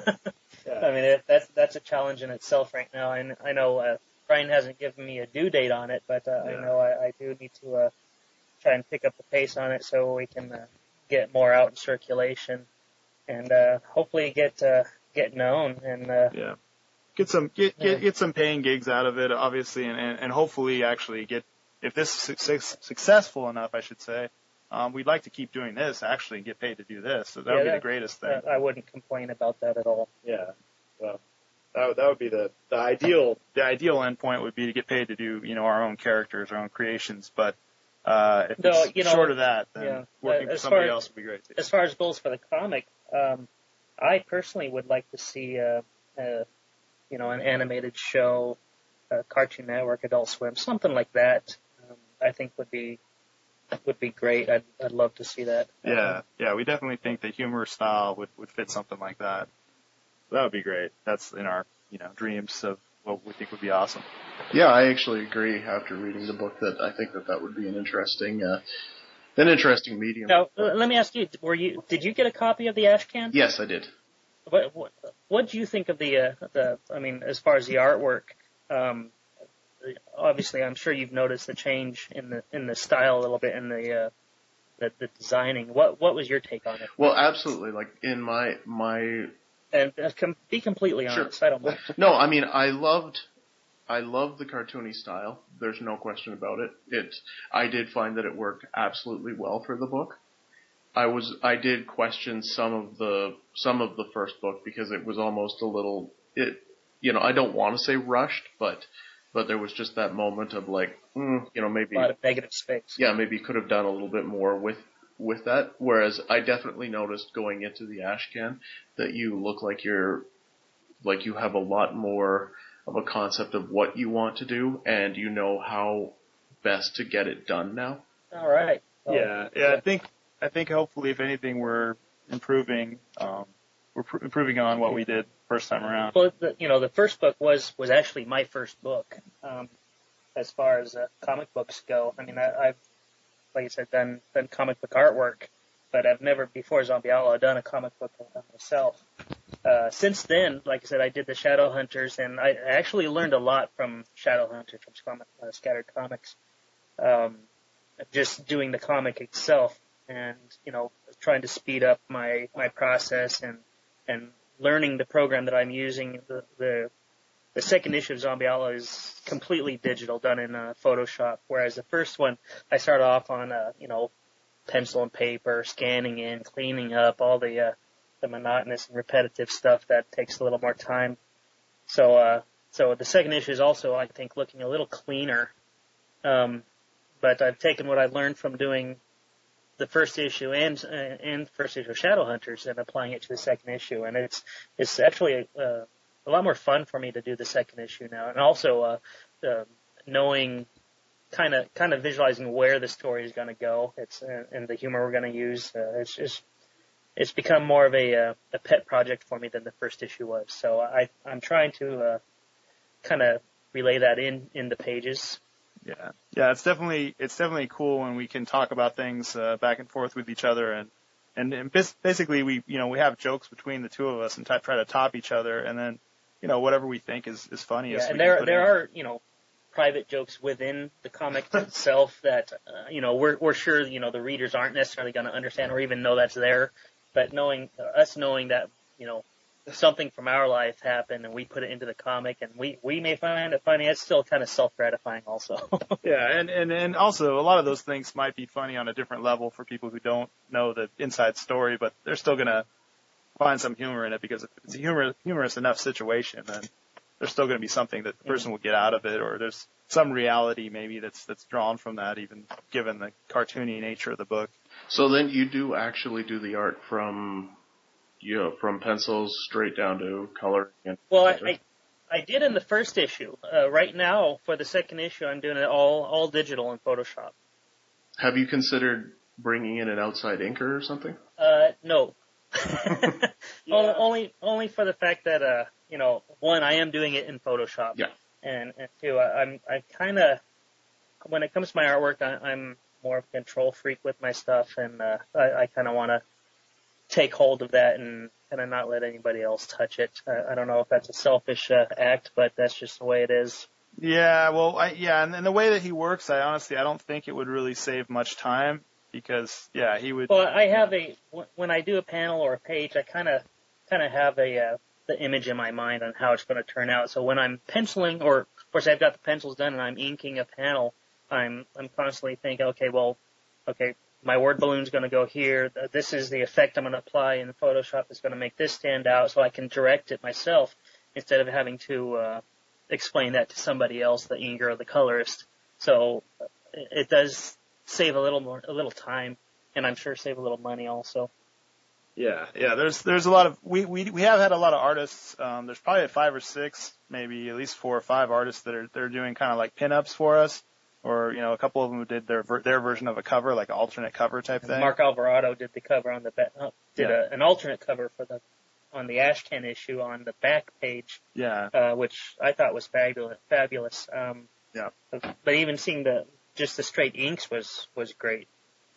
I mean, it, that's that's a challenge in itself right now. And I know uh, Brian hasn't given me a due date on it, but uh, Yeah. I know I, I do need to uh, try and pick up the pace on it so we can uh, get more out in circulation and uh, hopefully get uh, get known. And uh, Yeah. Get some get get, Yeah. get some paying gigs out of it, obviously, and, and, and hopefully actually get if this is success, successful enough, I should say. Um, we'd like to keep doing this actually and get paid to do this. So that would Yeah, be that- the greatest thing. uh, I wouldn't complain about that at all. Yeah. Well, that would, that would be the, the ideal, the ideal endpoint would be to get paid to do, you know, our own characters, our own creations. But, uh, if No, it's you know, short of that, then yeah. working Uh, for as somebody far- else would be great too. As far as goals for the comic, um, I personally would like to see, uh, uh, you know, an animated show, uh, Cartoon Network, Adult Swim, something like that. Um, I think would be would be great. I'd I'd love to see that. Yeah. Yeah. We definitely think the humor style would, would fit something like that. That would be great. That's in our, you know, dreams of what we think would be awesome. Yeah, I actually agree after reading the book that I think that that would be an interesting uh, An interesting medium. Now, uh, let me ask you: Were you did you get a copy of the Ashcan? Yes, I did. What what what do you think of the uh, the? I mean, as far as the artwork, um, obviously, I'm sure you've noticed the change in the in the style a little bit in the uh, the, the designing. What what was your take on it? Well, absolutely. Like in my my. And uh, com- be completely honest. Sure. I don't mind. No, I mean, I loved. I love the cartoony style. There's no question about it. It, I did find that it worked absolutely well for the book. I was, I did question some of the, some of the first book because it was almost a little, it, you know, I don't want to say rushed, but, but there was just that moment of like, mm, you know, maybe. A lot of negative space. Yeah, maybe you could have done a little bit more with, with that. Whereas I definitely noticed going into the Ashcan that you look like you're, like you have a lot more of a concept of what you want to do, and you know how best to get it done now. All right. Well, yeah, yeah. I think I think hopefully, if anything, we're improving. Um, we're pr- improving on what we did first time around. Well, the, you know, the first book was was actually my first book, um, as far as uh, comic books go. I mean, I, I've, like I said, done done comic book artwork, but I've never before Zombie Outlaw done a comic book myself. Uh, since then, like I said, I did the Shadowhunters, and I actually learned a lot from Shadowhunters, from comic, uh, Scattered Comics, um, just doing the comic itself, and you know, trying to speed up my my process and and learning the program that I'm using. The the, the second issue of Zombie Outlaw is completely digital, done in uh, Photoshop, whereas the first one I started off on uh, you know, pencil and paper, scanning in, cleaning up all the uh, the monotonous and repetitive stuff that takes a little more time. So, uh, so the second issue is also, I think, looking a little cleaner. Um, but I've taken what I learned from doing the first issue and, uh, and the first issue of Shadowhunters and applying it to the second issue. And it's, it's actually, uh, a lot more fun for me to do the second issue now. And also, uh, uh knowing, kind of, kind of visualizing where the story is going to go. It's, uh, and the humor we're going to use. Uh, it's just, It's become more of a uh, a pet project for me than the first issue was. So I I'm trying to uh, kind of relay that in in the pages. Yeah, yeah, it's definitely it's definitely cool when we can talk about things uh, back and forth with each other, and and, and basically we you know we have jokes between the two of us and t- try to top each other, and then you know whatever we think is is funniest. Yeah, and we there can put there in. are you know private jokes within the comic itself that uh, you know we're we're sure you know the readers aren't necessarily going to understand or even know that's there. But knowing, uh, us knowing that, you know, something from our life happened and we put it into the comic and we, we may find it funny, it's still kind of self-gratifying also. Yeah, and, and, and also a lot of those things might be funny on a different level for people who don't know the inside story, but they're still going to find some humor in it because if it's a humor, humorous enough situation, then there's still going to be something that the person will get out of it, or there's some reality maybe that's that's drawn from that, even given the cartoony nature of the book. So then you do actually do the art from, you know, from pencils straight down to color. And well, I, I I did in the first issue. Uh, right now, for the second issue, I'm doing it all all digital in Photoshop. Have you considered bringing in an outside inker or something? Uh, no. yeah. Only only for the fact that uh, you know, one, I am doing it in Photoshop. Yeah. And, and two, I, I'm I kind of, when it comes to my artwork, I, I'm more of a control freak with my stuff, and uh, I, I kind of want to take hold of that and kind of not let anybody else touch it. I, I don't know if that's a selfish uh, act, but that's just the way it is. Yeah, well, I, yeah, and, and the way that he works, I honestly, I don't think it would really save much time because, yeah, he would. Well, I have a when I do a panel or a page, I kind of kind of have a uh, the image in my mind on how it's going to turn out. So when I'm penciling, or of course I've got the pencils done and I'm inking a panel, I'm I'm constantly thinking, okay, well, okay, my word balloon's going to go here. This is the effect I'm going to apply in Photoshop that's going to make this stand out, so I can direct it myself instead of having to uh, explain that to somebody else, the inker or the colorist. So it does save a little more, a little time, and I'm sure save a little money also. Yeah, yeah. There's there's a lot of we we we have had a lot of artists. Um, there's probably five or six, maybe at least four or five artists that are they're doing kind of like pinups for us, or you know, a couple of them who did their their version of a cover, like an alternate cover type thing. Mark Alvarado did the cover on the ba- uh, did Yeah. a, an alternate cover for the on the Ashcan issue on the back page. Yeah. Uh, which I thought was fabulous. Fabulous. Um, Yeah. But even seeing the just the straight inks was was great.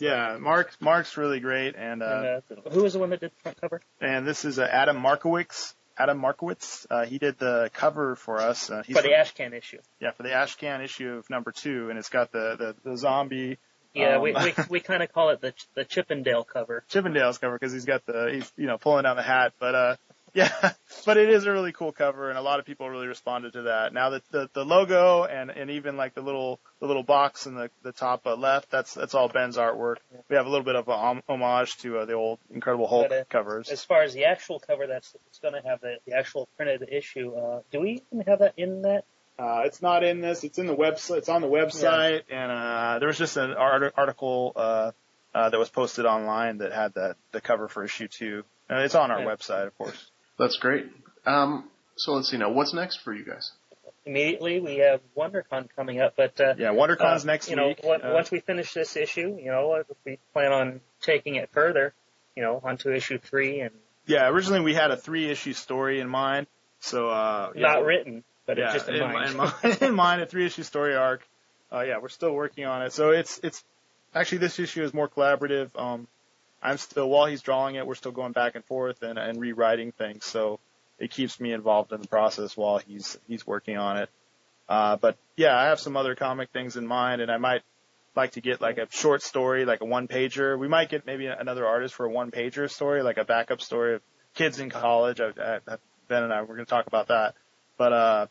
Yeah, Mark Mark's really great, and uh, And uh, who was the one that did the front cover? and this is uh, Adam Markowitz. Adam Markowitz. Uh, he did the cover for us. Uh, he's For the Ashcan issue. Yeah, for the Ashcan issue of number two, and it's got the the, the zombie. Yeah, um, we we we kind of call it the the Chippendale cover. Chippendale's cover because he's got the he's you know pulling down the hat, but uh yeah, but it is a really cool cover, and a lot of people really responded to that. Now the the, the logo and and even like the little the little box in the the top uh, left, that's that's all Ben's artwork. We have a little bit of a hom- homage to uh, the old Incredible Hulk But, uh, covers. As far as the actual cover, that's it's going to have the, the actual printed issue. Uh, do we even have that in that? Uh, it's not in this. It's in the website. It's on the website, yeah. and uh, there was just an art- article uh, uh, that was posted online that had the the cover for issue two. Uh, it's on our yeah. website, of course. That's great. Um, so let's see now. What's next for you guys? Immediately, we have WonderCon coming up, but uh, Yeah, WonderCon's uh, next you know, week. Once, Uh, once we finish this issue, you know, we plan on taking it further, you know, onto issue three and Yeah, originally we had a three issue story in mind, so uh, yeah, not written, but yeah, it's just in, in, mind. in mind. In mind, a three issue story arc. Uh, yeah, we're still working on it. So it's it's actually this issue is more collaborative. Um, I'm still while he's drawing it, we're still going back and forth and, and rewriting things. So it keeps me involved in the process while he's he's working on it. Uh, but yeah, I have some other comic things in mind, and I might like to get like a short story, like a one pager. We might get maybe another artist for a one pager story, like a backup story of kids in college. I, I, Ben and I we're going to talk about that. But uh,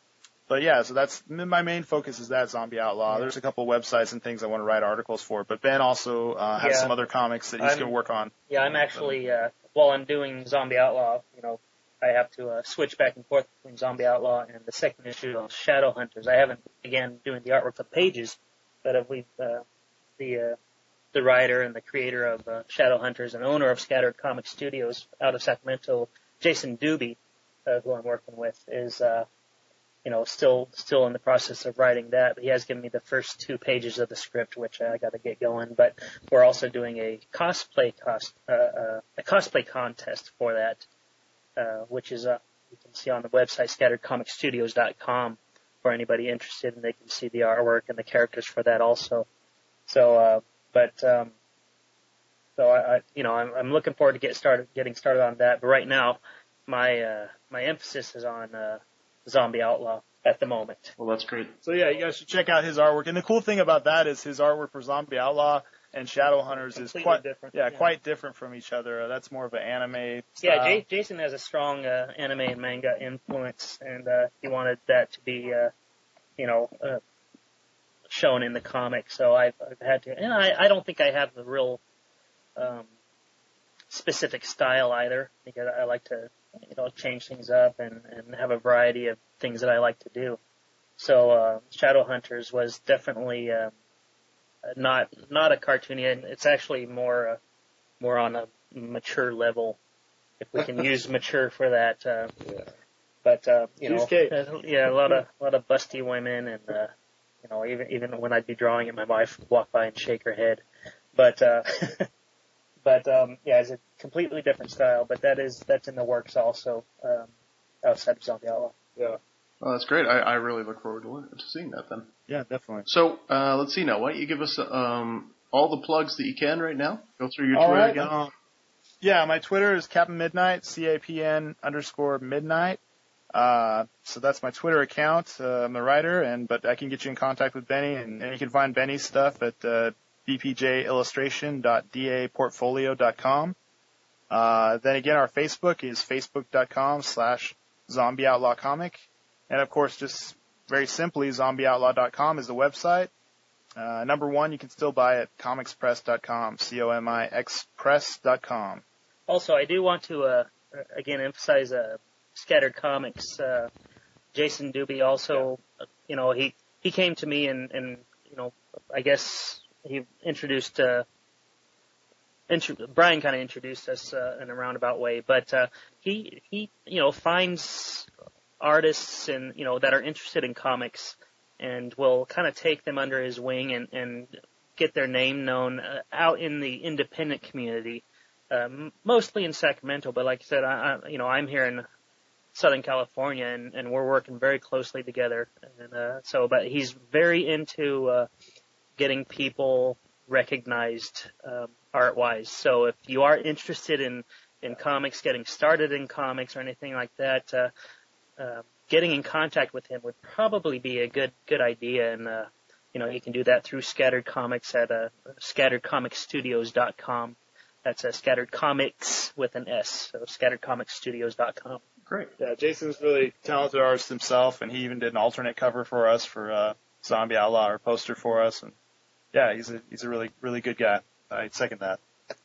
but yeah, so that's my main focus is that Zombie Outlaw. Yeah. There's a couple websites and things I want to write articles for, but Ben also uh, has Yeah. some other comics that he's I'm- going to work on. Yeah, I'm actually, uh, while I'm doing Zombie Outlaw, you know, I have to uh, switch back and forth between Zombie Outlaw and the second issue of Shadow Hunters. I haven't began doing the artwork of Pages, but uh, we, uh, the uh, the writer and the creator of uh, Shadow Hunters and owner of Scattered Comic Studios out of Sacramento, Jason Doobie, uh, who I'm working with, is uh, you know still still in the process of writing that. But he has given me the first two pages of the script, which I got to get going. But we're also doing a cosplay cost uh, uh, a cosplay contest for that. Uh, which is, uh, you can see on the website, scattered comic studios dot com, for anybody interested, and they can see the artwork and the characters for that also. So, uh, but, um, so I, I you know, I'm, I'm looking forward to get started, getting started on that. But right now, my, uh, my emphasis is on, uh, Zombie Outlaw at the moment. Well, that's great. So yeah, you guys should check out his artwork. And the cool thing about that is his artwork for Zombie Outlaw and Shadow Hunters is Completely quite different. Yeah, Yeah. quite different from each other. Uh, that's more of an anime style. Yeah, J- Jason has a strong uh, anime and manga influence, and uh, he wanted that to be, uh, you know, uh, shown in the comic. So I've, I've had to, and I, I don't think I have the real um, specific style either, because I like to, you know, change things up and, and have a variety of things that I like to do. So uh, Shadow Hunters was definitely um, not not a cartoony, and it's actually more uh, more on a mature level, if we can use mature for that. Uh, Yeah. but uh, you Use know, Kate. uh, yeah, a lot of a lot of busty women, and uh, you know, even even when I'd be drawing it, my wife would walk by and shake her head. But uh, but um, yeah, it's a completely different style. But that is that's in the works also um, outside of Zombie Outlaw. Yeah. Well, that's great. I, I really look forward to, to seeing that then. Yeah, definitely. So, uh, let's see now. Why don't you give us, um, all the plugs that you can right now? Go through your All Twitter right. again. Um, yeah, my Twitter is Captain Midnight, C A P N underscore Midnight. Uh, so that's my Twitter account. Uh, I'm the writer, and but I can get you in contact with Benny, and, and you can find Benny's stuff at uh, b p j illustration dot d a portfolio dot com. Uh, then again, our Facebook is facebook dot com slash zombie outlaw comic. And of course, just very simply, zombie outlaw dot com is the website. Uh, number one, you can still buy it, comics press dot com, C O M I X press dot com. Also, I do want to uh, again emphasize uh, Scattered Comics. Uh, Jason Doobie also, uh, you know, he he came to me and and you know, I guess he introduced. Uh, intro- Brian kind of introduced us uh, in a roundabout way, but uh, he he you know finds artists and you know that are interested in comics and will kind of take them under his wing and and get their name known uh, out in the independent community, um, mostly in Sacramento. But like I said, I, I you know I'm here in Southern California and, and we're working very closely together. And uh, so, but he's very into uh, getting people recognized um, art-wise. So if you are interested in, in comics, getting started in comics or anything like that, uh, uh, getting in contact with him would probably be a good good idea. And uh, you know, you can do that through Scattered Comics at uh, scattered comic studios dot com. That's a Scattered Comics with an S, so scattered comic studios dot com. Great. Yeah, Jason's really talented artist himself, and he even did an alternate cover for us for uh, Zombie Outlaw, our poster for us. And yeah, he's a he's a really really good guy. I second that.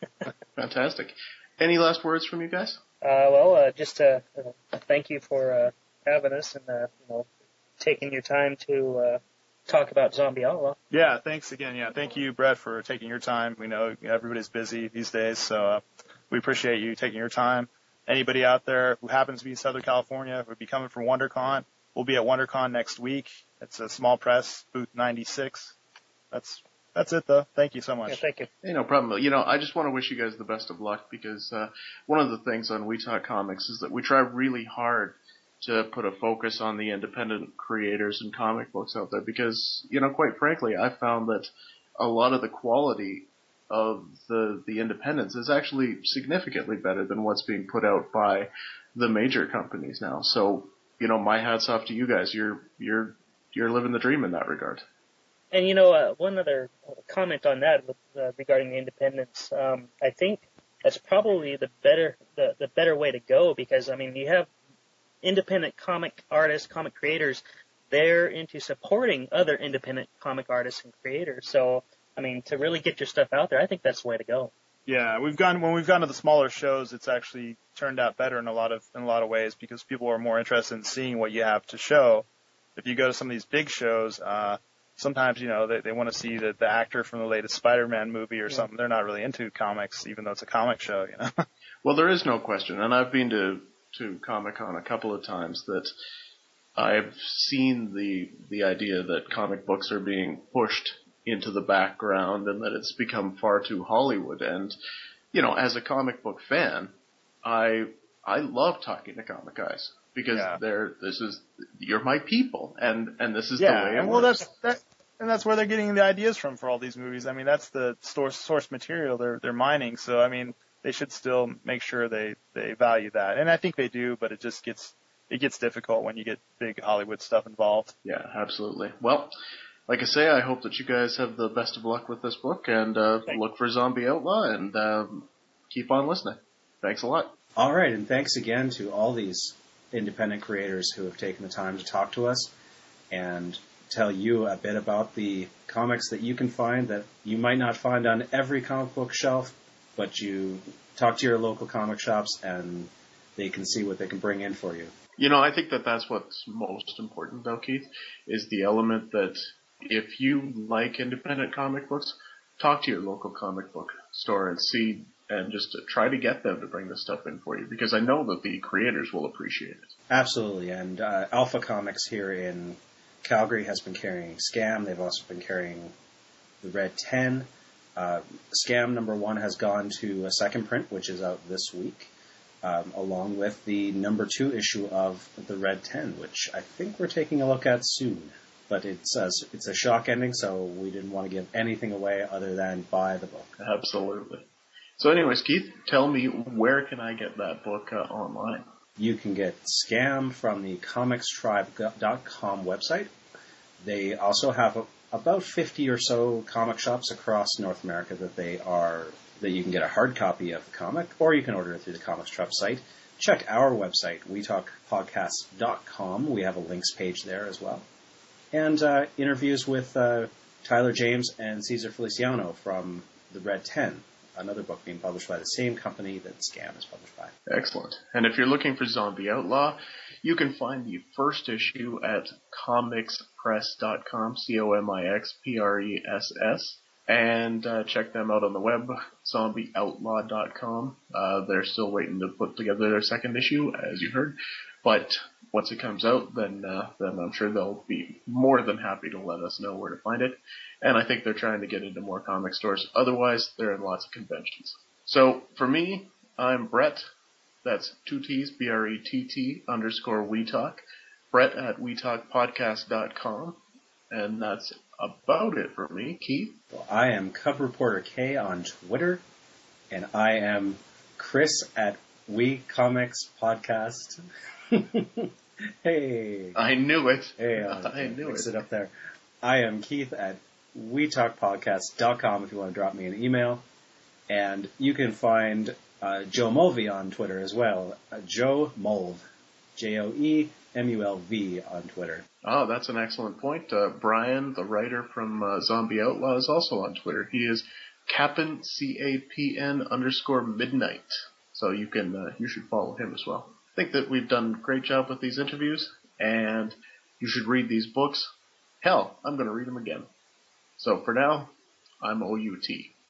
Fantastic. Any last words from you guys? Uh, well, uh, just uh, uh, thank you for uh, having us and uh, you know, taking your time to uh, talk about Zombie Outlaw. Yeah, thanks again. Yeah, thank you, Brett, for taking your time. We know everybody's busy these days, so uh, we appreciate you taking your time. Anybody out there who happens to be in Southern California would be coming from WonderCon. We'll be at WonderCon next week. It's a small press, booth ninety-six. That's that's it, though. Thank you so much. Yeah, thank you. Hey, no problem. You know, I just want to wish you guys the best of luck because uh, one of the things on We Talk Comics is that we try really hard to put a focus on the independent creators and comic books out there because, you know, quite frankly, I found that a lot of the quality of the the independents is actually significantly better than what's being put out by the major companies now. So, you know, my hat's off to you guys. You're you're you're living the dream in that regard. And you know, uh, one other comment on that with, uh, regarding the independents, um, I think that's probably the better the, the better way to go because I mean you have independent comic artists, comic creators, they're into supporting other independent comic artists and creators. So, I mean, to really get your stuff out there, I think that's the way to go. Yeah, we've gone when we've gone to the smaller shows. It's actually turned out better in a lot of in a lot of ways because people are more interested in seeing what you have to show. If you go to some of these big shows, uh, sometimes you know they, they want to see the, the actor from the latest Spider-Man movie or yeah. something. They're not really into comics, even though it's a comic show. You know. Well, there is no question, and I've been to to Comic-Con a couple of times that I've seen the the idea that comic books are being pushed into the background and that it's become far too Hollywood. And, you know, as a comic book fan, I I love talking to comic guys because yeah. they're this is you're my people and and this is yeah, the way it and well works. that's that and that's where they're getting the ideas from for all these movies. I mean, that's the source source material they're they're mining. So I mean, they should still make sure they, they value that. And I think they do, but it just gets, it gets difficult when you get big Hollywood stuff involved. Yeah, absolutely. Well, like I say, I hope that you guys have the best of luck with this book and, uh, look for Zombie Outlaw and, um, keep on listening. Thanks a lot. All right. And thanks again to all these independent creators who have taken the time to talk to us and tell you a bit about the comics that you can find that you might not find on every comic book shelf, but you talk to your local comic shops and they can see what they can bring in for you. You know, I think that that's what's most important, though, Keith, is the element that if you like independent comic books, talk to your local comic book store and see and just to try to get them to bring this stuff in for you because I know that the creators will appreciate it. Absolutely. And uh, Alpha Comics here in Calgary has been carrying Scam. They've also been carrying the Red ten. Uh, Scam number one has gone to a second print, which is out this week, um, along with the number two issue of the Red ten, which I think we're taking a look at soon. But it's a, it's a shock ending, so we didn't want to give anything away other than buy the book. Absolutely. So anyways, Keith, tell me, where can I get that book uh, online? You can get Scam from the comics tribe dot com website. They also have a about fifty or so comic shops across North America that they are that you can get a hard copy of the comic, or you can order it through the Comics Tribe site. Check our website, we talk podcast dot com. We have a links page there as well. And uh, interviews with uh, Tyler James and Cesar Feliciano from The Red ten, another book being published by the same company that Scam is published by. Excellent. And if you're looking for Zombie Outlaw, you can find the first issue at comics press dot com, C O M I X P R E S S, and uh, check them out on the web, zombie outlaw dot com. Uh, they're still waiting to put together their second issue, as you heard, but once it comes out, then uh, then I'm sure they'll be more than happy to let us know where to find it, and I think they're trying to get into more comic stores. Otherwise, they're in lots of conventions. So, for me, I'm Brett. That's two T's, B R E T T underscore We Talk. Brett at we talk podcast dot com. And that's about it for me. Keith? Well, I am Cub Reporter K on Twitter, and I am Chris at We Comics Podcast. Hey. I knew it. Hey, uh, I knew mix it. it up there. I am Keith at we talk podcast dot com if you want to drop me an email. And you can find uh, Joe Mulvey on Twitter as well. Uh, Joe Mulv. J O E M U L V on Twitter. Oh, that's an excellent point. Uh, Brian, the writer from uh, Zombie Outlaw, is also on Twitter. He is Cap'n, C A P N underscore midnight. So you can uh, you should follow him as well. I think that we've done a great job with these interviews, and you should read these books. Hell, I'm going to read them again. So for now, I'm O U T.